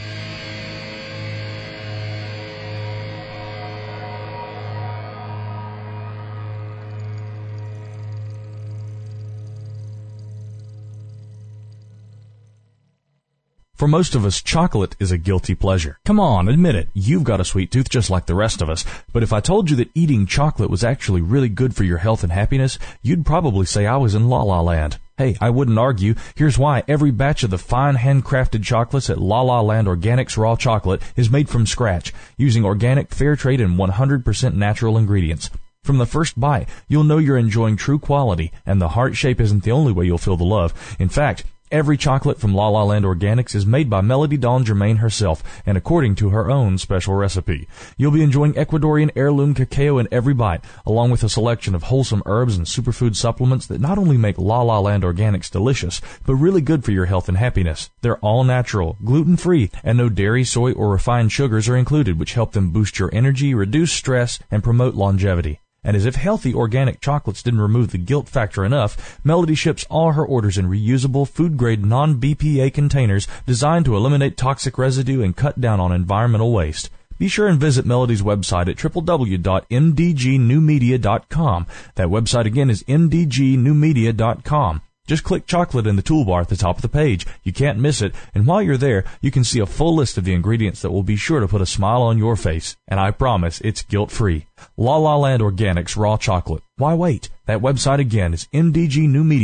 For most of us, chocolate is a guilty pleasure. Come on, admit it. You've got a sweet tooth just like the rest of us. But if I told you that eating chocolate was actually really good for your health and happiness, you'd probably say I was in La La Land. Hey, I wouldn't argue. Here's why. Every batch of the fine handcrafted chocolates at La La Land Organics Raw Chocolate is made from scratch, using organic, fair trade, and 100% natural ingredients. From the first bite, you'll know you're enjoying true quality, and the heart shape isn't the only way you'll feel the love. In fact, every chocolate from La La Land Organics is made by Melody Dawn Germain herself, and according to her own special recipe. You'll be enjoying Ecuadorian heirloom cacao in every bite, along with a selection of wholesome herbs and superfood supplements that not only make La La Land Organics delicious, but really good for your health and happiness. They're all natural, gluten-free, and no dairy, soy, or refined sugars are included, which help them boost your energy, reduce stress, and promote longevity. And as if healthy organic chocolates didn't remove the guilt factor enough, Melody ships all her orders in reusable, food-grade, non-BPA containers designed to eliminate toxic residue and cut down on environmental waste. Be sure and visit Melody's website at www.mdgnewmedia.com. That website again is mdgnewmedia.com. Just click chocolate in the toolbar at the top of the page. You can't miss it, and while you're there, you can see a full list of the ingredients that will be sure to put a smile on your face. And I promise, it's guilt-free. La La Land Organics Raw Chocolate. Why wait? That website again is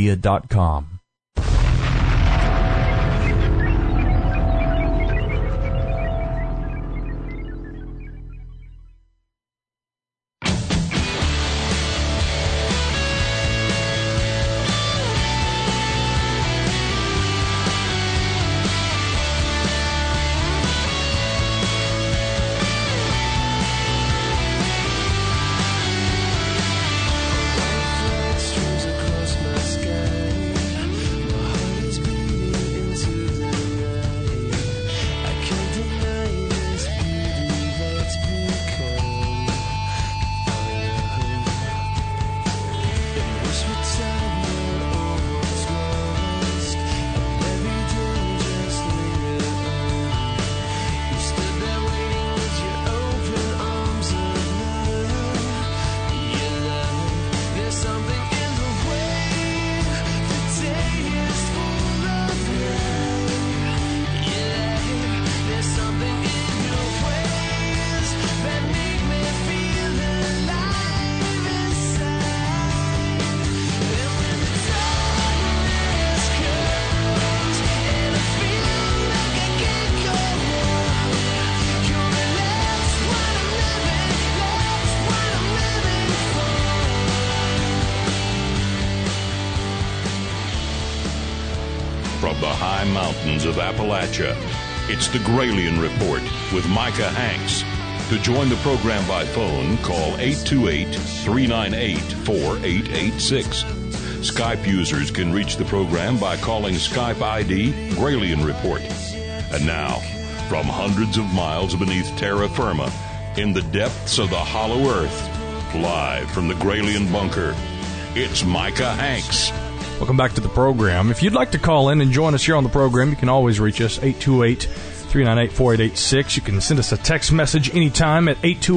mdgnewmedia.com. mountains of Appalachia. It's the Gralien Report with Micah Hanks. To join the program by phone, call 828-398-4886. Skype users can reach the program by calling Skype ID Gralien Report. And now, from hundreds of miles beneath terra firma, in the depths of the hollow earth, live from the Gralien Bunker, it's Micah Hanks. Welcome back to the program. If you'd like to call in and join us here on the program, you can always reach us, 828-398-4886. You can send us a text message anytime at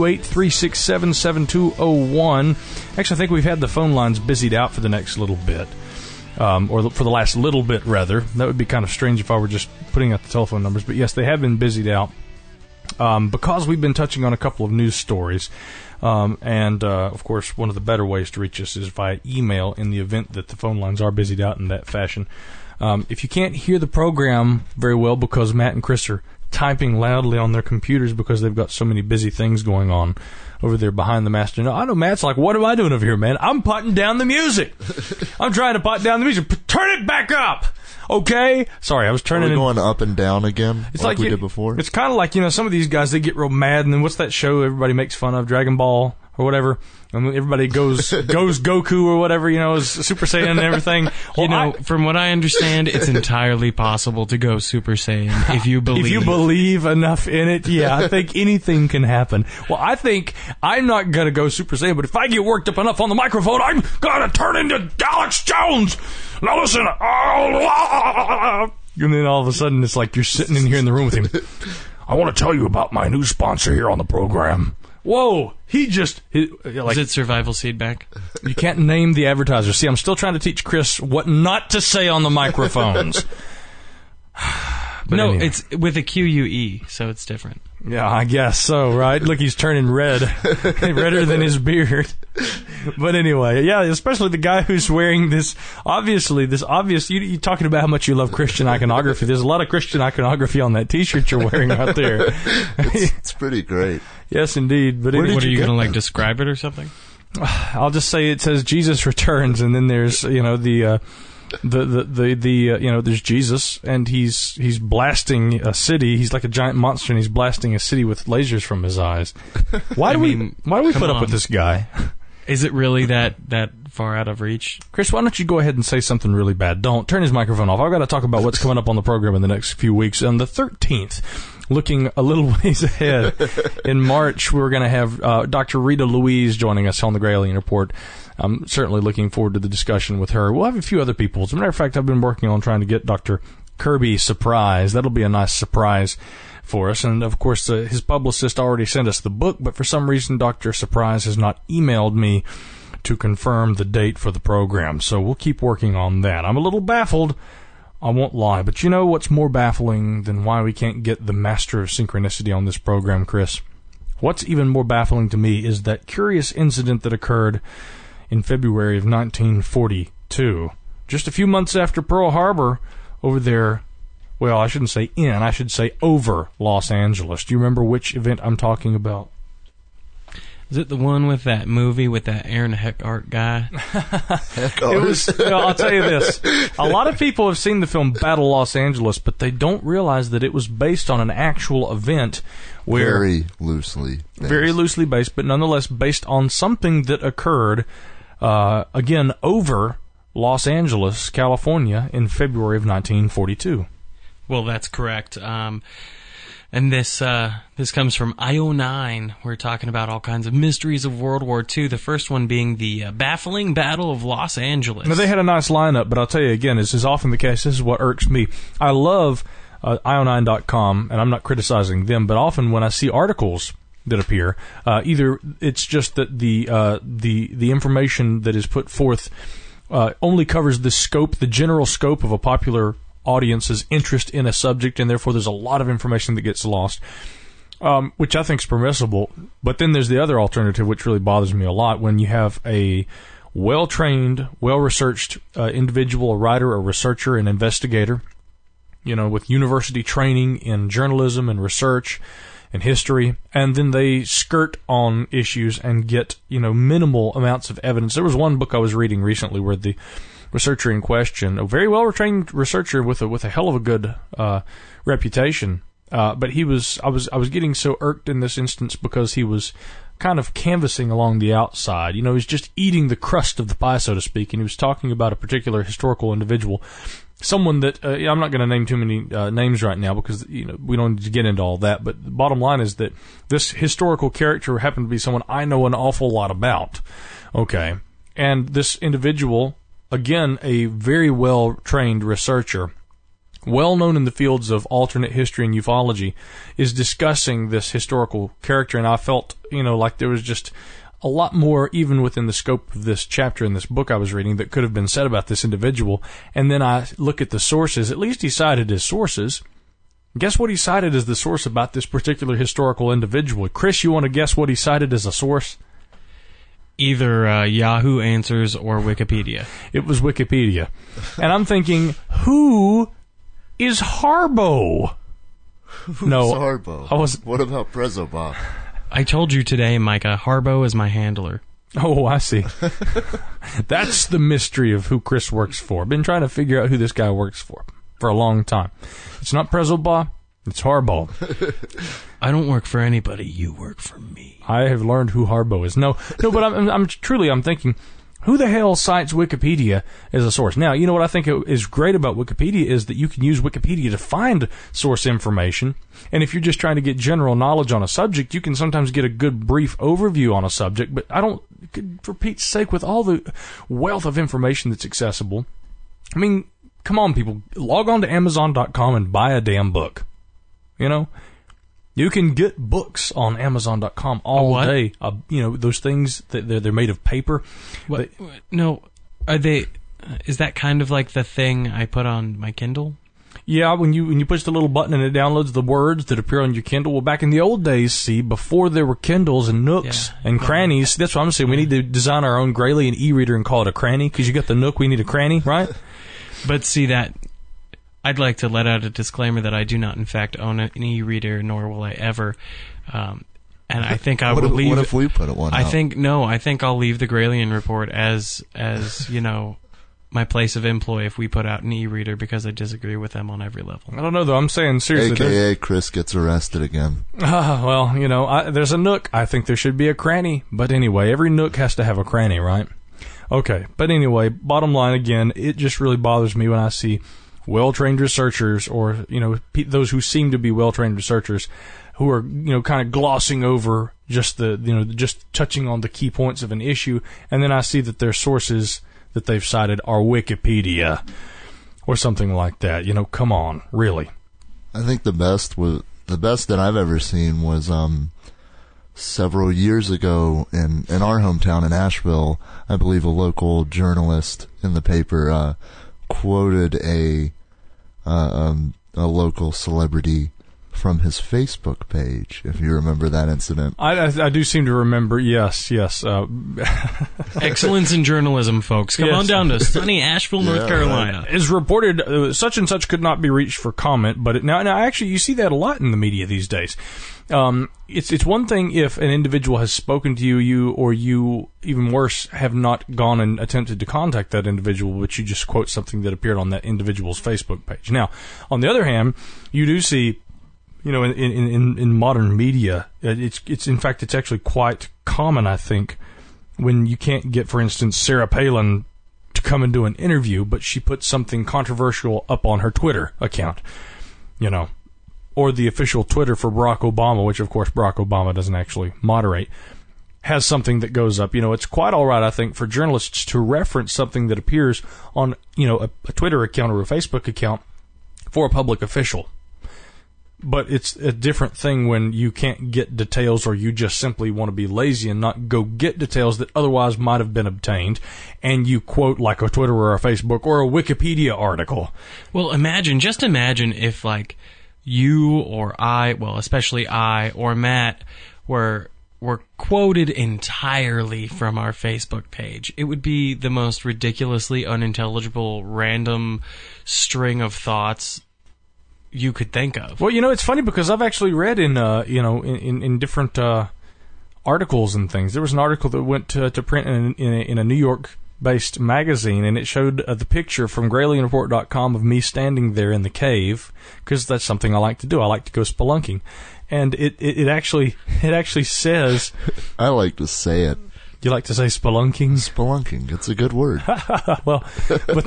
828-367-7201. Actually, I think we've had the phone lines busied out for the next little bit, or for the last little bit, rather. That would be kind of strange if I were just putting out the telephone numbers. But yes, they have been busied out because we've been touching on a couple of news stories. Of course, one of the better ways to reach us is via email in the event that the phone lines are busied out in that fashion. If you can't hear the program very well because Matt and Chris are typing loudly on their computers because they've got so many busy things going on over there behind the master. No, I know Matt's like, what am I doing over here, man? I'm putting down the music. I'm trying to put down the music. Turn it back up. Okay? Sorry, I was turning it. Going up and down again it's like we did before? It's kind of like, some of these guys, they get real mad, and then what's that show everybody makes fun of, Dragon Ball or whatever? And everybody goes Goku or whatever, is Super Saiyan and everything. Well, from what I understand, it's entirely possible to go Super Saiyan if you believe. If you believe enough in it, yeah, I think anything can happen. Well, I think I'm not going to go Super Saiyan, but if I get worked up enough on the microphone, I'm going to turn into Alex Jones. Now listen. And then all of a sudden, it's like you're sitting in here in the room with him. I want to tell you about my new sponsor here on the program. Whoa, is it Survival Seed Bank? You can't name the advertiser. See, I'm still trying to teach Chris what not to say on the microphones. But no, anyway. It's with a QUE, so it's different. Yeah, I guess so, right? Look, he's turning red. Redder than his beard. But anyway, yeah, especially the guy who's wearing this obvious, you're talking about how much you love Christian iconography. There's a lot of Christian iconography on that T-shirt you're wearing right there. It's pretty great. Yes, indeed. But what are you going to, describe it or something? I'll just say it says Jesus returns, and then there's, there's Jesus, and he's blasting a city. He's like a giant monster, and he's blasting a city with lasers from his eyes. Why do we put up with this guy? Is it really that far out of reach? Chris, why don't you go ahead and say something really bad? Don't turn his microphone off. I've got to talk about what's coming up on the program in the next few weeks. On the 13th, looking a little ways ahead, in March, we're going to have Dr. Rita Louise joining us on the Gralien Report. I'm certainly looking forward to the discussion with her. We'll have a few other people. As a matter of fact, I've been working on trying to get Dr. Kirby Surprise. That'll be a nice surprise for us. And, of course, his publicist already sent us the book, but for some reason, Dr. Surprise has not emailed me to confirm the date for the program. So we'll keep working on that. I'm a little baffled, I won't lie. But you know what's more baffling than why we can't get the master of synchronicity on this program, Chris? What's even more baffling to me is that curious incident that occurred in February of 1942, just a few months after Pearl Harbor, over there. Well, I shouldn't say I should say over Los Angeles. Do you remember which event I'm talking about? Is it the one with that movie with that Aaron Eckhart guy? It was. I'll tell you this. A lot of people have seen the film Battle Los Angeles, but they don't realize that it was based on an actual event where very loosely based, but nonetheless based on something that occurred again over Los Angeles, California, in February of 1942. Well, that's correct. And this comes from IO9. We're talking about all kinds of mysteries of World War II. The first one being the baffling Battle of Los Angeles. Now, they had a nice lineup, but I'll tell you again, as is often the case, this is what irks me. I love IO9.com, and I'm not criticizing them, but often when I see articles that appear, either it's just that the information that is put forth only covers the general scope of a popular audience's interest in a subject, and therefore there's a lot of information that gets lost, which I think is permissible. But then there's the other alternative, which really bothers me a lot, when you have a well-trained, well-researched individual, a writer, a researcher, an investigator, with university training in journalism and research and history, and then they skirt on issues and get, minimal amounts of evidence. There was one book I was reading recently where the researcher in question, a very well-trained researcher with a hell of a good reputation. But I was getting so irked in this instance because he was kind of canvassing along the outside. He was just eating the crust of the pie, so to speak, and he was talking about a particular historical individual, someone that I'm not going to name too many names right now because we don't need to get into all that. But the bottom line is that this historical character happened to be someone I know an awful lot about. Okay, and this individual, again, a very well-trained researcher, well known in the fields of alternate history and ufology, is discussing this historical character, and I felt, like there was just a lot more, even within the scope of this chapter in this book I was reading, that could have been said about this individual. And then I look at the sources. At least he cited his sources. Guess what he cited as the source about this particular historical individual? Chris, you want to guess what he cited as a source? Either Yahoo Answers or Wikipedia. It was Wikipedia. And I'm thinking, who is Harbo? No, Harbo. What about Prezzo Bob? I told you today, Micah, Harbo is my handler. Oh, I see. That's the mystery of who Chris works for. I've been trying to figure out who this guy works for a long time. It's not Prezzo Bob, it's Harbo. I don't work for anybody. You work for me. I have learned who Harbo is. No, but I'm thinking, who the hell cites Wikipedia as a source? Now, you know what I think is great about Wikipedia is that you can use Wikipedia to find source information. And if you're just trying to get general knowledge on a subject, you can sometimes get a good brief overview on a subject. But for Pete's sake, with all the wealth of information that's accessible, I mean, come on, people. Log on to Amazon.com and buy a damn book. You can get books on Amazon.com all day. Those things, they're made of paper. What? No, are they? Is that kind of like the thing I put on my Kindle? Yeah, when you push the little button and it downloads the words that appear on your Kindle. Well, back in the old days, before there were Kindles and Nooks and crannies, that's what I'm saying. We need to design our own Grayley and e-reader and call it a cranny, because you got the Nook, we need a cranny, right? But see that. I'd like to let out a disclaimer that I do not, in fact, own an e-reader, nor will I ever. And I think I will leave. What if we put one? I think I'll leave the Gralien Report as my place of employ if we put out an e-reader, because I disagree with them on every level. I don't know though. I'm saying seriously. AKA Chris gets arrested again. Well, there's a Nook. I think there should be a cranny. But anyway, every Nook has to have a cranny, right? Okay. But anyway, bottom line again, it just really bothers me when I see well-trained researchers, or those who seem to be well-trained researchers, who are kind of glossing over just just touching on the key points of an issue, and then I see that their sources that they've cited are Wikipedia or something like that. Come on, really. I think the best that I've ever seen was several years ago in our hometown in Asheville. I believe a local journalist in the paper quoted a local celebrity from his Facebook page, if you remember that incident. I do seem to remember, yes. Excellence in journalism, folks. Come on down to sunny Asheville, North Carolina. Right. Is reported, such and such could not be reached for comment, but now actually you see that a lot in the media these days. It's one thing if an individual has spoken to you, or you, even worse, have not gone and attempted to contact that individual, but you just quote something that appeared on that individual's Facebook page. Now, on the other hand, you do see, in modern media, it's in fact, it's actually quite common, I think, when you can't get, for instance, Sarah Palin to come and do an interview, but she puts something controversial up on her Twitter account, or the official Twitter for Barack Obama, which of course Barack Obama doesn't actually moderate, has something that goes up. It's quite all right, I think, for journalists to reference something that appears on, a Twitter account or a Facebook account for a public official. But it's a different thing when you can't get details, or you just simply want to be lazy and not go get details that otherwise might have been obtained, and you quote like a Twitter or a Facebook or a Wikipedia article. Well, just imagine if like you or I, well, especially I or Matt, were quoted entirely from our Facebook page. It would be the most ridiculously unintelligible, random string of thoughts you could think of. Well, it's funny because I've actually read in different articles and things. There was an article that went to print in a New York based magazine, and it showed the picture from GrayAlienReport.com of me standing there in the cave, because that's something I like to do. I like to go spelunking. And it actually says... I like to say it. You like to say spelunking? Spelunking. It's a good word. Well, but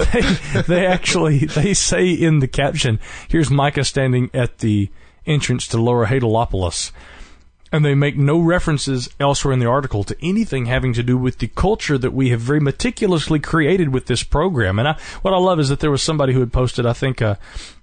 they say in the caption, here's Micah standing at the entrance to Lower Hadalopolis. And they make no references elsewhere in the article to anything having to do with the culture that we have very meticulously created with this program. And what I love is that there was somebody who had posted, I think, a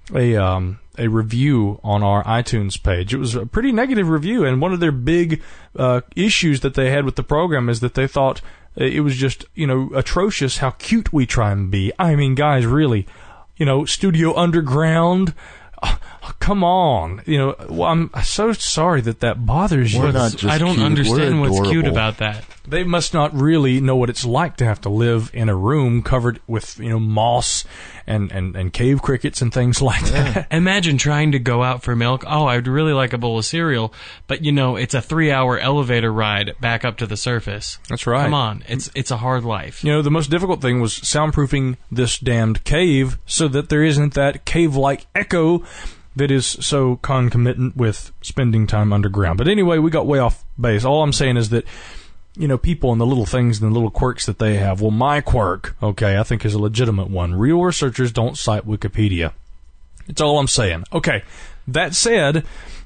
review on our iTunes page. It was a pretty negative review, and one of their big issues that they had with the program is that they thought it was just, atrocious how cute we try and be. I mean, guys, really, Studio Underground. Come on, I'm so sorry that bothers you. I don't understand what's cute about that. They must not really know what it's like to have to live in a room covered with, moss and cave crickets and things like that. Imagine trying to go out for milk. Oh, I'd really like a bowl of cereal, but it's a 3-hour elevator ride back up to the surface. That's right. Come on, it's a hard life. The most difficult thing was soundproofing this damned cave so that there isn't that cave-like echo that is so concomitant with spending time underground. But anyway, we got way off base. All I'm saying is that, people and the little things and the little quirks that they have. Well, my quirk, okay, I think is a legitimate one. Real researchers don't cite Wikipedia. That's all I'm saying. Okay, that said,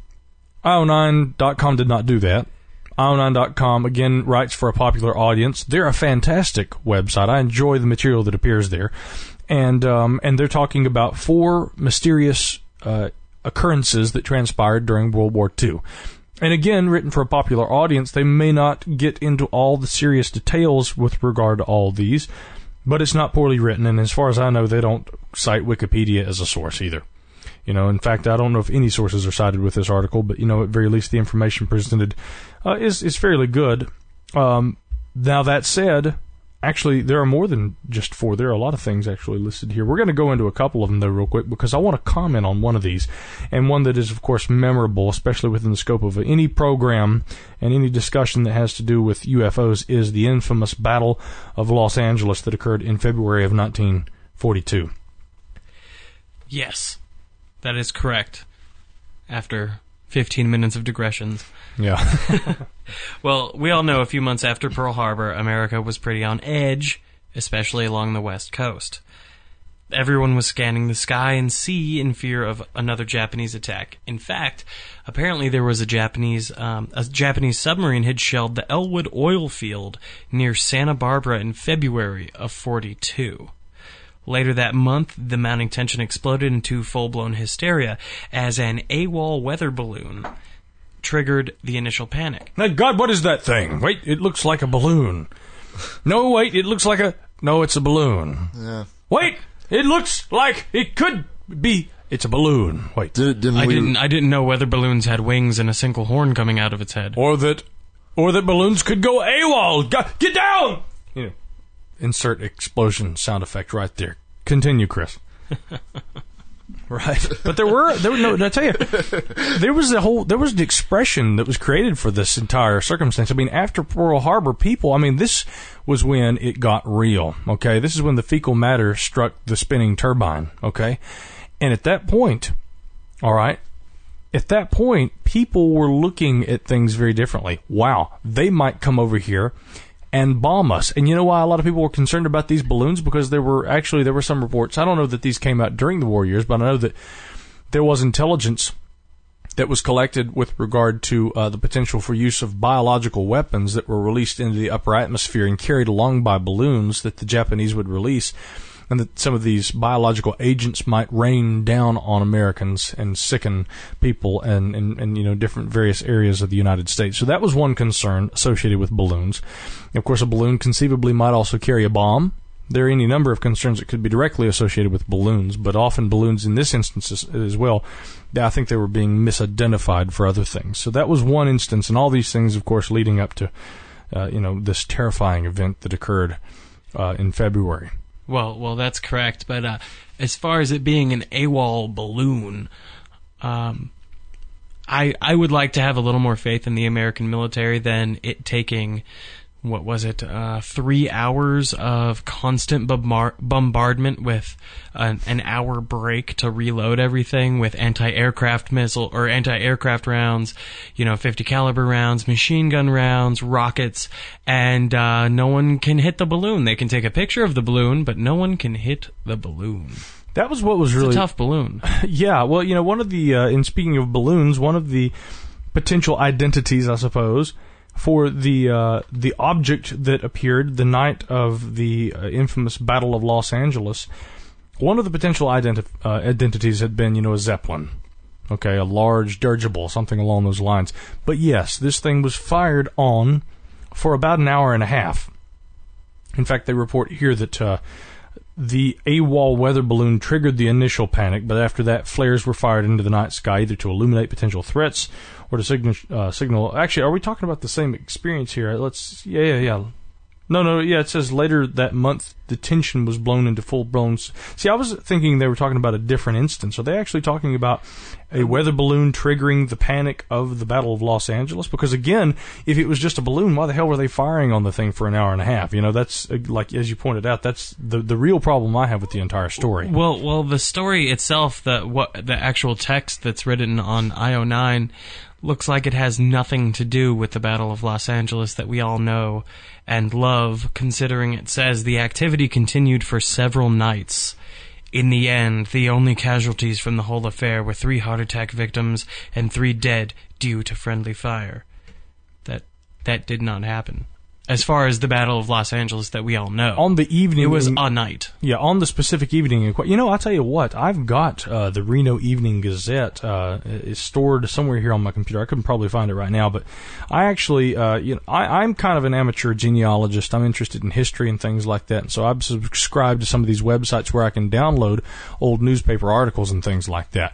IO9.com did not do that. IO9.com, again, writes for a popular audience. They're a fantastic website. I enjoy the material that appears there. And they're talking about 4 mysterious occurrences that transpired during World War II. And again, written for a popular audience, they may not get into all the serious details with regard to all these, but it's not poorly written, and as far as I know, they don't cite Wikipedia as a source either. In fact, I don't know if any sources are cited with this article, but, at very least the information presented is fairly good. Now, that said, actually, there are more than just 4. There are a lot of things actually listed here. We're going to go into a couple of them, though, real quick, because I want to comment on one of these, and one that is, of course, memorable, especially within the scope of any program and any discussion that has to do with UFOs, is the infamous Battle of Los Angeles that occurred in February of 1942. Yes, that is correct. After 15 minutes of digressions. Yeah. Well, we all know a few months after Pearl Harbor, America was pretty on edge, especially along the West Coast. Everyone was scanning the sky and sea in fear of another Japanese attack. In fact, apparently there was a Japanese submarine had shelled the Elwood oil field near Santa Barbara in February of 42. Later that month, the mounting tension exploded into full-blown hysteria as an AWOL weather balloon triggered the initial panic. My God, what is that thing? Wait, it looks like a balloon. No, wait, it looks like a... No, it's a balloon. Yeah. Wait, it looks like it could be... It's a balloon. Wait. I didn't know weather balloons had wings and a single horn coming out of its head. Or that balloons could go AWOL. Get down! Insert explosion sound effect right there. Continue, Chris. Right, but there were no. I tell you, there was an expression that was created for this entire circumstance. I mean, after Pearl Harbor, this was when it got real. Okay, this is when the fecal matter struck the spinning turbine. Okay, and at that point, people were looking at things very differently. Wow, they might come over here and bomb us. And you know why a lot of people were concerned about these balloons? Because there were some reports. I don't know that these came out during the war years, but I know that there was intelligence that was collected with regard to the potential for use of biological weapons that were released into the upper atmosphere and carried along by balloons that the Japanese would release, and that some of these biological agents might rain down on Americans and sicken people and different various areas of the United States. So that was one concern associated with balloons. Of course, a balloon conceivably might also carry a bomb. There are any number of concerns that could be directly associated with balloons, but often balloons in this instance as well, I think they were being misidentified for other things. So that was one instance, and all these things, of course, leading up to this terrifying event that occurred in February. Well, that's correct. But as far as it being an AWOL balloon, I would like to have a little more faith in the American military than it taking what was it, 3 hours of constant bombardment with an hour break to reload everything with anti-aircraft rounds, 50 caliber rounds, machine gun rounds, rockets, and no one can hit the balloon. They can take a picture of the balloon, but no one can hit the balloon. That was what was really... It's a tough balloon. Yeah, well, one of the, in speaking of balloons, one of the potential identities, I suppose, for the object that appeared the night of the infamous Battle of Los Angeles, one of the potential identities had been, a Zeppelin. Okay, a large dirigible, something along those lines. But yes, this thing was fired on for about an hour and a half. In fact, they report here that the AWOL weather balloon triggered the initial panic, but after that, flares were fired into the night sky either to illuminate potential threats or to signal. Actually, are we talking about the same experience here? Yeah. No, it says later that month, the tension was blown into full-blown... See, I was thinking they were talking about a different instance. Are they actually talking about a weather balloon triggering the panic of the Battle of Los Angeles? Because, again, if it was just a balloon, why the hell were they firing on the thing for an hour and a half? That's, like, as you pointed out, that's the real problem I have with the entire story. Well, the story itself, the actual text that's written on IO9 looks like it has nothing to do with the Battle of Los Angeles that we all know and love, considering it says the activity continued for several nights. In the end, the only casualties from the whole affair were 3 heart attack victims and 3 dead due to friendly fire. That did not happen. As far as the Battle of Los Angeles that we all know. On the evening... It was a night. Yeah, on the specific evening. I'll tell you what. I've got the Reno Evening Gazette is stored somewhere here on my computer. I couldn't probably find it right now, but I actually, I'm kind of an amateur genealogist. I'm interested in history and things like that, and so I've subscribed to some of these websites where I can download old newspaper articles and things like that.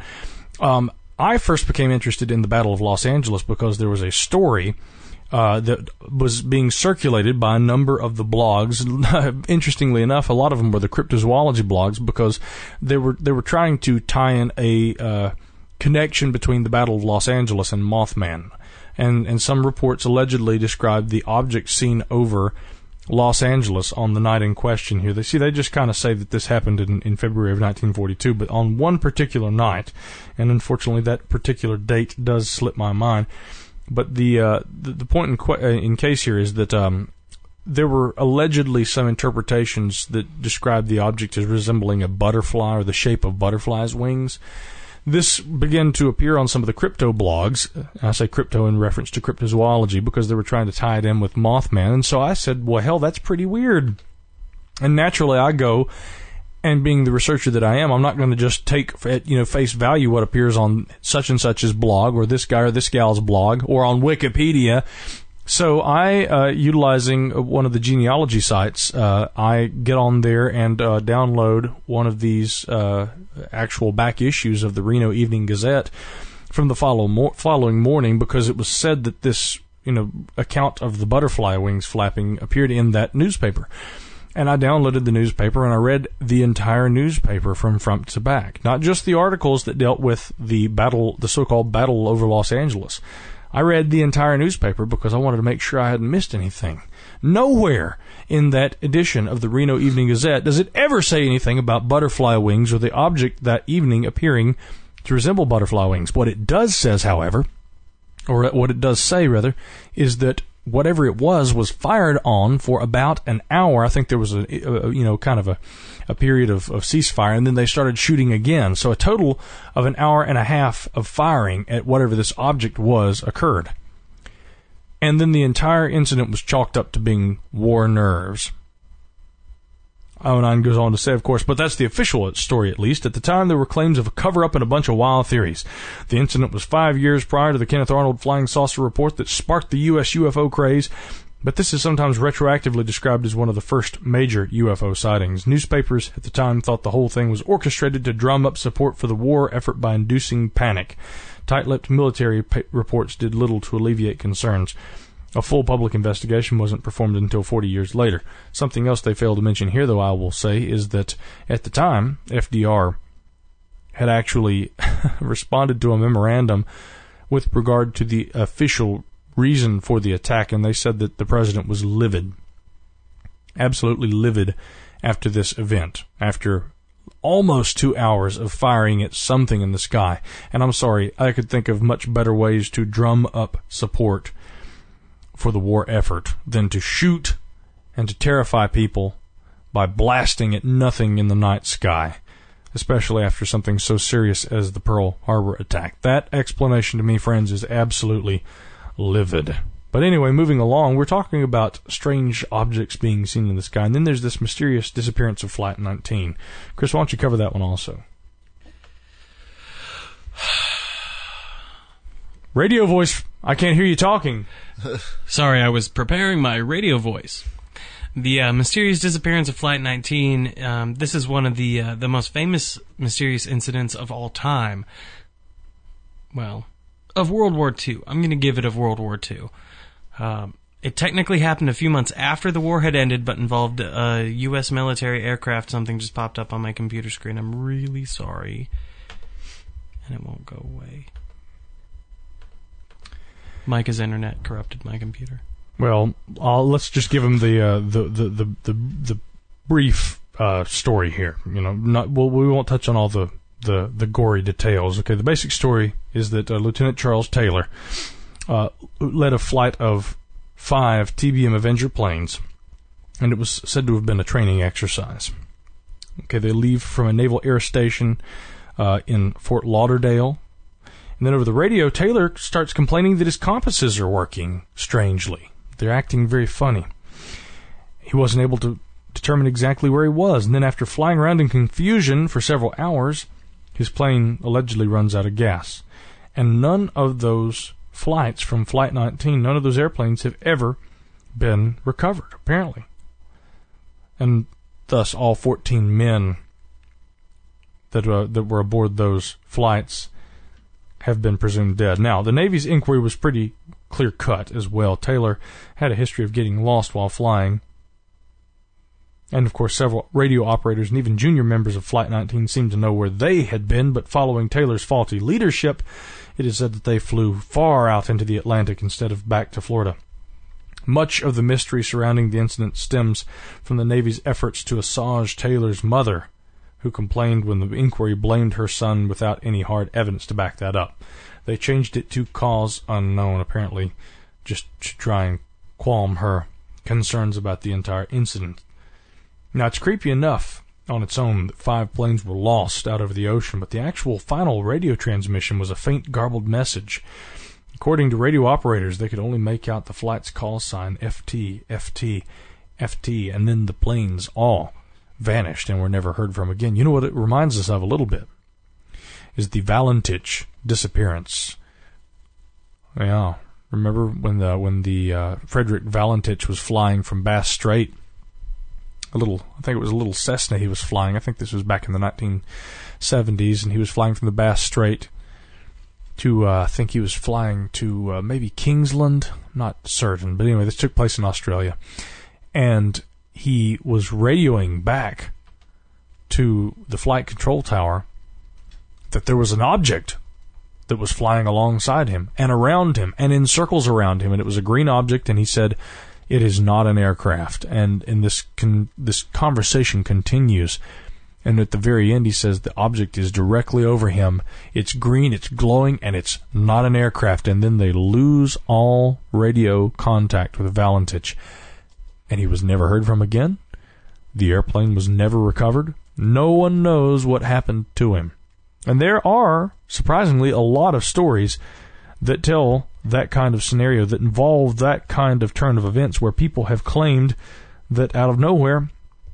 I first became interested in the Battle of Los Angeles because there was a story that was being circulated by a number of the blogs. Interestingly enough, a lot of them were the cryptozoology blogs because they were trying to tie in a connection between the Battle of Los Angeles and Mothman. And some reports allegedly described the object seen over Los Angeles on the night in question here. They just kind of say that this happened in February of 1942, but on one particular night, and unfortunately that particular date does slip my mind. But the point in case here is that there were allegedly some interpretations that described the object as resembling a butterfly or the shape of butterflies' wings. This began to appear on some of the crypto blogs. I say crypto in reference to cryptozoology because they were trying to tie it in with Mothman. And so I said, well, hell, that's pretty weird. And naturally I go... And being the researcher that I am, I'm not going to just take at face value what appears on such and such's blog or this guy or this gal's blog or on Wikipedia. So I, utilizing one of the genealogy sites, I get on there and download one of these actual back issues of the Reno Evening Gazette from the following morning because it was said that this account of the butterfly wings flapping appeared in that newspaper. And I downloaded the newspaper and I read the entire newspaper from front to back. Not just the articles that dealt with the so-called battle over Los Angeles. I read the entire newspaper because I wanted to make sure I hadn't missed anything. Nowhere in that edition of the Reno Evening Gazette does it ever say anything about butterfly wings or the object that evening appearing to resemble butterfly wings. What it does say, rather, is that whatever it was fired on for about an hour. I think there was a period of ceasefire, and then they started shooting again. So a total of an hour and a half of firing at whatever this object was occurred. And then the entire incident was chalked up to being war nerves. IO9 goes on to say, of course, but that's the official story at least. At the time, there were claims of a cover-up and a bunch of wild theories. The incident was 5 years prior to the Kenneth Arnold flying saucer report that sparked the U.S. UFO craze, but this is sometimes retroactively described as one of the first major UFO sightings. Newspapers at the time thought the whole thing was orchestrated to drum up support for the war effort by inducing panic. Tight-lipped military reports did little to alleviate concerns. A full public investigation wasn't performed until 40 years later. Something else they failed to mention here, though, I will say, is that at the time, FDR had actually responded to a memorandum with regard to the official reason for the attack, and they said that the president was livid, absolutely livid, after this event, after almost 2 hours of firing at something in the sky. And I'm sorry, I could think of much better ways to drum up support for the war effort than to shoot and to terrify people by blasting at nothing in the night sky, especially after something so serious as the Pearl Harbor attack. That explanation to me, friends, is absolutely livid. But anyway, moving along, we're talking about strange objects being seen in the sky, and then there's this mysterious disappearance of Flight 19. Chris, why don't you cover that one also? Radio voice, I can't hear you talking. Sorry, I was preparing my radio voice. The mysterious disappearance of Flight 19, this is one of the most famous mysterious incidents of all time. Well, of World War II. I'm going to give it of World War II. It technically happened a few months after the war had ended, but involved a U.S. military aircraft. Something just popped up on my computer screen. I'm really sorry. And it won't go away. Micah's internet corrupted my computer. Well, let's just give him the brief story here. We won't touch on all the gory details. Okay, the basic story is that Lieutenant Charles Taylor led a flight of 5 TBM Avenger planes, and it was said to have been a training exercise. Okay, they leave from a naval air station in Fort Lauderdale, and then over the radio, Taylor starts complaining that his compasses are working strangely. They're acting very funny. He wasn't able to determine exactly where he was, and then after flying around in confusion for several hours, his plane allegedly runs out of gas. And none of those flights from Flight 19, none of those airplanes have ever been recovered, apparently. And thus all 14 men that were aboard those flights have been presumed dead. Now, the Navy's inquiry was pretty clear-cut as well. Taylor had a history of getting lost while flying. And, of course, several radio operators and even junior members of Flight 19 seemed to know where they had been, but following Taylor's faulty leadership, it is said that they flew far out into the Atlantic instead of back to Florida. Much of the mystery surrounding the incident stems from the Navy's efforts to assuage Taylor's mother, who complained when the inquiry blamed her son without any hard evidence to back that up. They changed it to cause unknown, apparently, just to try and qualm her concerns about the entire incident. Now, it's creepy enough on its own that 5 planes were lost out over the ocean, but the actual final radio transmission was a faint, garbled message. According to radio operators, they could only make out the flight's call sign, FT, FT, FT, and then the planes all vanished and were never heard from again. You know what it reminds us of a little bit? Is the Valentich disappearance. Yeah, remember when the Frederick Valentich was flying from Bass Strait? I think it was a little Cessna he was flying. I think this was back in the 1970s, and he was flying from the Bass Strait to, I think he was flying to maybe Kingsland, not certain, but anyway, this took place in Australia. And he was radioing back to the flight control tower that there was an object that was flying alongside him and around him and in circles around him, and it was a green object, and he said, "It is not an aircraft." And this conversation continues, and at the very end he says the object is directly over him. It's green, it's glowing, and it's not an aircraft. And then they lose all radio contact with Valentich, and he was never heard from again. The airplane was never recovered. No one knows what happened to him. And there are, surprisingly, a lot of stories that tell that kind of scenario, that involve that kind of turn of events, where people have claimed that out of nowhere,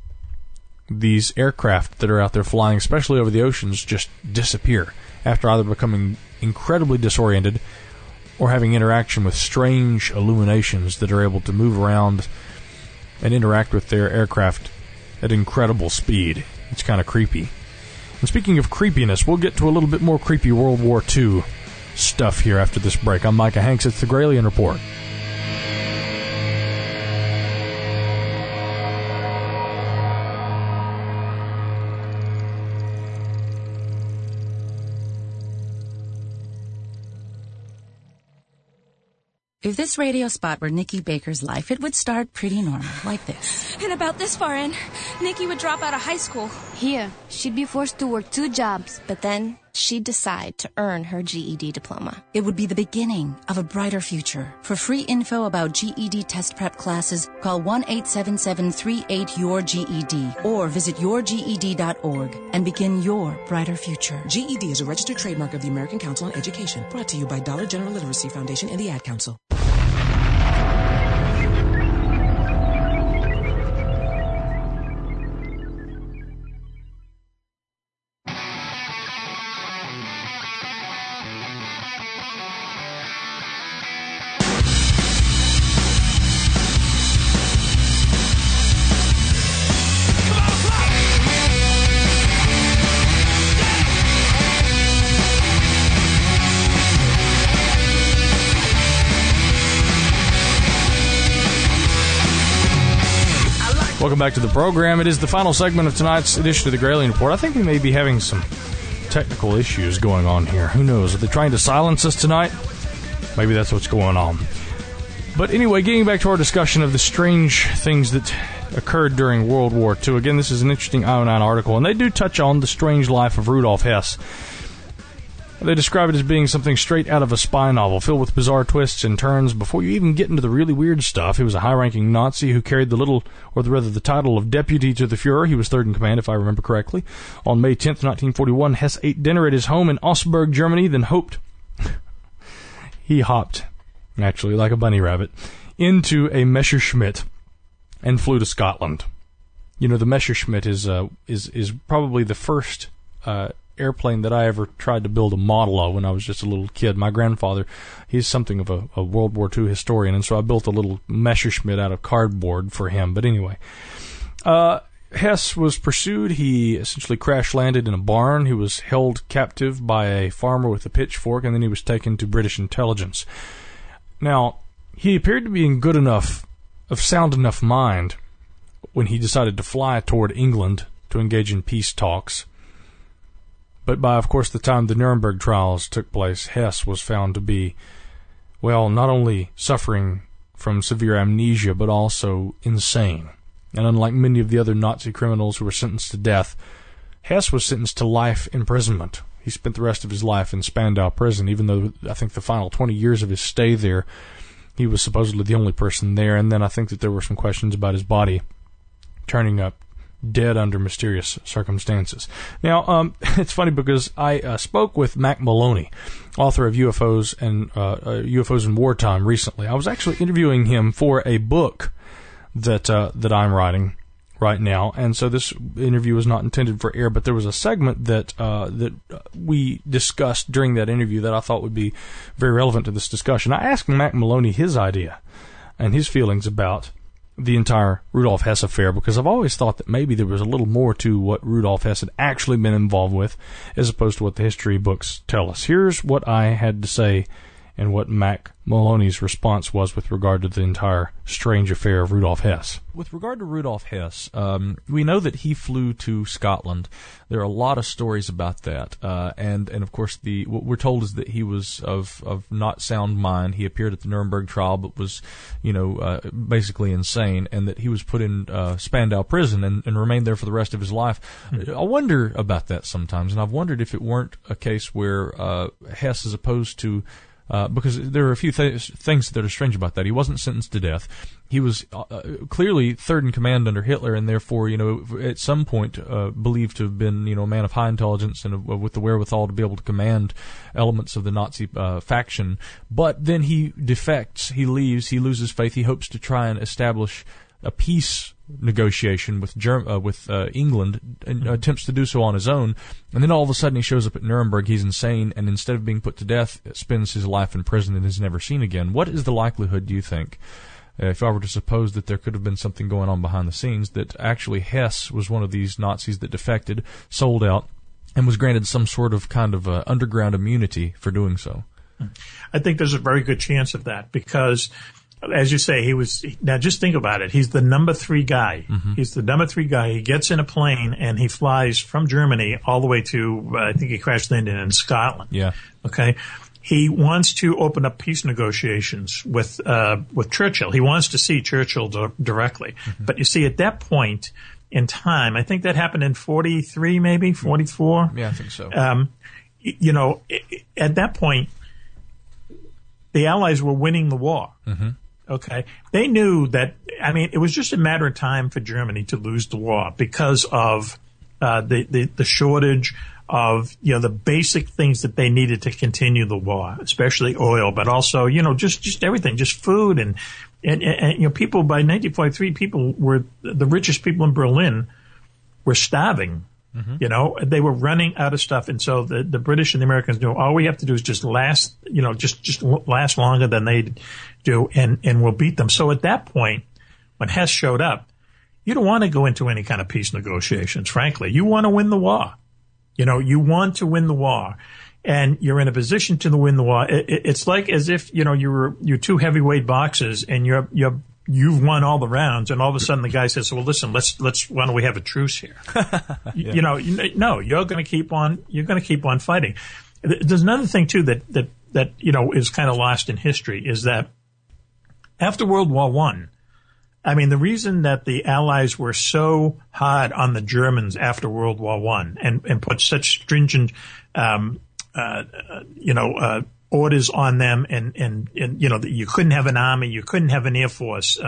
these aircraft that are out there flying, especially over the oceans, just disappear after either becoming incredibly disoriented or having interaction with strange illuminations that are able to move around and interact with their aircraft at incredible speed. It's kind of creepy. And speaking of creepiness, we'll get to a little bit more creepy World War II stuff here after this break. I'm Micah Hanks. It's the Gralien Report. If this radio spot were Nikki Baker's life, it would start pretty normal, like this. And about this far in, Nikki would drop out of high school. Here, she'd be forced to work 2 jobs, but then she'd decide to earn her GED diploma. It would be the beginning of a brighter future. For free info about GED test prep classes, call 1-877-38-YOUR-GED or visit yourged.org and begin your brighter future. GED is a registered trademark of the American Council on Education, brought to you by Dollar General Literacy Foundation and the Ad Council. Welcome back to the program. It is the final segment of tonight's edition of the Gralien Report. I think we may be having some technical issues going on here. Who knows? Are they trying to silence us tonight? Maybe that's what's going on. But anyway, getting back to our discussion of the strange things that occurred during World War II. Again, this is an interesting IO9 article, and they do touch on the strange life of Rudolf Hess. They describe it as being something straight out of a spy novel, filled with bizarre twists and turns. Before you even get into the really weird stuff, he was a high-ranking Nazi who carried the title of deputy to the Fuhrer. He was third in command, if I remember correctly. On May 10th, 1941, Hess ate dinner at his home in Augsburg, Germany, then he hopped, naturally, like a bunny rabbit, into a Messerschmitt and flew to Scotland. You know, the Messerschmitt is probably the first airplane that I ever tried to build a model of when I was just a little kid. My grandfather, he's something of a World War II historian, and so I built a little Messerschmitt out of cardboard for him. But anyway, Hess was pursued. He essentially crash-landed in a barn. He was held captive by a farmer with a pitchfork, and then he was taken to British intelligence. Now, he appeared to be in sound enough mind when he decided to fly toward England to engage in peace talks. But by, of course, the time the Nuremberg trials took place, Hess was found to be, well, not only suffering from severe amnesia, but also insane. And unlike many of the other Nazi criminals who were sentenced to death, Hess was sentenced to life imprisonment. He spent the rest of his life in Spandau prison, even though I think the final 20 years of his stay there, he was supposedly the only person there. And then I think that there were some questions about his body turning up dead under mysterious circumstances. Now, it's funny because I spoke with Mac Maloney, author of UFOs and UFOs in Wartime, recently. I was actually interviewing him for a book that I'm writing right now, and so this interview was not intended for air, but there was a segment that we discussed during that interview that I thought would be very relevant to this discussion. I asked Mac Maloney his idea and his feelings about the entire Rudolf Hess affair, because I've always thought that maybe there was a little more to what Rudolf Hess had actually been involved with as opposed to what the history books tell us. Here's what I had to say and what Mac Maloney's response was with regard to the entire strange affair of Rudolf Hess. With regard to Rudolf Hess, we know that he flew to Scotland. There are a lot of stories about that, and of course what we're told is that he was of not sound mind. He appeared at the Nuremberg trial, but was, basically insane, and that he was put in Spandau prison and remained there for the rest of his life. I wonder about that sometimes, and I've wondered if it weren't a case where Hess, as opposed to because there are a few things that are strange about that. He wasn't sentenced to death. He was clearly third in command under Hitler, and therefore, at some point believed to have been, a man of high intelligence and with the wherewithal to be able to command elements of the Nazi faction. But then he defects, he leaves, he loses faith. He hopes to try and establish a peace negotiation with England, and attempts to do so on his own, and then all of a sudden he shows up at Nuremberg. He's insane, and instead of being put to death, spends his life in prison and is never seen again. What is the likelihood, do you think, if I were to suppose that there could have been something going on behind the scenes, that actually Hess was one of these Nazis that defected, sold out, and was granted some sort of kind of underground immunity for doing so? I think there's a very good chance of that, because as you say, now just think about it. He's the number 3 guy. Mm-hmm. He's the number 3 guy. He gets in a plane and he flies from Germany all the way to, I think he crash landed in Scotland. Yeah. Okay. he wants to open up peace negotiations with Churchill. He wants to see Churchill directly. Mm-hmm. But you see, at that point in time, I think that happened in 43, maybe 44. Yeah, I think so. At that point, the Allies were winning the war. Mm-hmm. Okay. They knew that, it was just a matter of time for Germany to lose the war because of the shortage of, the basic things that they needed to continue the war, especially oil, but also, just everything, just food and people by 1943, people were the richest people in Berlin were starving. Mm-hmm. They were running out of stuff. And so the British and the Americans knew all we have to do is just last, just last longer than they do and we'll beat them. So at that point, when Hess showed up, you don't want to go into any kind of peace negotiations, frankly. You want to win the war. You want to win the war, and you're in a position to win the war. It's like as if, you're two heavyweight boxers and you've won all the rounds, and all of a sudden the guy says, well, listen, let's why don't we have a truce here? Yeah. No, you're going to keep on fighting. There's another thing too that is kind of lost in history is that after World War I, the reason that the Allies were so hard on the Germans after World War I and put such stringent, orders on them and you couldn't have an army, you couldn't have an air force,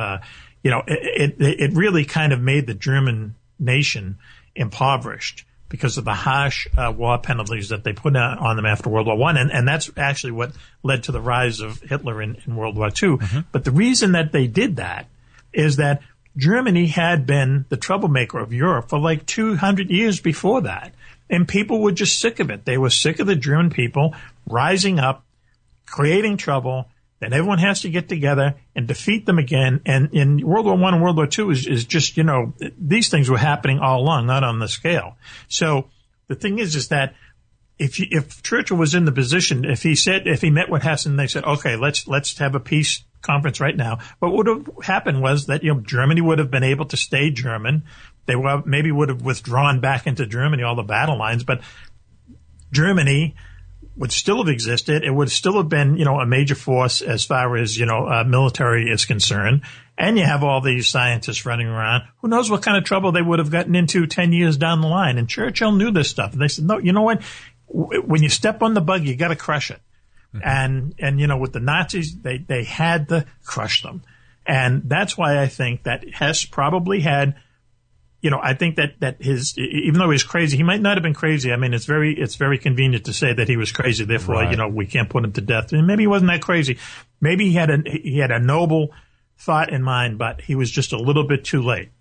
it really kind of made the German nation impoverished because of the harsh war penalties that they put on them after World War I. And that's actually what led to the rise of Hitler in World War II. Mm-hmm. But the reason that they did that is that Germany had been the troublemaker of Europe for like 200 years before that. And people were just sick of it. They were sick of the German people rising up, creating trouble. Then everyone has to get together and defeat them again. And in World War I and World War II is just, these things were happening all along, not on the scale. So the thing is that if Churchill was in the position, if he met with Hess and they said, okay, let's have a peace conference right now, what would have happened was that, Germany would have been able to stay German. They maybe would have withdrawn back into Germany, all the battle lines, but Germany would still have existed. It would still have been, a major force as far as, military is concerned. And you have all these scientists running around. Who knows what kind of trouble they would have gotten into 10 years down the line. And Churchill knew this stuff. And they said, no, you know what? When you step on the bug, you got to crush it. Mm-hmm. And with the Nazis, they had to crush them. And that's why I think that Hess probably had, I think that even though he was crazy, he might not have been crazy. It's very convenient to say that he was crazy. Therefore, right. We can't put him to death. And maybe he wasn't that crazy. Maybe he had a noble thought in mind, but he was just a little bit too late.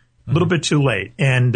And,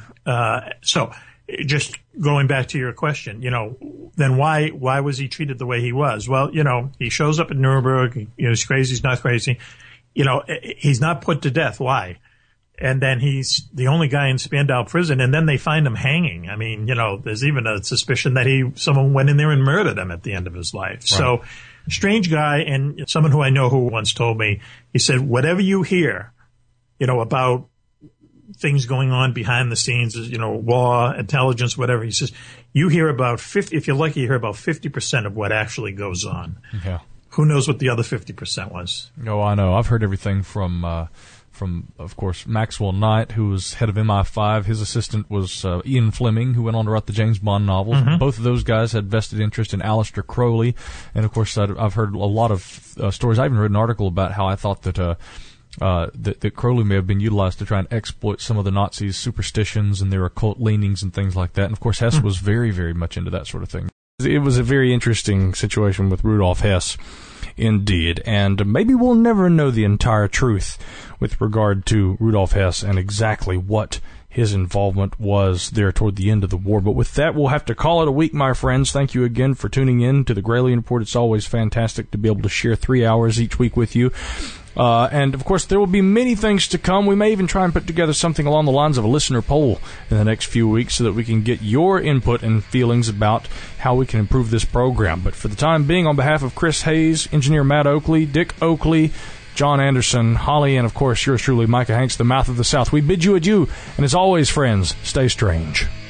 so just going back to your question, then why was he treated the way he was? Well, he shows up at Nuremberg. He's crazy. He's not crazy. He's not put to death. Why? And then he's the only guy in Spandau prison, and then they find him hanging. There's even a suspicion that someone went in there and murdered him at the end of his life. Right. So, strange guy, and someone who I know who once told me, he said, whatever you hear, about things going on behind the scenes, war, intelligence, whatever, he says, you hear about 50, if you're lucky, you hear about 50% of what actually goes on. Yeah. Who knows what the other 50% was? No, I know. I've heard everything from, of course, Maxwell Knight, who was head of MI5. His assistant was Ian Fleming, who went on to write the James Bond novels. Mm-hmm. Both of those guys had vested interest in Aleister Crowley. And, of course, I've heard a lot of stories. I even read an article about how I thought that that Crowley may have been utilized to try and exploit some of the Nazis' superstitions and their occult leanings and things like that. And, of course, Hess was very, very much into that sort of thing. It was a very interesting situation with Rudolf Hess. Indeed, and maybe we'll never know the entire truth with regard to Rudolf Hess and exactly what his involvement was there toward the end of the war. But with that, we'll have to call it a week, my friends. Thank you again for tuning in to the Gralien Report. It's always fantastic to be able to share 3 hours each week with you. And, of course, there will be many things to come. We may even try and put together something along the lines of a listener poll in the next few weeks so that we can get your input and feelings about how we can improve this program. But for the time being, on behalf of Chris Hayes, engineer Matt Oakley, Dick Oakley, John Anderson, Holly, and, of course, yours truly, Micah Hanks, the Mouth of the South, we bid you adieu. And as always, friends, stay strange.